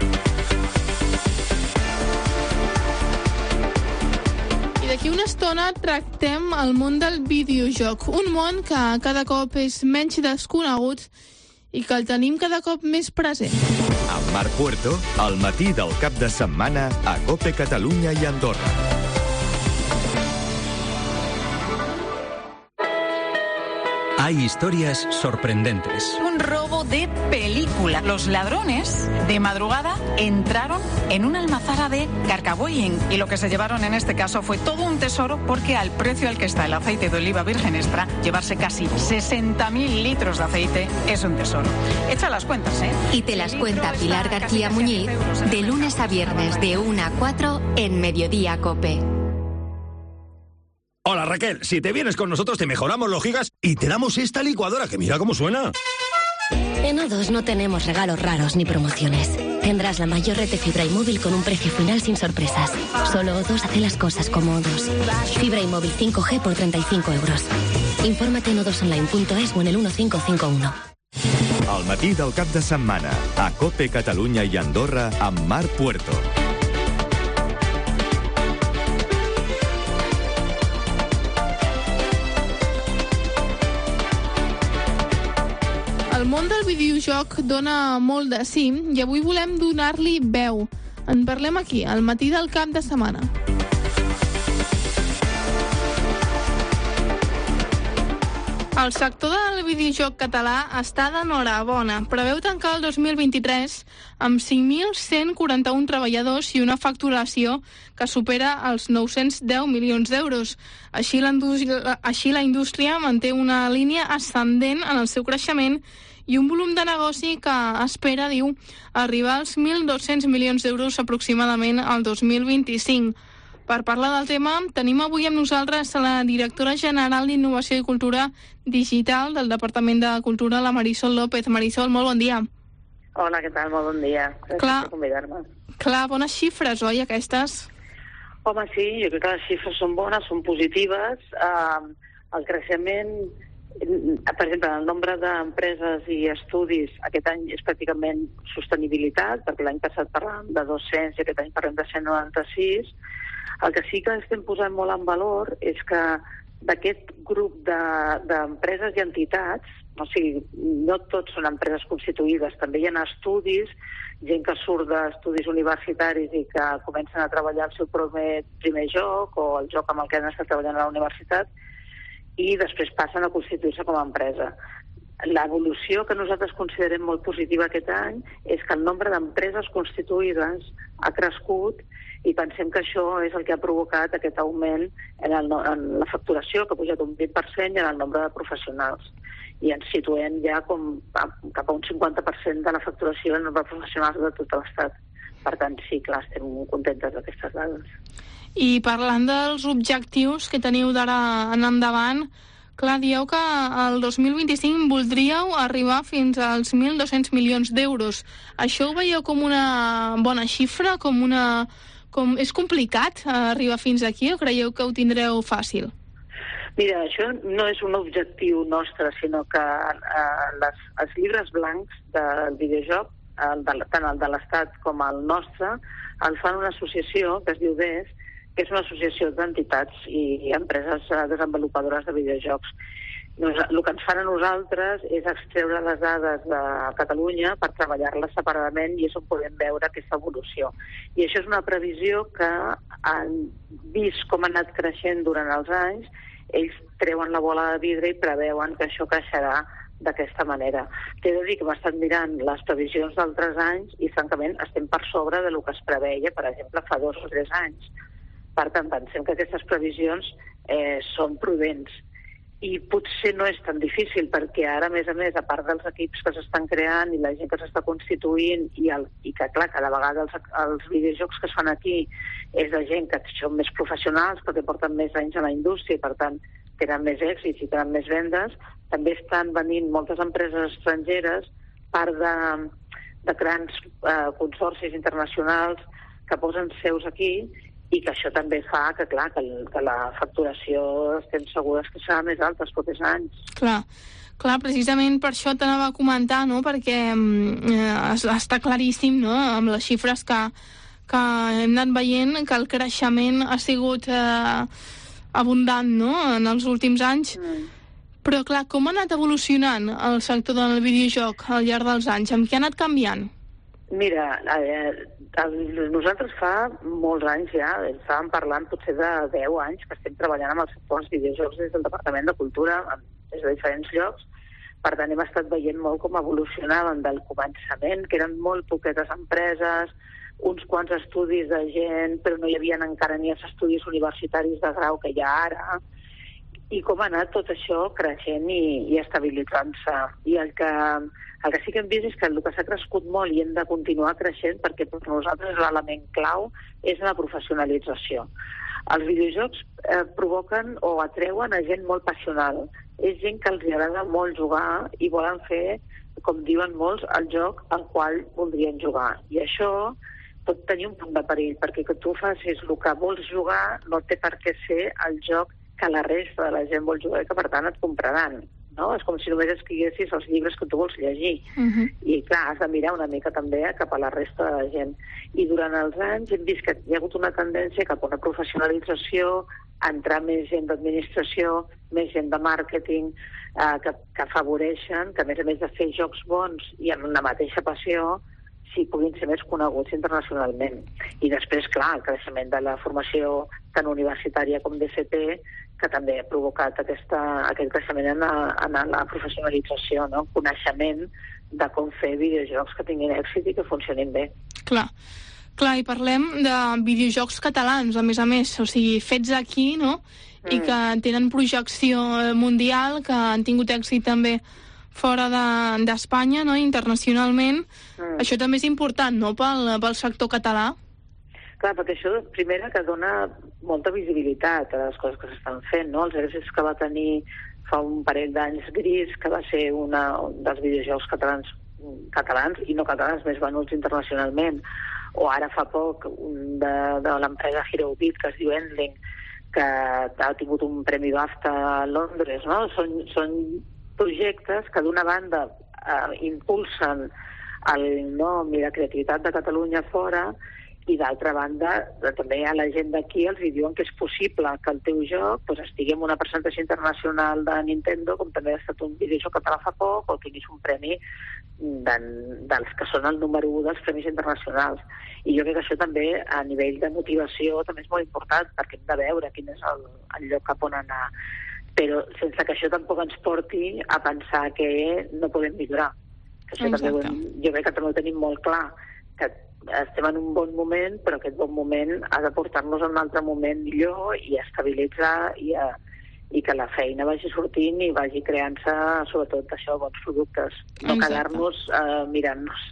I d'aquí una estona tractem el món del videojoc, un món que cada cop és menys desconegut i que el tenim cada cop més present. Amb Marc Puerto, al matí del cap de setmana a COPE Catalunya i Andorra. Hay historias sorprendentes. Un robo de película. Los ladrones, de madrugada, entraron en una almazara de Carcaboying y lo que se llevaron en este caso fue todo un tesoro, porque al precio al que está el aceite de oliva virgen extra, llevarse casi sesenta mil litros de aceite es un tesoro. Echa las cuentas, ¿eh? Y te las cuenta Pilar García Muñiz de lunes a viernes de una a cuatro en Mediodía COPE. Hola Raquel, si te vienes con nosotros te mejoramos los gigas y te damos esta licuadora que mira cómo suena. En O dos no tenemos regalos raros ni promociones. Tendrás la mayor red de fibra y móvil con un precio final sin sorpresas. Solo O dos hace las cosas como O dos. Fibra y móvil cinco G por treinta y cinco euros. Infórmate en o dos online punto es o en el uno cinco cinco uno. Al matí del cap de setmana a COPE Catalunya i Andorra amb Marc Puerto. El món del videojoc dona molt de sí i avui volem donar-li veu. En parlem aquí, al matí del cap de setmana. El sector del videojoc català està d'enhorabona. Preveu tancar el dos mil vint-i-tres amb cinc mil cent quaranta-un treballadors i una facturació que supera els nou-cents deu milions d'euros. Així, així la indústria manté una línia ascendent en el seu creixement i un volum de negoci que espera, diu, arribar als mil dos-cents milions d'euros aproximadament al dos mil vint-i-cinc. Per parlar del tema, tenim avui amb nosaltres a la directora general d'Innovació i Cultura Digital del Departament de Cultura, la Marisol López. Marisol, molt bon dia. Hola, què tal? Molt bon dia. Gràcies clar, per convidar-me. Clar, bones xifres, oi, aquestes? Home, sí, jo crec que les xifres són bones, són positives. Uh, el creixement, per exemple, el nombre d'empreses i estudis aquest any és pràcticament sostenibilitat, perquè l'any passat parlàvem de dos-cents i aquest any parlem de cent noranta-sis. El que sí que estem posant molt en valor és que d'aquest grup d'empreses de, i entitats, o sigui, no tots són empreses constituïdes, també hi ha estudis, gent que surt d'estudis universitaris i que comencen a treballar el seu primer, primer joc o el joc amb el que han estat treballant a la universitat i després passen a constituir-se com a empresa. l'evolució que nosaltres considerem molt positiva aquest any és que el nombre d'empreses constituïdes ha crescut i pensem que això és el que ha provocat aquest augment en, el, en la facturació, que ha pujat un vint per cent, i en el nombre de professionals. I ens situem ja com a, cap a un cinquanta per cent de la facturació en el nombre de professionals de tot l'Estat. Per tant, sí, clar, estem contentes d'aquestes dades. I parlant dels objectius que teniu d'ara en endavant, clar, dieu que el dos mil vint-i-cinc voldríeu arribar fins als mil dos-cents milions d'euros. Això ho veieu com una bona xifra? Com una... com... És complicat arribar fins aquí o creieu que ho tindreu fàcil? Mira, això no és un objectiu nostre, sinó que eh, les, els llibres blancs del videojoc, el de, tant el de l'Estat com el nostre, el fan una associació que es diu D E S, que és una associació d'entitats i empreses desenvolupadores de videojocs. El que ens fan a nosaltres és extreure les dades de Catalunya per treballar-les separadament i és on podem veure aquesta evolució. I això és una previsió que han vist com ha anat creixent durant els anys, ells treuen la bola de vidre i preveuen que això creixerà d'aquesta manera. T'he de dir que hem estat mirant les previsions d'altres anys i, francament, estem per sobre de lo que es preveia, per exemple, fa dos o tres anys. Per tant, pensem que aquestes previsions eh, són prudents. I potser no és tan difícil, perquè ara, a més a més, a part dels equips que s'estan creant i la gent que s'està constituint, i, el, i que, clar, cada vegada els, els videojocs que es fan aquí és de gent que són més professionals, perquè porten més anys a la indústria i, per tant, tenen més èxits i tenen més vendes, també estan venint moltes empreses estrangeres, part de, de grans eh, consorcis internacionals que posen seus aquí, i que això també fa que, clar, que, que la facturació estem segures que serà més alta els propers anys. Clar, clar, precisament per això t'anava a comentar, no?, perquè eh, està claríssim, no?, amb les xifres que, que hem anat veient, que el creixement ha sigut eh, abundant, no?, en els últims anys. Mm. Però, clar, com ha anat evolucionant el sector del videojoc al llarg dels anys? Amb què ha anat canviant? Mira, eh, nosaltres fa molts anys ja, estàvem parlant potser de deu anys que estem treballant amb el sector dels videojocs des del Departament de Cultura, des de diferents llocs. Per tant, hem estat veient molt com evolucionaven del començament, que eren molt poquetes empreses, uns quants estudis de gent, però no hi havia encara ni els estudis universitaris de grau que hi ha ara, i com ha anat tot això creixent i, i estabilitzant-se. I el que, el que sí que hem vist és que el que s'ha crescut molt i hem de continuar creixent, perquè per nosaltres l'element clau és la professionalització. Els videojocs eh, provoquen o atreuen a gent molt passional. És gent que els agrada molt jugar i volen fer, com diuen molts, el joc al qual voldrien jugar. I això pot tenir un punt de perill, perquè que tu facis el que vols jugar no té per què ser el joc que la resta de la gent vol jugar i que, per tant, et compraran. No? És com si només escriguessis els llibres que tu vols llegir. Uh-huh. I, clar, has de mirar una mica també cap a la resta de la gent. I durant els anys hem vist que hi ha hagut una tendència cap a una professionalització, a entrar més gent d'administració, més gent de màrqueting, eh, que, que afavoreixen que, a més a més de fer jocs bons i amb una mateixa passió, sí puguin ser més coneguts internacionalment. I després, clar, el creixement de la formació tant universitària com d'F P, que també ha provocat aquesta, aquest creixement en, a, en la professionalització, no? Coneixement de com fer videojocs que tinguin èxit i que funcionin bé. Clar, clar, i parlem de videojocs catalans, a més a més, o sigui, fets aquí, no?, mm. i que tenen projecció mundial, que han tingut èxit també fora d'Espanya, de, no?, internacionalment. Mm. Això també és important, no?, pel, pel sector català. Clar, perquè això, primera, que dona molta visibilitat a les coses que s'estan fent, no? Els èxits que va tenir fa un parell d'anys Gris, que va ser una, un dels videojocs catalans, catalans i no catalans més venuts internacionalment, o ara fa poc un de, de l'empresa Hero Beat, que es diu Endling, que ha tingut un premi BAFTA a Londres, no? Són, són projectes que d'una banda eh, impulsen el nom i la creativitat de Catalunya fora, i d'altra banda també a la gent d'aquí els diuen que és possible que el teu joc pues, estigui en una presentació internacional de Nintendo, com també ha estat un videojoc català fa poc, o tinguis un premi de, dels que són el número u dels premis internacionals. I jo crec que això també a nivell de motivació també és molt important, perquè hem de veure quin és el, el lloc cap on anar. però sense que això tampoc ens porti a pensar que no podem millorar. Que això també ho hem, jo crec que també ho tenim molt clar, que estem en un bon moment, però aquest bon moment ha de portar-nos a un altre moment millor i a estabilitzar i, a, i que la feina vagi sortint i vagi creant-se, sobretot, això, bons productes. No Exacte. quedar-nos eh, mirant-nos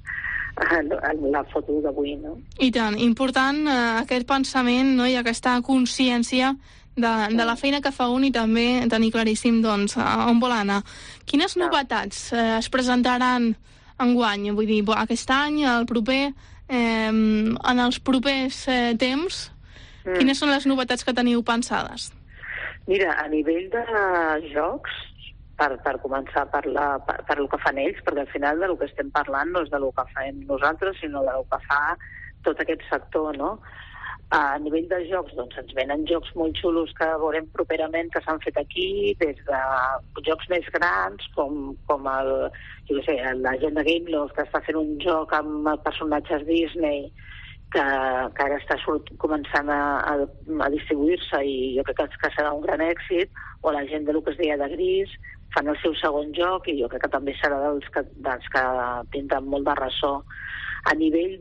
la foto d'avui, no? I tant, important eh, aquest pensament, no?, i aquesta consciència de, de la feina que fa un i també tenir claríssim, doncs, on vol anar. Quines novetats eh, es presentaran enguany? Vull dir, aquest any, el proper, eh, en els propers eh, temps, mm. quines són les novetats que teniu pensades? Mira, a nivell de jocs, per, per començar per, la, per, per el que fan ells, perquè al final del que estem parlant no és del que fem nosaltres, sinó del que fa tot aquest sector, no? A nivell de jocs, doncs ens venen jocs molt xulos que veurem properament que s'han fet aquí, des de jocs més grans, com, com el, jo què sé, la gent de Gameloft, que està fent un joc amb personatges Disney, que, que ara està sort, començant a, a, a distribuir-se i jo crec que, que serà un gran èxit, o la gent de lo que es deia de Gris, fan el seu segon joc i jo crec que també serà dels que, dels que tindran molt de ressò. A nivell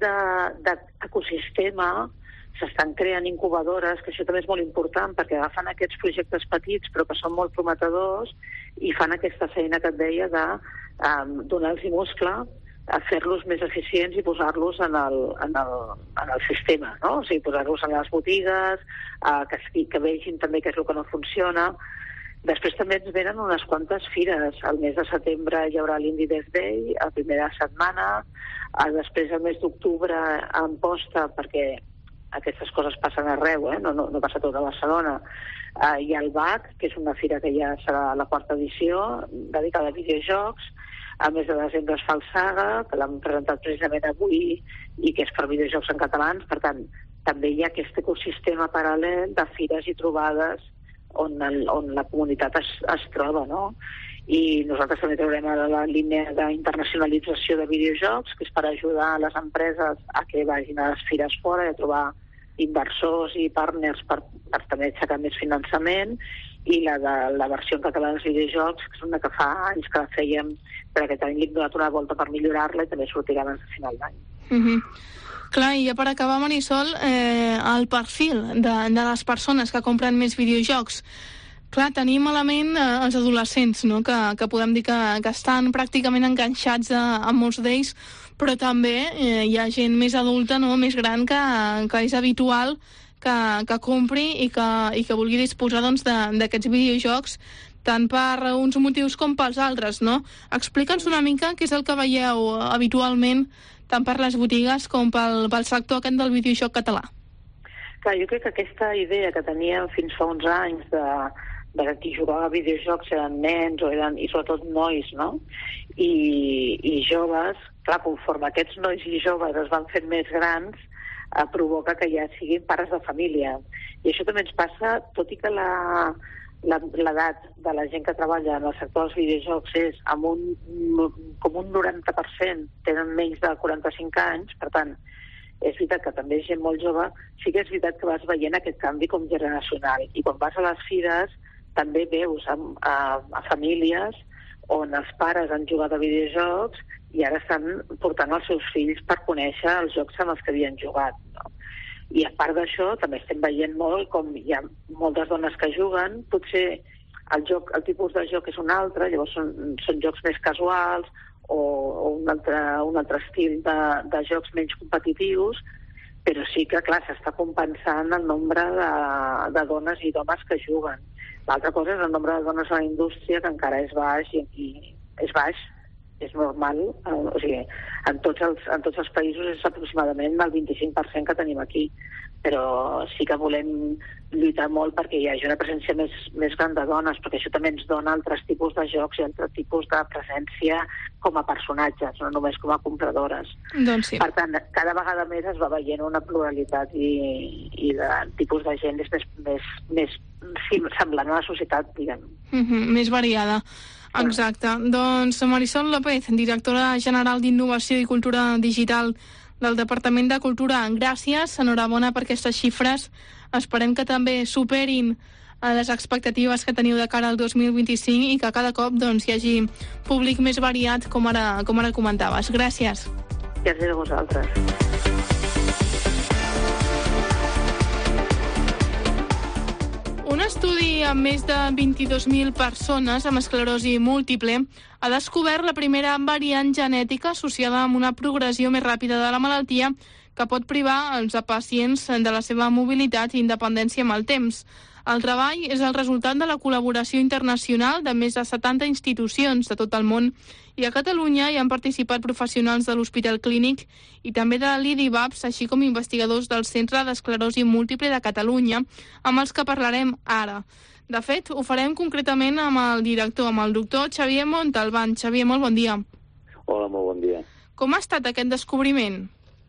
d'ecosistema, de, s'estan creant incubadores, que això també és molt important, perquè agafen aquests projectes petits però que són molt prometedors i fan aquesta feina que et deia de um, donar-los muscle, a fer-los més eficients i posar-los en el, en el, en el sistema, no? O sigui, posar-los en les botigues, uh, que, que vegin també què és el que no funciona. Després també ens venen unes quantes fires. Al mes de setembre hi haurà l'Indie Dev Day, a primera setmana, uh, després al mes d'octubre a Amposta, perquè aquestes coses passen arreu, eh? no, no, no passa tot a Barcelona. Uh, hi ha el B A C, que és una fira que ja serà la quarta edició, dedicada a videojocs. Al mes de desembre es fa el Saga, que l'hem presentat precisament avui, i que és per videojocs en catalans. Per tant, també hi ha aquest ecosistema paral·lel de fires i trobades on, el, on la comunitat es, es troba, no? I nosaltres també traurem a la línia d'internacionalització de videojocs, que és per ajudar a les empreses a que vagin a les fires fora i a trobar inversors i partners per, per també aixecar més finançament, i la de la versió en català dels videojocs, que és una que fa anys que la fèiem, per aquest any li hem donat una volta per millorar-la i també sortirà abans de final d'any. Mm-hmm. Clar, i ja per acabar, Marisol, eh, el perfil de, de les persones que compren més videojocs. Clar, tenim a la ment eh, els adolescents, no?, que, que podem dir que, que estan pràcticament enganxats a, a molts d'ells, però també eh, hi ha gent més adulta, no?, més gran, que, que és habitual que, que compri i que, i que vulgui disposar, doncs, d'aquests videojocs, tant per uns motius com pels altres, no? Explica'ns una mica què és el que veieu habitualment, tant per les botigues com pel, pel sector aquest del videojoc català. Clar, jo crec que aquesta idea que teníem fins fa uns anys de de que qui jugava a videojocs eren nens o eren, i sobretot nois, no? I, i joves, clar, conforme aquests nois i joves es van fent més grans, eh, provoca que ja siguin pares de família. I això també ens passa, tot i que la, la, l'edat de la gent que treballa en el sector dels videojocs és amb un, com un noranta per cent tenen menys de quaranta-cinc anys, per tant, és veritat que també és gent molt jove, sí que és veritat que vas veient aquest canvi com generacional. I quan vas a les fires també veus a, a, a famílies on els pares han jugat a videojocs i ara estan portant els seus fills per conèixer els jocs amb els que havien jugat, no? I a part d'això també estem veient molt com hi ha moltes dones que juguen, potser el, joc, el tipus de joc és un altre, llavors són, són jocs més casuals o, o un, altre, un altre estil de, de jocs menys competitius, però sí que, clar, s'està compensant el nombre de, de dones i d'homes que juguen. L'altra cosa és el nombre de dones a la indústria, que encara és baix, i aquí és baix, és normal. O sigui, en tots els, en tots els països és aproximadament el vint-i-cinc per cent que tenim aquí. Però sí que volem lluitar molt perquè hi hagi una presència més, més gran de dones, perquè això també ens dona altres tipus de jocs i altres tipus de presència com a personatges, no només com a compradores. Doncs sí. Per tant, cada vegada més es va veient una pluralitat i, i de tipus de gent és més, més, més semblant a la societat, diguem. Mm-hmm, més variada. Exacte. Mm. Doncs Marisol López, directora general d'Innovació i Cultura Digital del Departament de Cultura, gràcies, enhorabona per aquestes xifres. Esperem que també superin a les expectatives que teniu de cara al dos mil vint-i-cinc i que cada cop doncs, hi hagi públic més variat, com ara, com ara comentaves. Gràcies. Gràcies a vosaltres. Un estudi amb més de vint-i-dos mil persones amb esclerosi múltiple ha descobert la primera variant genètica associada amb una progressió més ràpida de la malaltia que pot privar els pacients de la seva mobilitat i independència amb el temps. El treball és el resultat de la col·laboració internacional de més de setanta institucions de tot el món i a Catalunya hi han participat professionals de l'Hospital Clínic i també de l'I D I B A P S, així com investigadors del Centre d'Esclerosi Múltiple de Catalunya, amb els que parlarem ara. De fet, ho farem concretament amb el director, amb el doctor Xavier Montalbán. Xavier, molt bon dia. Hola, molt bon dia. Com ha estat aquest descobriment?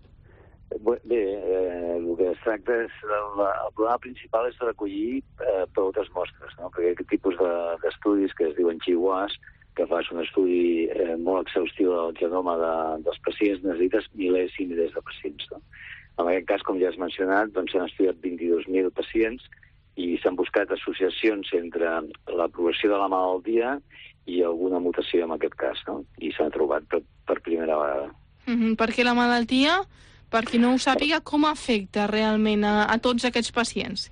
Bé, eh, el que es tracta és... El, el programa principal és de recollir eh, moltes mostres, no? Perquè aquest tipus de, d'estudis que es diuen G W A S, que fas un estudi eh, molt exhaustiu del genoma de, dels pacients, necessites milers i milers de pacients. No? En aquest cas, com ja has mencionat, doncs s'han estudiat vint-i-dos mil pacients i s'han buscat associacions entre la progressió de la malaltia i alguna mutació en aquest cas, no? I s'han trobat per, per primera vegada. Mm-hmm, perquè la malaltia, per qui no ho sàpiga, com afecta realment a, a tots aquests pacients?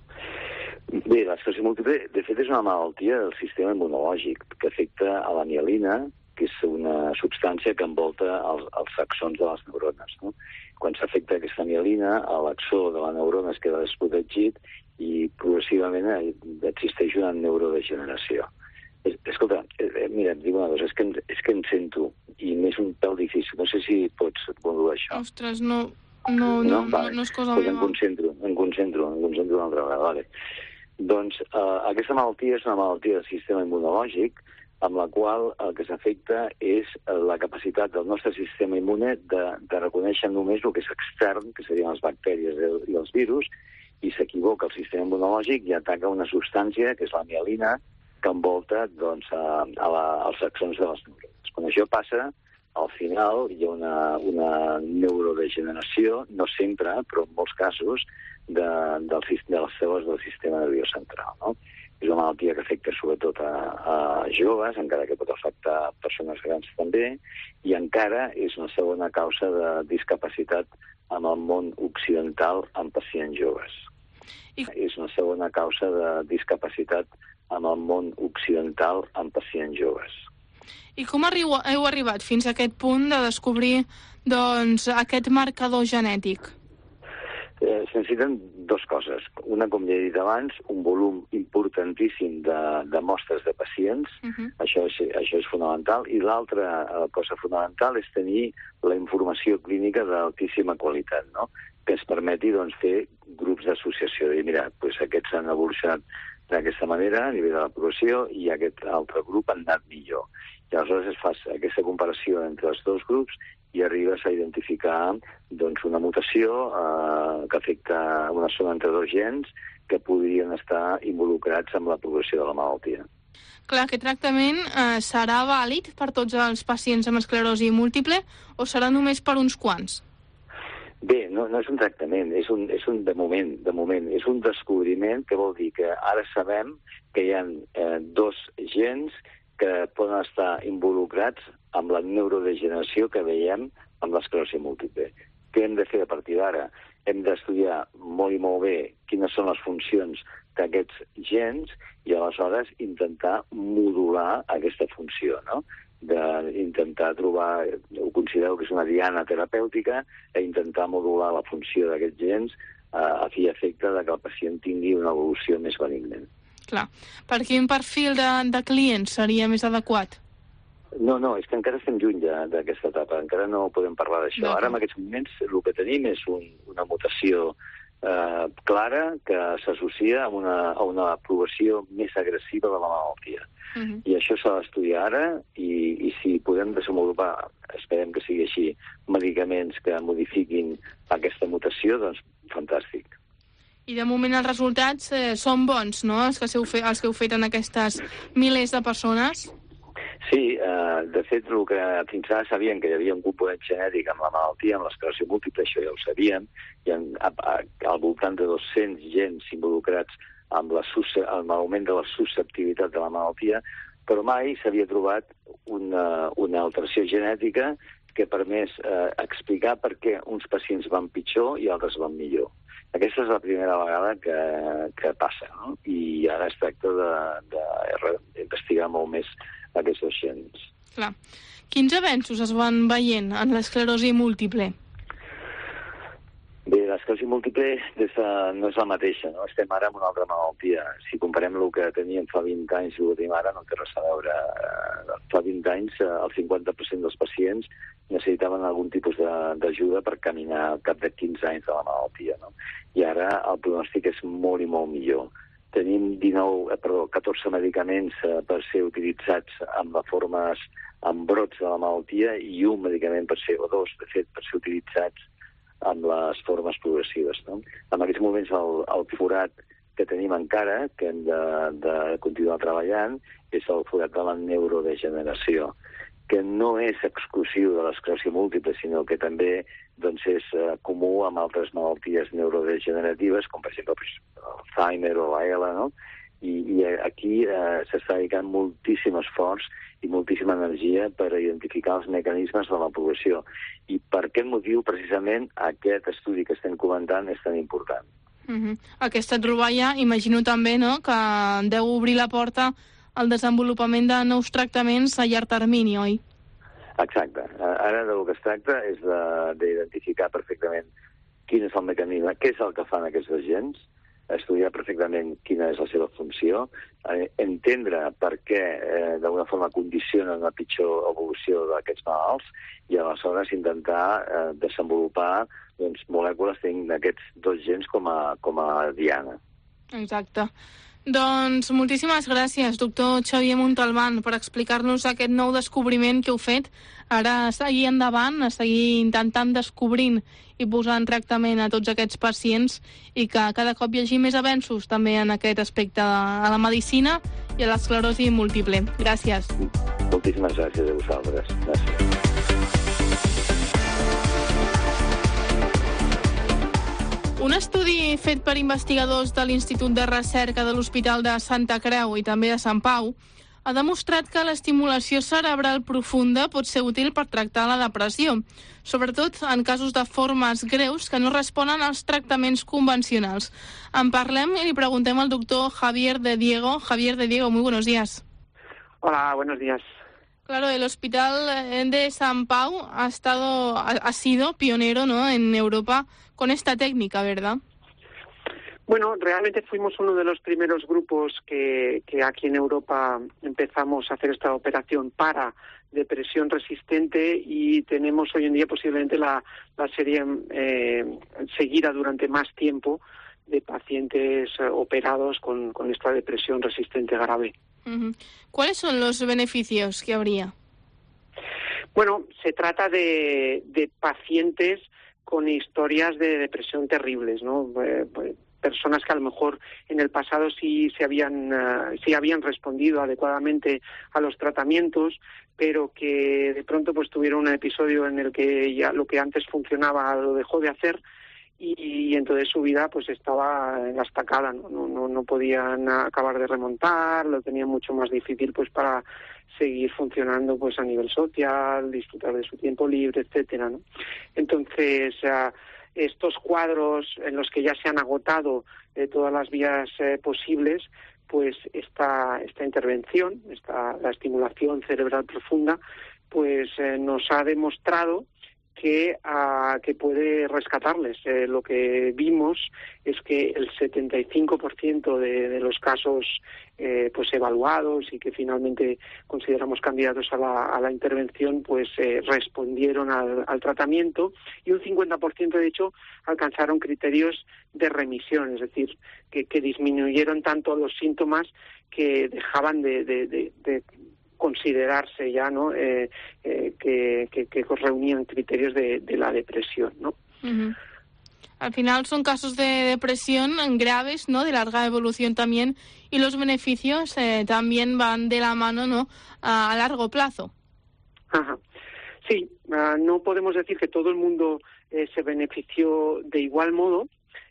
Bé, l'esclerosi múltiple, de fet, és una malaltia del sistema immunològic que afecta a la mielina, que és una substància que envolta els, els axons de les neurones. No? Quan s'afecta aquesta mielina, l'axó de la neurona es queda desprotegit i progressivament existeix una neurodegeneració. Es, escolta, eh, mira, et dic una cosa, és que, és que em sento, i m'és un pèl difícil, no sé si pots modular això. Ostres, no, no, no, no, vale. no és cosa pues meva. Em concentro, em concentro, em concentro una altra vegada, vale. Doncs eh, aquesta malaltia és una malaltia del sistema immunològic amb la qual el que s'afecta és la capacitat del nostre sistema immune de, de reconèixer només el que és extern, que serien les bactèries i els virus, i s'equivoca el sistema immunològic i ataca una substància, que és la mielina, que envolta doncs, a, a la, als axons de les neurones. Quan això passa, al final hi ha una, una neurodegeneració, no sempre, però en molts casos, de, del, de les cèl·lules del sistema nerviós central. No? És una malaltia que afecta sobretot a, a joves, encara que pot afectar persones grans també, i encara és una segona causa de discapacitat en el món occidental en pacients joves. I... És una segona causa de discapacitat en el món occidental en pacients joves. I com arriu, heu arribat fins a aquest punt de descobrir doncs, aquest marcador genètic? Eh, se necessiten dues coses. Una, com ja he dit abans, un volum importantíssim de, de mostres de pacients. Uh-huh. Això, és, això és fonamental. I l'altra cosa fonamental és tenir la informació clínica d'altíssima qualitat, no? Que es permeti doncs, fer grups d'associació. Dir, mira, doncs aquests han evolucionat d'aquesta manera a nivell de la població i aquest altre grup han anat millor. I aleshores es fa aquesta comparació entre els dos grups i arribes a identificar doncs, una mutació eh, que afecta una zona entre dos gens que podrien estar involucrats amb la progressió de la malaltia. Clar, aquest tractament eh, serà vàlid per tots els pacients amb esclerosi múltiple o serà només per uns quants? Bé, no, no és un tractament, és un, és un de moment, de moment, és un descobriment que vol dir que ara sabem que hi ha eh, dos gens que poden estar involucrats amb la neurodegeneració que veiem amb l'esclerosi múltiple. Què hem de fer a partir d'ara? Hem d'estudiar molt i molt bé quines són les funcions d'aquests gens i aleshores intentar modular aquesta funció, no? D'intentar trobar, ho considero que és una diana terapèutica, e intentar modular la funció d'aquests gens a fi i efecte de que el pacient tingui una evolució més benignant. Clar. Per quin perfil de, de clients seria més adequat? No, no, és que encara estem lluny d'aquesta etapa, encara no podem parlar d'això. Ara, en aquests moments, el que tenim és un, una mutació eh, clara que s'associa a una, a una progressió més agressiva de la malaltia. Uh-huh. I això s'ha d'estudiar ara i, i si podem desenvolupar, esperem que sigui així, medicaments que modifiquin aquesta mutació, doncs fantàstic. I de moment els resultats eh, són bons, no?, els que, fe, els que heu fet en aquestes milers de persones? Sí, eh, de fet, el que fins ara sabien que hi havia un component genètic amb la malaltia, amb l'esclerosi múltiple, això ja ho sabíem, hi ha a, a, al voltant de dos-cents gens involucrats amb, la, amb l'augment de la susceptibilitat de la malaltia, però mai s'havia trobat una, una alteració genètica que permés eh, explicar per què uns pacients van pitjor i altres van millor. Aquesta és la primera vegada que, que passa, no? I ara es tracta d'investigar molt més aquests dos gens. Clar. Quins avenços es van veient en l'esclerosi múltiple? Bé, l'esclerosi múltiple des de, no és la mateixa, no? Estem ara amb una altra malaltia. Si comparem el que teníem fa vint anys i el que tenim ara, no té res a veure. Fa vint anys, el cinquanta per cent dels pacients necessitaven algun tipus d'ajuda per caminar al cap de quinze anys de la malaltia, no? I ara el pronòstic és molt i molt millor. Tenim dinou, perdó, catorze medicaments per ser utilitzats amb les formes, amb brots de la malaltia i un medicament per ser, o dos, de fet, per ser utilitzats amb les formes progressives, no? En aquests moments el, el forat que tenim encara, que hem de, de continuar treballant, és el forat de la neurodegeneració, que no és exclusiu de l'esclerosi múltiple, sinó que també doncs, és uh, comú amb altres malalties neurodegeneratives, com per exemple Alzheimer o la E L A, no? I, i aquí uh, s'està dedicant moltíssim esforç i moltíssima energia per identificar els mecanismes de la progressió. I per aquest motiu, precisament, aquest estudi que estem comentant és tan important. Uh-huh. Aquesta troballa, imagino també, no?, que deu obrir la porta al desenvolupament de nous tractaments a llarg termini, oi? Exacte. Ara del que es tracta és d'identificar perfectament quin és el mecanisme, què és el que fan aquests agents, estudiar perfectament quina és la seva funció, eh, entendre per què eh, d'alguna forma condicionen una pitjor evolució d'aquests malalts i aleshores intentar eh, desenvolupar doncs, molècules d'aquests dos gens com a, com a diana. Exacte. Doncs moltíssimes gràcies, doctor Xavier Montalbán, per explicar-nos aquest nou descobriment que heu fet. Ara a seguir endavant, a seguir intentant descobrint i posant tractament a tots aquests pacients i que cada cop hi hagi més avenços també en aquest aspecte a la medicina i a l'esclerosi múltiple. Gràcies. Moltíssimes gràcies a vosaltres. Gràcies. Un estudi fet per investigadors de l'Institut de Recerca de l'Hospital de Santa Creu i també de Sant Pau ha demostrat que l'estimulació cerebral profunda pot ser útil per tractar la depressió, sobretot en casos de formes greus que no responen als tractaments convencionals. En parlem y le preguntem al doctor Javier de Diego. Javier de Diego, muy buenos días. Hola, buenos días. Claro, el Hospital de San Pau ha estado, ha, ha sido pionero, ¿no?, en Europa con esta técnica, ¿verdad? Bueno, realmente fuimos uno de los primeros grupos que, que aquí en Europa empezamos a hacer esta operación para depresión resistente y tenemos hoy en día posiblemente la, la serie eh, seguida durante más tiempo de pacientes eh, operados con, con esta depresión resistente grave. Uh-huh. ¿Cuáles son los beneficios que habría? Bueno, se trata de, de pacientes con historias de depresión terribles, ¿no? Eh, pues, personas que a lo mejor en el pasado sí se habían uh, sí habían respondido adecuadamente a los tratamientos, pero que de pronto pues tuvieron un episodio en el que ya lo que antes funcionaba lo dejó de hacer y, y entonces su vida pues estaba en la estacada, ¿no? No, no, no podían acabar de remontar, lo tenían mucho más difícil pues para seguir funcionando pues a nivel social, disfrutar de su tiempo libre, etcétera, ¿no? Entonces uh, estos cuadros en los que ya se han agotado eh, todas las vías eh, posibles, pues esta esta intervención, esta la estimulación cerebral profunda, pues eh, nos ha demostrado que uh, que puede rescatarles. Eh, lo que vimos es que el setenta y cinco por ciento de, de los casos eh, pues evaluados y que finalmente consideramos candidatos a la, a la intervención, pues eh, respondieron al, al tratamiento y un cincuenta por ciento de hecho alcanzaron criterios de remisión, es decir, que, que disminuyeron tanto los síntomas que dejaban de, de, de, de considerarse ya, ¿no? Eh, eh, que, que, que reunían criterios de, de la depresión, ¿no? Uh-huh. Al final son casos de depresión graves, ¿no?, de larga evolución también, y los beneficios eh, también van de la mano, ¿no?, a, a largo plazo. Ajá. Sí, uh, no podemos decir que todo el mundo eh, se benefició de igual modo.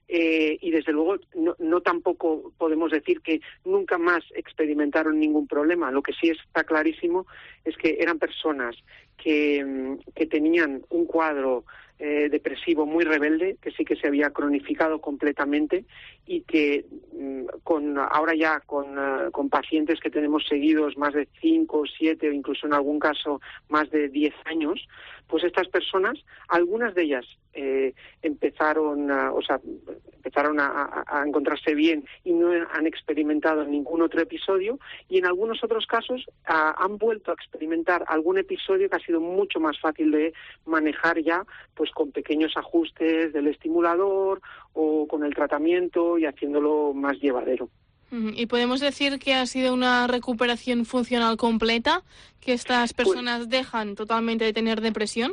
Eh, y desde luego no, no tampoco podemos decir que nunca más experimentaron ningún problema. Lo que sí está clarísimo es que eran personas que, que tenían un cuadro eh, depresivo muy rebelde, que sí que se había cronificado completamente y que con ahora ya con, uh, con pacientes que tenemos seguidos más de cinco, siete o incluso en algún caso más de diez años, pues estas personas, algunas de ellas eh, empezaron, a, o sea, empezaron a, a encontrarse bien y no han experimentado ningún otro episodio, y en algunos otros casos a, han vuelto a experimentar algún episodio que ha sido mucho más fácil de manejar ya, pues con pequeños ajustes del estimulador o con el tratamiento y haciéndolo más llevadero. ¿Y podemos decir que ha sido una recuperación funcional completa, que estas personas pues, dejan totalmente de tener depresión?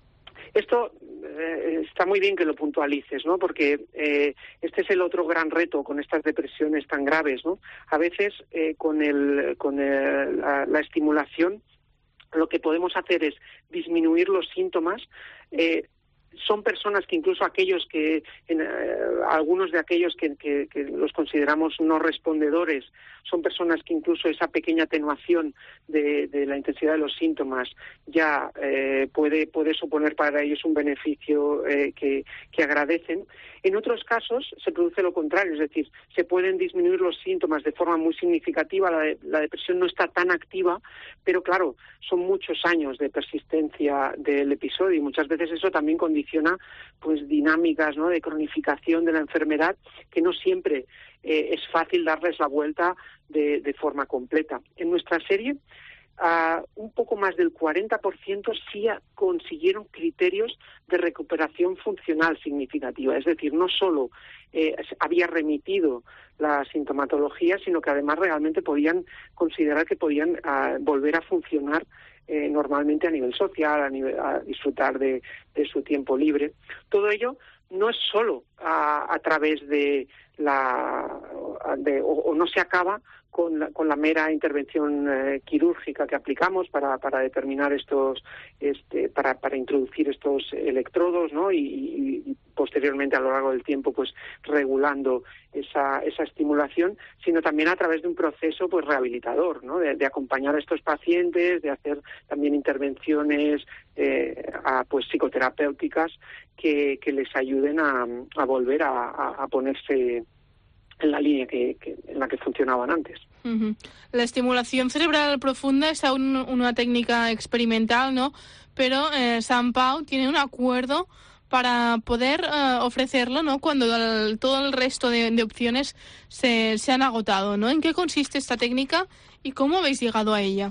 Esto eh, está muy bien que lo puntualices, ¿no? Porque eh, este es el otro gran reto con estas depresiones tan graves, ¿no? A veces eh, con, el, con el, la, la estimulación lo que podemos hacer es disminuir los síntomas. Eh, Son personas que incluso aquellos que, en, eh, algunos de aquellos que, que, que los consideramos no respondedores, son personas que incluso esa pequeña atenuación de, de la intensidad de los síntomas ya eh, puede, puede suponer para ellos un beneficio eh, que, que agradecen. En otros casos se produce lo contrario, es decir, se pueden disminuir los síntomas de forma muy significativa, la, de, la depresión no está tan activa, pero claro, son muchos años de persistencia del episodio y muchas veces eso también condiciona pues dinámicas, ¿no?, de cronificación de la enfermedad que no siempre eh, es fácil darles la vuelta de, de forma completa. En nuestra serie, Uh, un poco más del cuarenta por ciento sí consiguieron criterios de recuperación funcional significativa. Es decir, no solo eh, había remitido la sintomatología, sino que además realmente podían considerar que podían uh, volver a funcionar eh, normalmente a nivel social, a, nivel, a disfrutar de, de su tiempo libre. Todo ello no es solo a, a través de la... De, o, o no se acaba con la, con la mera intervención eh, quirúrgica que aplicamos para, para determinar estos, este, para, para introducir estos electrodos, ¿no? Y, y, y posteriormente a lo largo del tiempo, pues regulando esa, esa estimulación, sino también a través de un proceso, pues rehabilitador, ¿no? De, de acompañar a estos pacientes, de hacer también intervenciones eh, a, pues psicoterapéuticas que, que les ayuden a, a volver a, a, a ponerse en la línea que, que, en la que funcionaban antes. Uh-huh. La estimulación cerebral profunda es aún una técnica experimental, ¿no? Pero eh, Sant Pau tiene un acuerdo para poder uh, ofrecerlo, ¿no?, cuando el, todo el resto de, de opciones se, se han agotado, ¿no? ¿En qué consiste esta técnica y cómo habéis llegado a ella?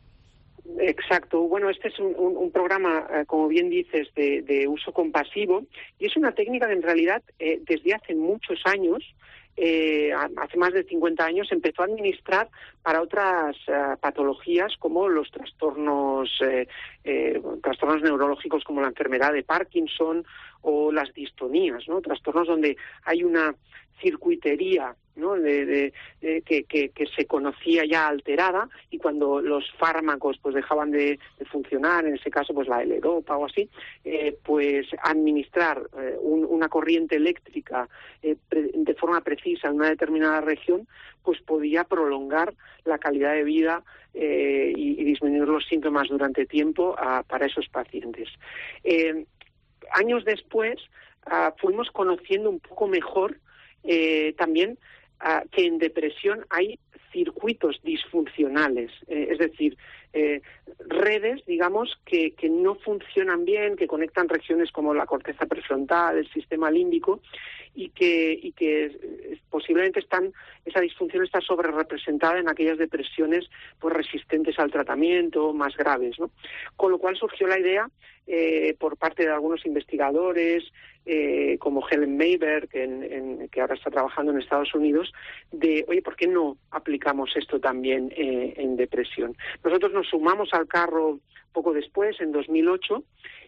Exacto. Bueno, este es un, un, un programa, eh, como bien dices, de, de uso compasivo, y es una técnica que en realidad eh, desde hace muchos años, Eh, hace más de cincuenta años, empezó a administrar para otras uh, patologías como los trastornos eh, eh, trastornos neurológicos como la enfermedad de Parkinson o las distonías, ¿no? Trastornos donde hay una circuitería, ¿no?, de, de, de que, que, que se conocía ya alterada, y cuando los fármacos pues dejaban de, de funcionar, en ese caso pues la L-Dopa o así, eh, pues administrar eh, un, una corriente eléctrica eh, pre, de forma precisa en una determinada región, pues podía prolongar la calidad de vida eh, y, y disminuir los síntomas durante tiempo a, para esos pacientes. Eh, años después uh, fuimos conociendo un poco mejor eh, también uh, que en depresión hay circuitos disfuncionales, eh, es decir, eh, redes, digamos, que, que no funcionan bien, que conectan regiones como la corteza prefrontal, el sistema límbico, y que, y que posiblemente están, esa disfunción está sobre representada en aquellas depresiones pues resistentes al tratamiento, más graves, ¿no? Con lo cual surgió la idea eh, por parte de algunos investigadores, eh, como Helen Mayberg, en, en, que ahora está trabajando en Estados Unidos, de, oye, ¿por qué no aplicamos esto también eh, en depresión? Nosotros nos sumamos al carro poco después, en dos mil ocho,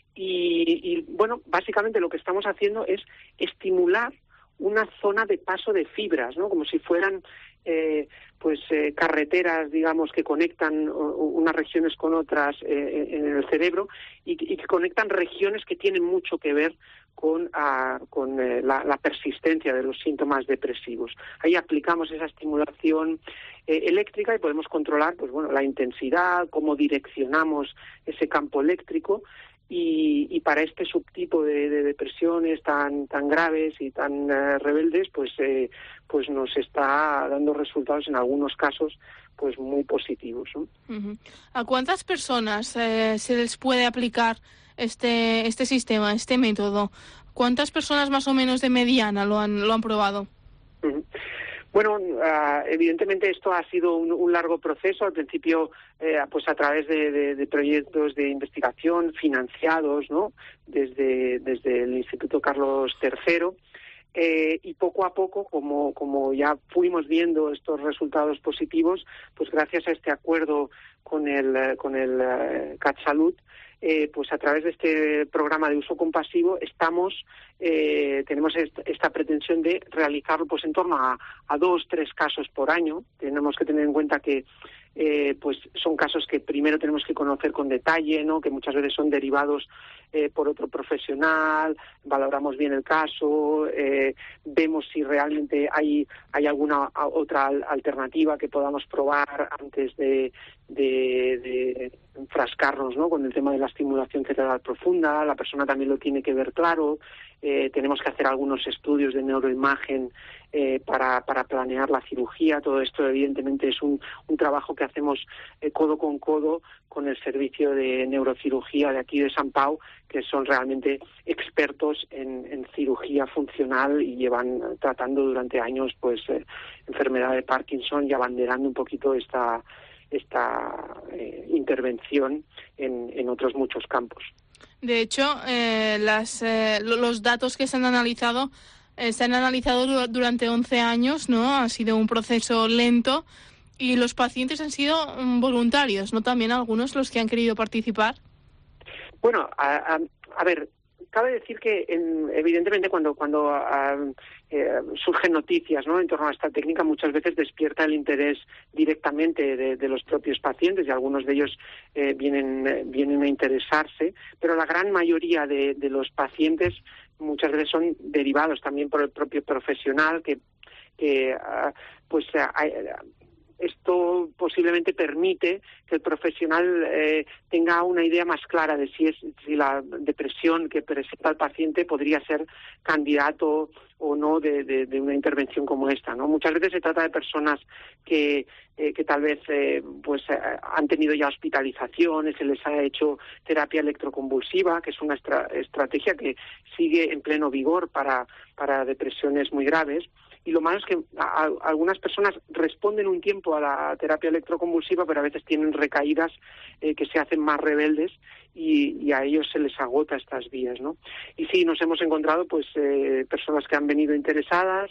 y, y bueno, básicamente lo que estamos haciendo es estimular una zona de paso de fibras, ¿no?, como si fueran eh, pues eh, carreteras, digamos, que conectan unas regiones con otras eh, en el cerebro y, y que conectan regiones que tienen mucho que ver con, a, con eh, la, la persistencia de los síntomas depresivos. Ahí aplicamos esa estimulación eh, eléctrica y podemos controlar, pues bueno, la intensidad, cómo direccionamos ese campo eléctrico. Y, y para este subtipo de, de depresiones tan tan graves y tan uh, rebeldes, pues eh, pues nos está dando resultados en algunos casos pues muy positivos, ¿no? Uh-huh. ¿A cuántas personas eh, se les puede aplicar este este sistema, este método? ¿Cuántas personas más o menos de mediana lo han lo han probado? Uh-huh. Bueno, uh, evidentemente esto ha sido un, un largo proceso. Al principio, eh, pues a través de, de, de proyectos de investigación financiados, ¿no? Desde, desde el Instituto Carlos tercero. Eh, y poco a poco, como, como ya fuimos viendo estos resultados positivos, pues gracias a este acuerdo con el, con el uh, CatSalut, Eh, pues a través de este programa de uso compasivo estamos eh, tenemos est- esta pretensión de realizarlo pues en torno a, a dos, tres casos por año. Tenemos que tener en cuenta que eh, pues son casos que primero tenemos que conocer con detalle, ¿no? Que muchas veces son derivados eh, por otro profesional, valoramos bien el caso, eh, vemos si realmente hay hay alguna otra alternativa que podamos probar antes de, de, de enfrascarnos, ¿no? Con el tema de la estimulación cerebral profunda. La persona también lo tiene que ver claro. Eh, tenemos que hacer algunos estudios de neuroimagen eh, para, para planear la cirugía. Todo esto evidentemente es un, un trabajo que hacemos eh, codo con codo con el servicio de neurocirugía de aquí de San Pau, que son realmente expertos en, en cirugía funcional y llevan tratando durante años pues eh, enfermedad de Parkinson y abanderando un poquito esta esta eh, intervención en, en otros muchos campos. De hecho, eh, las, eh, los datos que se han analizado eh, se han analizado durante once años, ¿no? Ha sido un proceso lento y los pacientes han sido um, voluntarios, ¿no? También algunos los que han querido participar. Bueno, a, a, a ver, cabe decir que en, evidentemente cuando cuando uh, eh, surgen noticias, ¿no? En torno a esta técnica, muchas veces despierta el interés directamente de, de los propios pacientes y algunos de ellos eh, vienen eh, vienen a interesarse, pero la gran mayoría de, de los pacientes muchas veces son derivados también por el propio profesional que que uh, pues uh, esto posiblemente permite que el profesional eh, tenga una idea más clara de si es si la depresión que presenta el paciente podría ser candidato o no de, de, de una intervención como esta, ¿no? Muchas veces se trata de personas que eh, que tal vez eh, pues eh, han tenido ya hospitalizaciones, se les ha hecho terapia electroconvulsiva, que es una estra- estrategia que sigue en pleno vigor para para depresiones muy graves. Y lo malo es que a, a, algunas personas responden un tiempo a la terapia electroconvulsiva, pero a veces tienen recaídas eh, que se hacen más rebeldes y, y a ellos se les agota estas vías, ¿no? Y sí, nos hemos encontrado pues eh, personas que han venido interesadas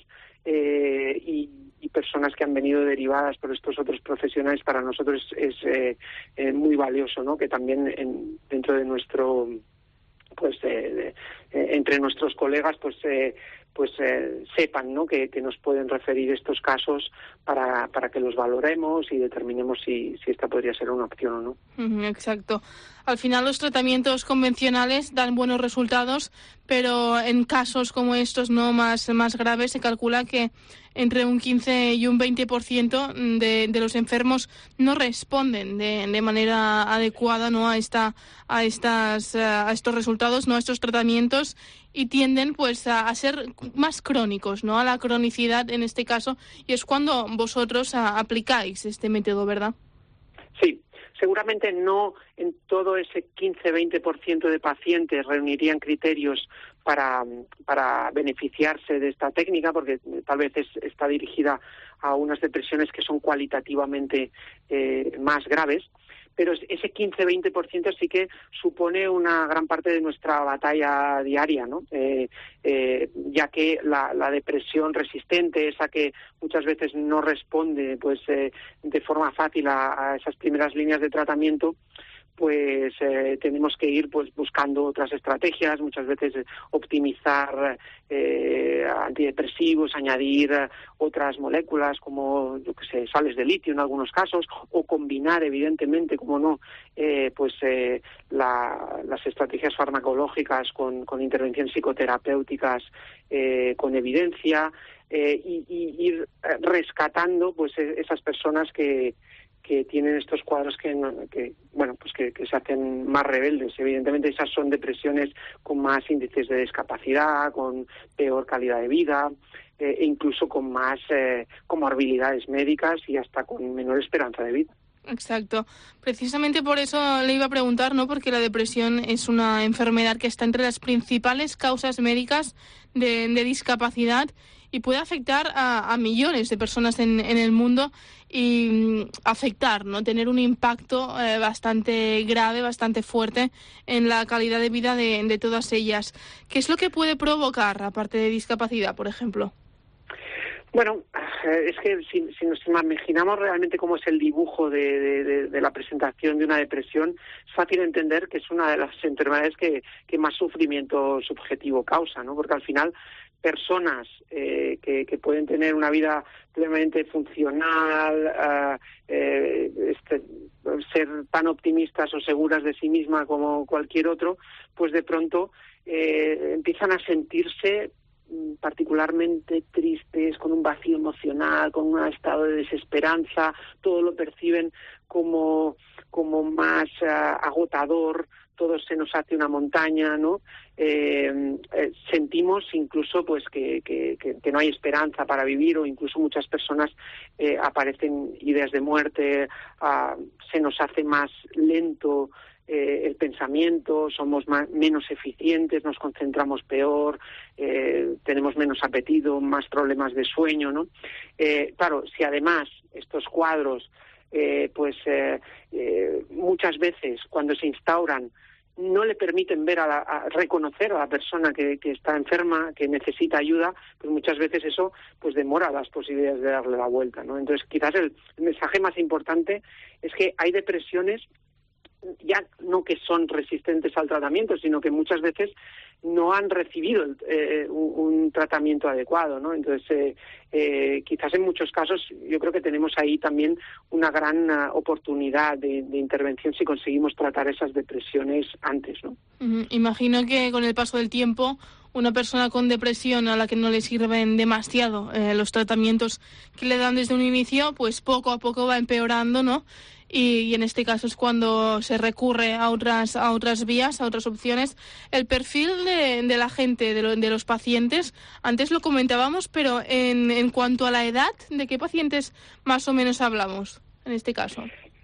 eh, y, y personas que han venido derivadas por estos otros profesionales. Para nosotros es, es eh, eh, muy valioso, ¿no? Que también en, dentro de nuestro pues eh, de, eh, entre nuestros colegas pues eh, pues eh, sepan, ¿no? que, que nos pueden referir estos casos para, para que los valoremos y determinemos si, si esta podría ser una opción o no. Uh-huh, exacto. Al final los tratamientos convencionales dan buenos resultados, pero en casos como estos no más, más graves se calcula que entre un quince y un veinte por ciento de, de los enfermos no responden de, de manera adecuada, ¿no? a esta a estas a estos resultados, no a estos tratamientos, y tienden pues a, a ser más crónicos, ¿no? A la cronicidad en este caso, y es cuando vosotros a, aplicáis este método, ¿verdad? Sí. Seguramente no en todo ese quince a veinte por ciento de pacientes reunirían criterios para, para beneficiarse de esta técnica, porque tal vez es, está dirigida a unas depresiones que son cualitativamente eh, más graves. Pero ese quince a veinte por ciento sí que supone una gran parte de nuestra batalla diaria, ¿no? Eh, eh, ya que la, la depresión resistente, esa que muchas veces no responde pues eh, de forma fácil a, a esas primeras líneas de tratamiento, pues eh, tenemos que ir pues buscando otras estrategias, muchas veces optimizar eh, antidepresivos, añadir eh, otras moléculas como, yo que sé, sales de litio en algunos casos, o combinar, evidentemente, como no, eh, pues eh, la, las estrategias farmacológicas con, con intervenciones psicoterapéuticas eh, con evidencia, eh, y, y ir rescatando pues esas personas que que tienen estos cuadros que, que bueno pues que, que se hacen más rebeldes. Evidentemente esas son depresiones con más índices de discapacidad, con peor calidad de vida, eh, e incluso con más eh, comorbilidades médicas y hasta con menor esperanza de vida. Exacto. Precisamente por eso le iba a preguntar, ¿no? Porque la depresión es una enfermedad que está entre las principales causas médicas de, de discapacidad y puede afectar a, a millones de personas en, en el mundo y mm, afectar, ¿no? Tener un impacto eh, bastante grave, bastante fuerte en la calidad de vida de, de todas ellas. ¿Qué es lo que puede provocar, aparte de discapacidad, por ejemplo? Bueno, es que si, si nos imaginamos realmente cómo es el dibujo de, de, de la presentación de una depresión, es fácil entender que es una de las enfermedades que, que más sufrimiento subjetivo causa, ¿no? Porque al final personas eh, que, que pueden tener una vida plenamente funcional, uh, eh, este, ser tan optimistas o seguras de sí misma como cualquier otro, pues de pronto eh, empiezan a sentirse particularmente tristes, con un vacío emocional, con un estado de desesperanza, todo lo perciben como, como más uh, agotador, todo se nos hace una montaña, ¿no? Eh, eh, sentimos incluso pues que, que, que, que no hay esperanza para vivir, o incluso muchas personas eh, aparecen ideas de muerte, uh, se nos hace más lento Eh, el pensamiento, somos más, menos eficientes, nos concentramos peor, eh, tenemos menos apetito, más problemas de sueño, ¿no? Eh, claro, si además estos cuadros, eh, pues eh, eh, muchas veces cuando se instauran no le permiten ver a, la, a reconocer a la persona que, que está enferma, que necesita ayuda, pues muchas veces eso pues demora las posibilidades de darle la vuelta, ¿no? Entonces quizás el, el mensaje más importante es que hay depresiones ya no que son resistentes al tratamiento, sino que muchas veces no han recibido eh, un, un tratamiento adecuado, ¿no? Entonces, eh, eh, quizás en muchos casos yo creo que tenemos ahí también una gran uh, oportunidad de, de intervención si conseguimos tratar esas depresiones antes, ¿no? Uh-huh. Imagino que con el paso del tiempo una persona con depresión a la que no le sirven demasiado eh, los tratamientos que le dan desde un inicio, pues poco a poco va empeorando, ¿no? Y, y en este caso es cuando se recurre a otras a otras vías, a otras opciones. El perfil de, de la gente, de, lo, de los pacientes, antes lo comentábamos, pero en, en cuanto a la edad, ¿de qué pacientes más o menos hablamos en este caso?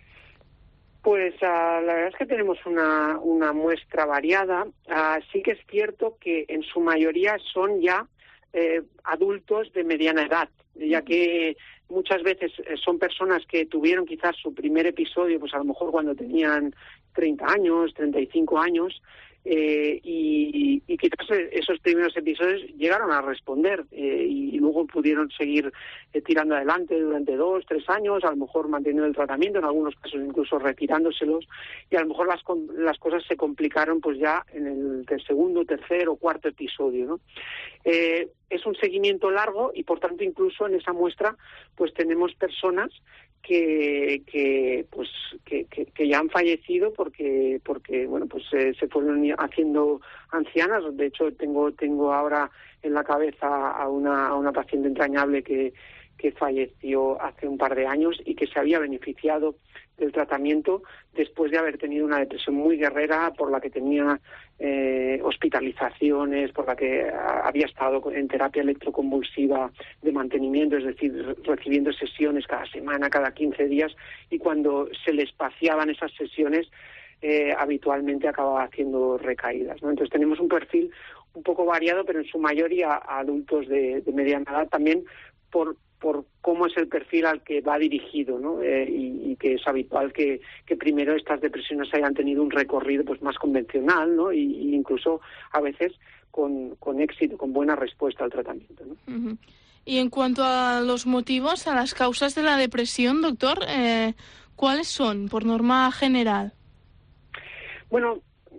Pues uh, la verdad es que tenemos una, una muestra variada. Uh, sí que es cierto que en su mayoría son ya eh, adultos de mediana edad, ya que muchas veces son personas que tuvieron quizás su primer episodio, pues a lo mejor cuando tenían treinta años, treinta y cinco años, eh, y, y quizás esos primeros episodios llegaron a responder eh, y luego pudieron seguir eh, tirando adelante durante dos, tres años, a lo mejor manteniendo el tratamiento, en algunos casos incluso retirándoselos, y a lo mejor las, las cosas se complicaron pues ya en el, el segundo, tercer o cuarto episodio, ¿no? Eh, es un seguimiento largo y por tanto incluso en esa muestra pues tenemos personas que que pues que, que, que ya han fallecido porque porque bueno pues eh, se fueron haciendo ancianas. De hecho tengo tengo ahora en la cabeza a una a una paciente entrañable que que falleció hace un par de años y que se había beneficiado del tratamiento después de haber tenido una depresión muy guerrera por la que tenía eh, hospitalizaciones, por la que había estado en terapia electroconvulsiva de mantenimiento, es decir, recibiendo sesiones cada semana, cada quince días, y cuando se le espaciaban esas sesiones eh, habitualmente acababa haciendo recaídas, ¿no? Entonces tenemos un perfil un poco variado, pero en su mayoría adultos de, de mediana edad, también por por cómo es el perfil al que va dirigido, ¿no? Eh, y, y que es habitual que, que primero estas depresiones hayan tenido un recorrido pues más convencional, ¿no? Y, y incluso a veces con, con éxito, con buena respuesta al tratamiento, ¿no? Uh-huh. Y en cuanto a los motivos, a las causas de la depresión, doctor, eh, ¿cuáles son, por norma general? Bueno,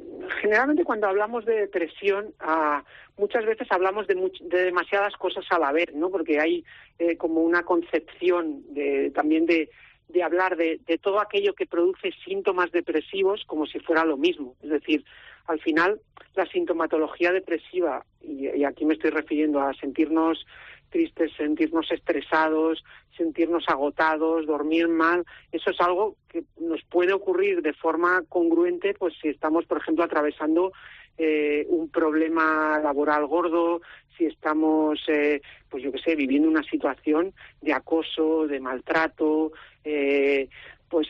generalmente cuando hablamos de depresión, uh, muchas veces hablamos de, much- de demasiadas cosas a la vez, ¿no? Porque hay eh, como una concepción de, también de, de hablar de, de todo aquello que produce síntomas depresivos como si fuera lo mismo. Es decir, al final, la sintomatología depresiva, y, y aquí me estoy refiriendo a sentirnos tristes, sentirnos estresados, sentirnos agotados, dormir mal, eso es algo que nos puede ocurrir de forma congruente, pues si estamos, por ejemplo, atravesando eh, un problema laboral gordo, si estamos, eh, pues yo qué sé, viviendo una situación de acoso, de maltrato, eh, pues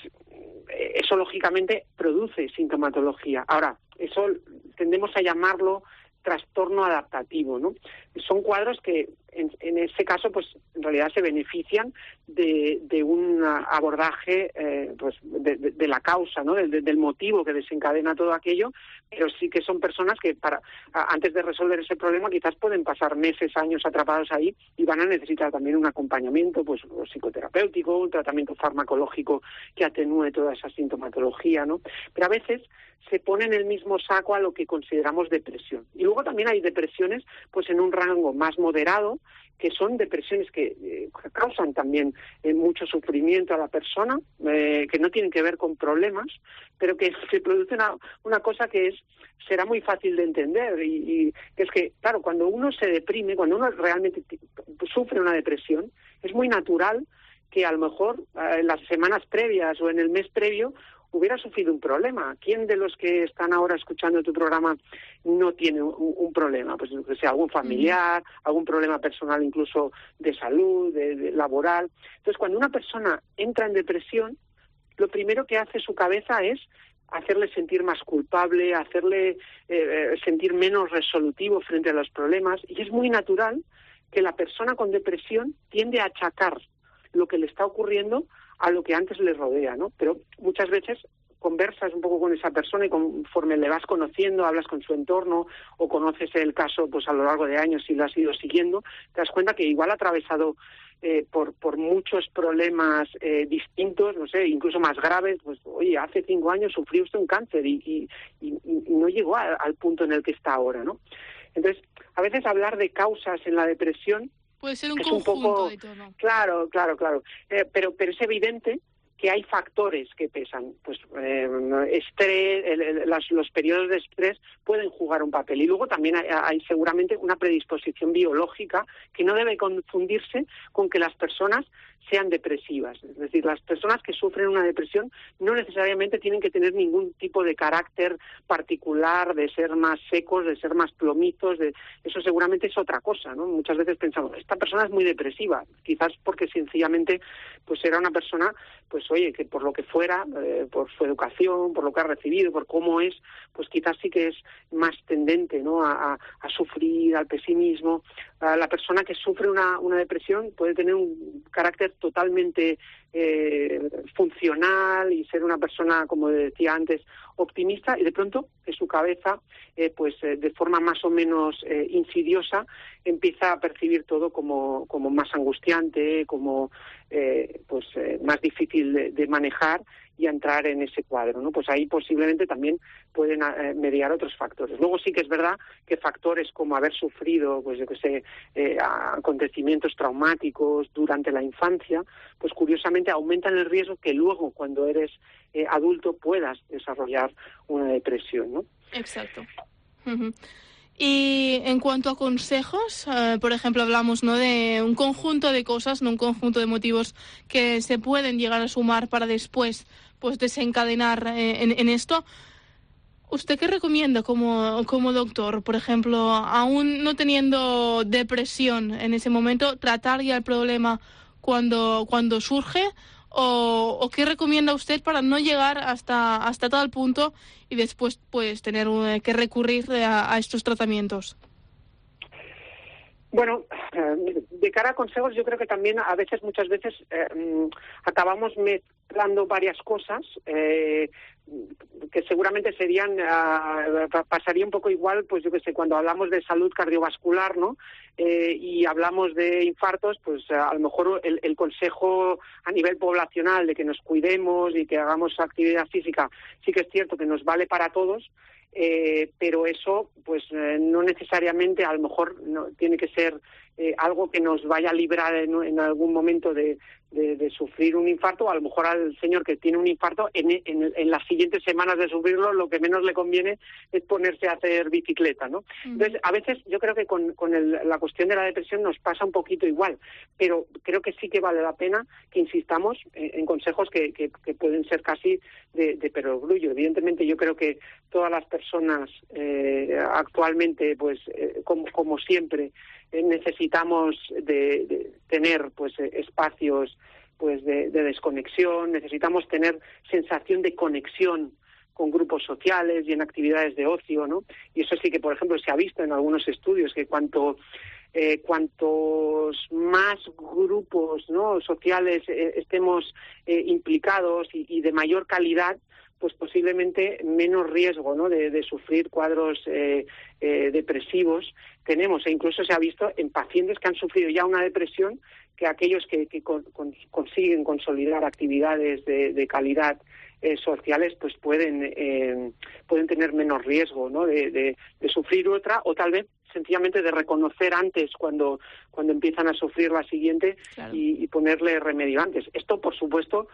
eso lógicamente produce sintomatología. Ahora, eso tendemos a llamarlo trastorno adaptativo, ¿no? Son cuadros que en, en ese caso pues en realidad se benefician de, de un abordaje eh, pues de, de, de la causa, ¿no? De, de, del motivo que desencadena todo aquello, pero sí que son personas que para a, antes de resolver ese problema quizás pueden pasar meses, años atrapados ahí y van a necesitar también un acompañamiento pues psicoterapéutico, un tratamiento farmacológico que atenúe toda esa sintomatología, ¿no? Pero a veces se pone en el mismo saco a lo que consideramos depresión. Y luego también hay depresiones pues en un rango más moderado, que son depresiones que eh, causan también eh, mucho sufrimiento a la persona, eh, que no tienen que ver con problemas, pero que se produce una, una cosa que es será muy fácil de entender, y, y es que, claro, cuando uno se deprime, cuando uno realmente t- sufre una depresión, es muy natural que a lo mejor eh, en las semanas previas o en el mes previo hubiera sufrido un problema. ¿Quién de los que están ahora escuchando tu programa no tiene un, un problema? Pues que sea algún familiar, algún problema personal, incluso de salud, de, de laboral. Entonces, cuando una persona entra en depresión, lo primero que hace su cabeza es hacerle sentir más culpable, hacerle eh, sentir menos resolutivo frente a los problemas, y es muy natural que la persona con depresión tiende a achacar lo que le está ocurriendo a lo que antes le rodea, ¿no? Pero muchas veces conversas un poco con esa persona y conforme le vas conociendo, hablas con su entorno o conoces el caso pues a lo largo de años y lo has ido siguiendo, te das cuenta que igual ha atravesado eh, por, por muchos problemas eh, distintos, no sé, incluso más graves. Pues oye, hace cinco años sufrió usted un cáncer y, y, y, y no llegó a, al punto en el que está ahora, ¿no? Entonces, a veces hablar de causas en la depresión puede ser un es conjunto un poco, de todo. Claro, claro, claro. Eh, pero, pero es evidente que hay factores que pesan. Pues eh, estrés, el, el, las, los periodos de estrés pueden jugar un papel. Y luego también hay, hay seguramente una predisposición biológica que no debe confundirse con que las personas sean depresivas. Es decir, las personas que sufren una depresión no necesariamente tienen que tener ningún tipo de carácter particular, de ser más secos, de ser más plomizos, de... eso seguramente es otra cosa, ¿no? Muchas veces pensamos, esta persona es muy depresiva, quizás porque sencillamente pues era una persona, pues oye, que por lo que fuera, eh, por su educación, por lo que ha recibido, por cómo es, pues quizás sí que es más tendente, ¿no? a, a, a sufrir, al pesimismo. A la persona que sufre una, una depresión puede tener un carácter totalmente eh, funcional y ser una persona, como decía antes, optimista, y de pronto en su cabeza, eh, pues eh, de forma más o menos eh, insidiosa, empieza a percibir todo como, como más angustiante, como eh, pues eh, más difícil de, de manejar, y a entrar en ese cuadro, ¿no? Pues ahí posiblemente también pueden eh, mediar otros factores. Luego sí que es verdad que factores como haber sufrido, pues yo que sé, eh, acontecimientos traumáticos durante la infancia, pues curiosamente aumentan el riesgo que luego, cuando eres eh, adulto, puedas desarrollar una depresión, ¿no? Exacto. Uh-huh. Y en cuanto a consejos, eh, por ejemplo, hablamos, ¿no?, de un conjunto de cosas, no un conjunto de motivos que se pueden llegar a sumar para después pues desencadenar eh, en, en esto. ¿Usted qué recomienda como, como doctor? Por ejemplo, aún no teniendo depresión en ese momento, tratar ya el problema cuando, cuando surge, o, o qué recomienda usted para no llegar hasta, hasta tal punto y después pues tener uh, que recurrir a, a estos tratamientos. Bueno, de cara a consejos, yo creo que también a veces, muchas veces, eh, acabamos mezclando varias cosas eh, que seguramente serían, uh, pasaría un poco igual, pues yo que sé, cuando hablamos de salud cardiovascular, ¿no? Eh, y hablamos de infartos, pues a lo mejor el, el consejo a nivel poblacional de que nos cuidemos y que hagamos actividad física, sí que es cierto que nos vale para todos. Eh, pero eso, pues eh, no necesariamente, a lo mejor no tiene que ser eh, algo que nos vaya a librar en, en algún momento de, de, de sufrir un infarto. A lo mejor al señor que tiene un infarto, en, en, en las siguientes semanas de sufrirlo, lo que menos le conviene es ponerse a hacer bicicleta, ¿no? Uh-huh. Entonces, a veces yo creo que con, con el, la cuestión de la depresión nos pasa un poquito igual, pero creo que sí que vale la pena que insistamos en, en consejos que, que, que pueden ser casi de, de perogrullo. Evidentemente, yo creo que todas las personas eh, actualmente, pues, eh, como, como siempre, eh, necesitamos de, de tener, pues, eh, espacios, pues, de, de desconexión, necesitamos tener sensación de conexión con grupos sociales y en actividades de ocio, ¿no? Y eso sí que, por ejemplo, se ha visto en algunos estudios que cuanto eh, cuantos más grupos, ¿no?, sociales eh, estemos eh, implicados y, y de mayor calidad, pues posiblemente menos riesgo, ¿no?, de, de sufrir cuadros eh, eh, depresivos tenemos. E incluso se ha visto en pacientes que han sufrido ya una depresión que aquellos que, que con, con, consiguen consolidar actividades de, de calidad eh, sociales, pues pueden eh, pueden tener menos riesgo, ¿no?, de, de, de sufrir otra, o tal vez sencillamente de reconocer antes cuando cuando empiezan a sufrir la siguiente. Claro. y, y ponerle remedio antes. Esto, por supuesto,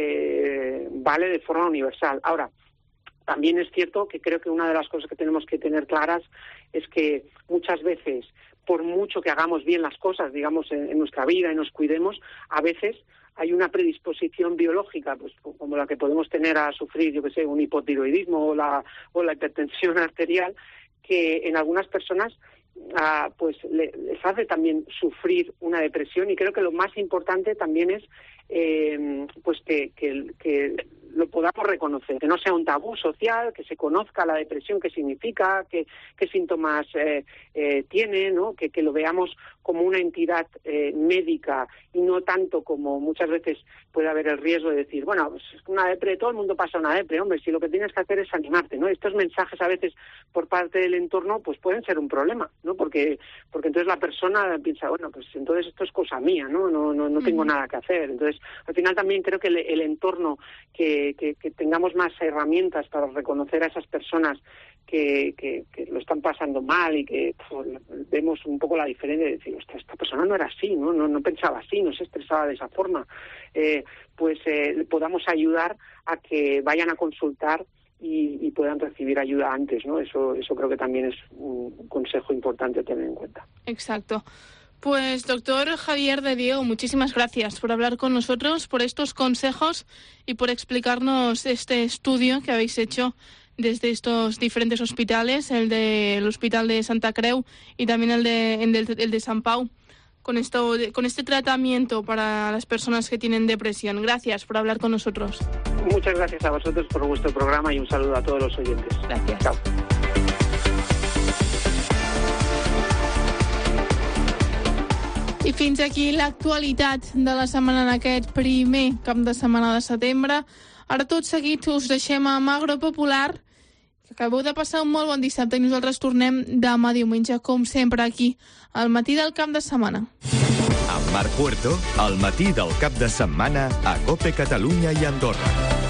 eh, vale de forma universal. Ahora, también es cierto que creo que una de las cosas que tenemos que tener claras es que muchas veces, por mucho que hagamos bien las cosas, digamos, en, en nuestra vida y nos cuidemos, a veces hay una predisposición biológica, pues como la que podemos tener a sufrir, yo que sé, un hipotiroidismo o la, o la hipertensión arterial, que en algunas personas ah, pues le, les hace también sufrir una depresión. Y creo que lo más importante también es eh, pues que, que, que lo podamos reconocer, que no sea un tabú social, que se conozca la depresión, qué significa, qué, qué síntomas eh, eh, tiene, ¿no?, que, que lo veamos como una entidad eh, médica y no tanto como muchas veces puede haber el riesgo de decir, bueno, pues una depre, todo el mundo pasa una depre, hombre, si lo que tienes que hacer es animarte, ¿no? Estos mensajes a veces por parte del entorno pues pueden ser un problema, ¿no? Porque porque entonces la persona piensa, bueno, pues entonces esto es cosa mía, ¿no? No no no tengo uh-huh. nada que hacer. Entonces, al final también creo que el, el entorno, que, que, que tengamos más herramientas para reconocer a esas personas que, que, que lo están pasando mal y que pues, vemos un poco la diferencia de decir, esta, esta persona no era así, ¿no? No, no pensaba así, no se estresaba de esa forma, eh, pues eh, podamos ayudar a que vayan a consultar y, y puedan recibir ayuda antes, ¿no? Eso, eso creo que también es un consejo importante a tener en cuenta. Exacto. Pues, doctor Javier de Diego, muchísimas gracias por hablar con nosotros, por estos consejos y por explicarnos este estudio que habéis hecho desde estos diferentes hospitales, el del Hospital de Santa Creu y también el de, el de, el de Sant Pau, con, esto, con este tratamiento para las personas que tienen depresión. Gracias por hablar con nosotros. Muchas gracias a vosotros por vuestro programa y un saludo a todos los oyentes. Gracias. Chao. I fins aquí l'actualitat de la setmana en aquest primer cap de setmana de setembre. Ara tot seguit us deixem amb Agropopular, que acabeu de passar un molt bon dissabte i nosaltres tornem demà diumenge, com sempre, aquí, al matí del cap de setmana. Amb Marc Puerto, al matí del cap de setmana a COPE Catalunya i Andorra.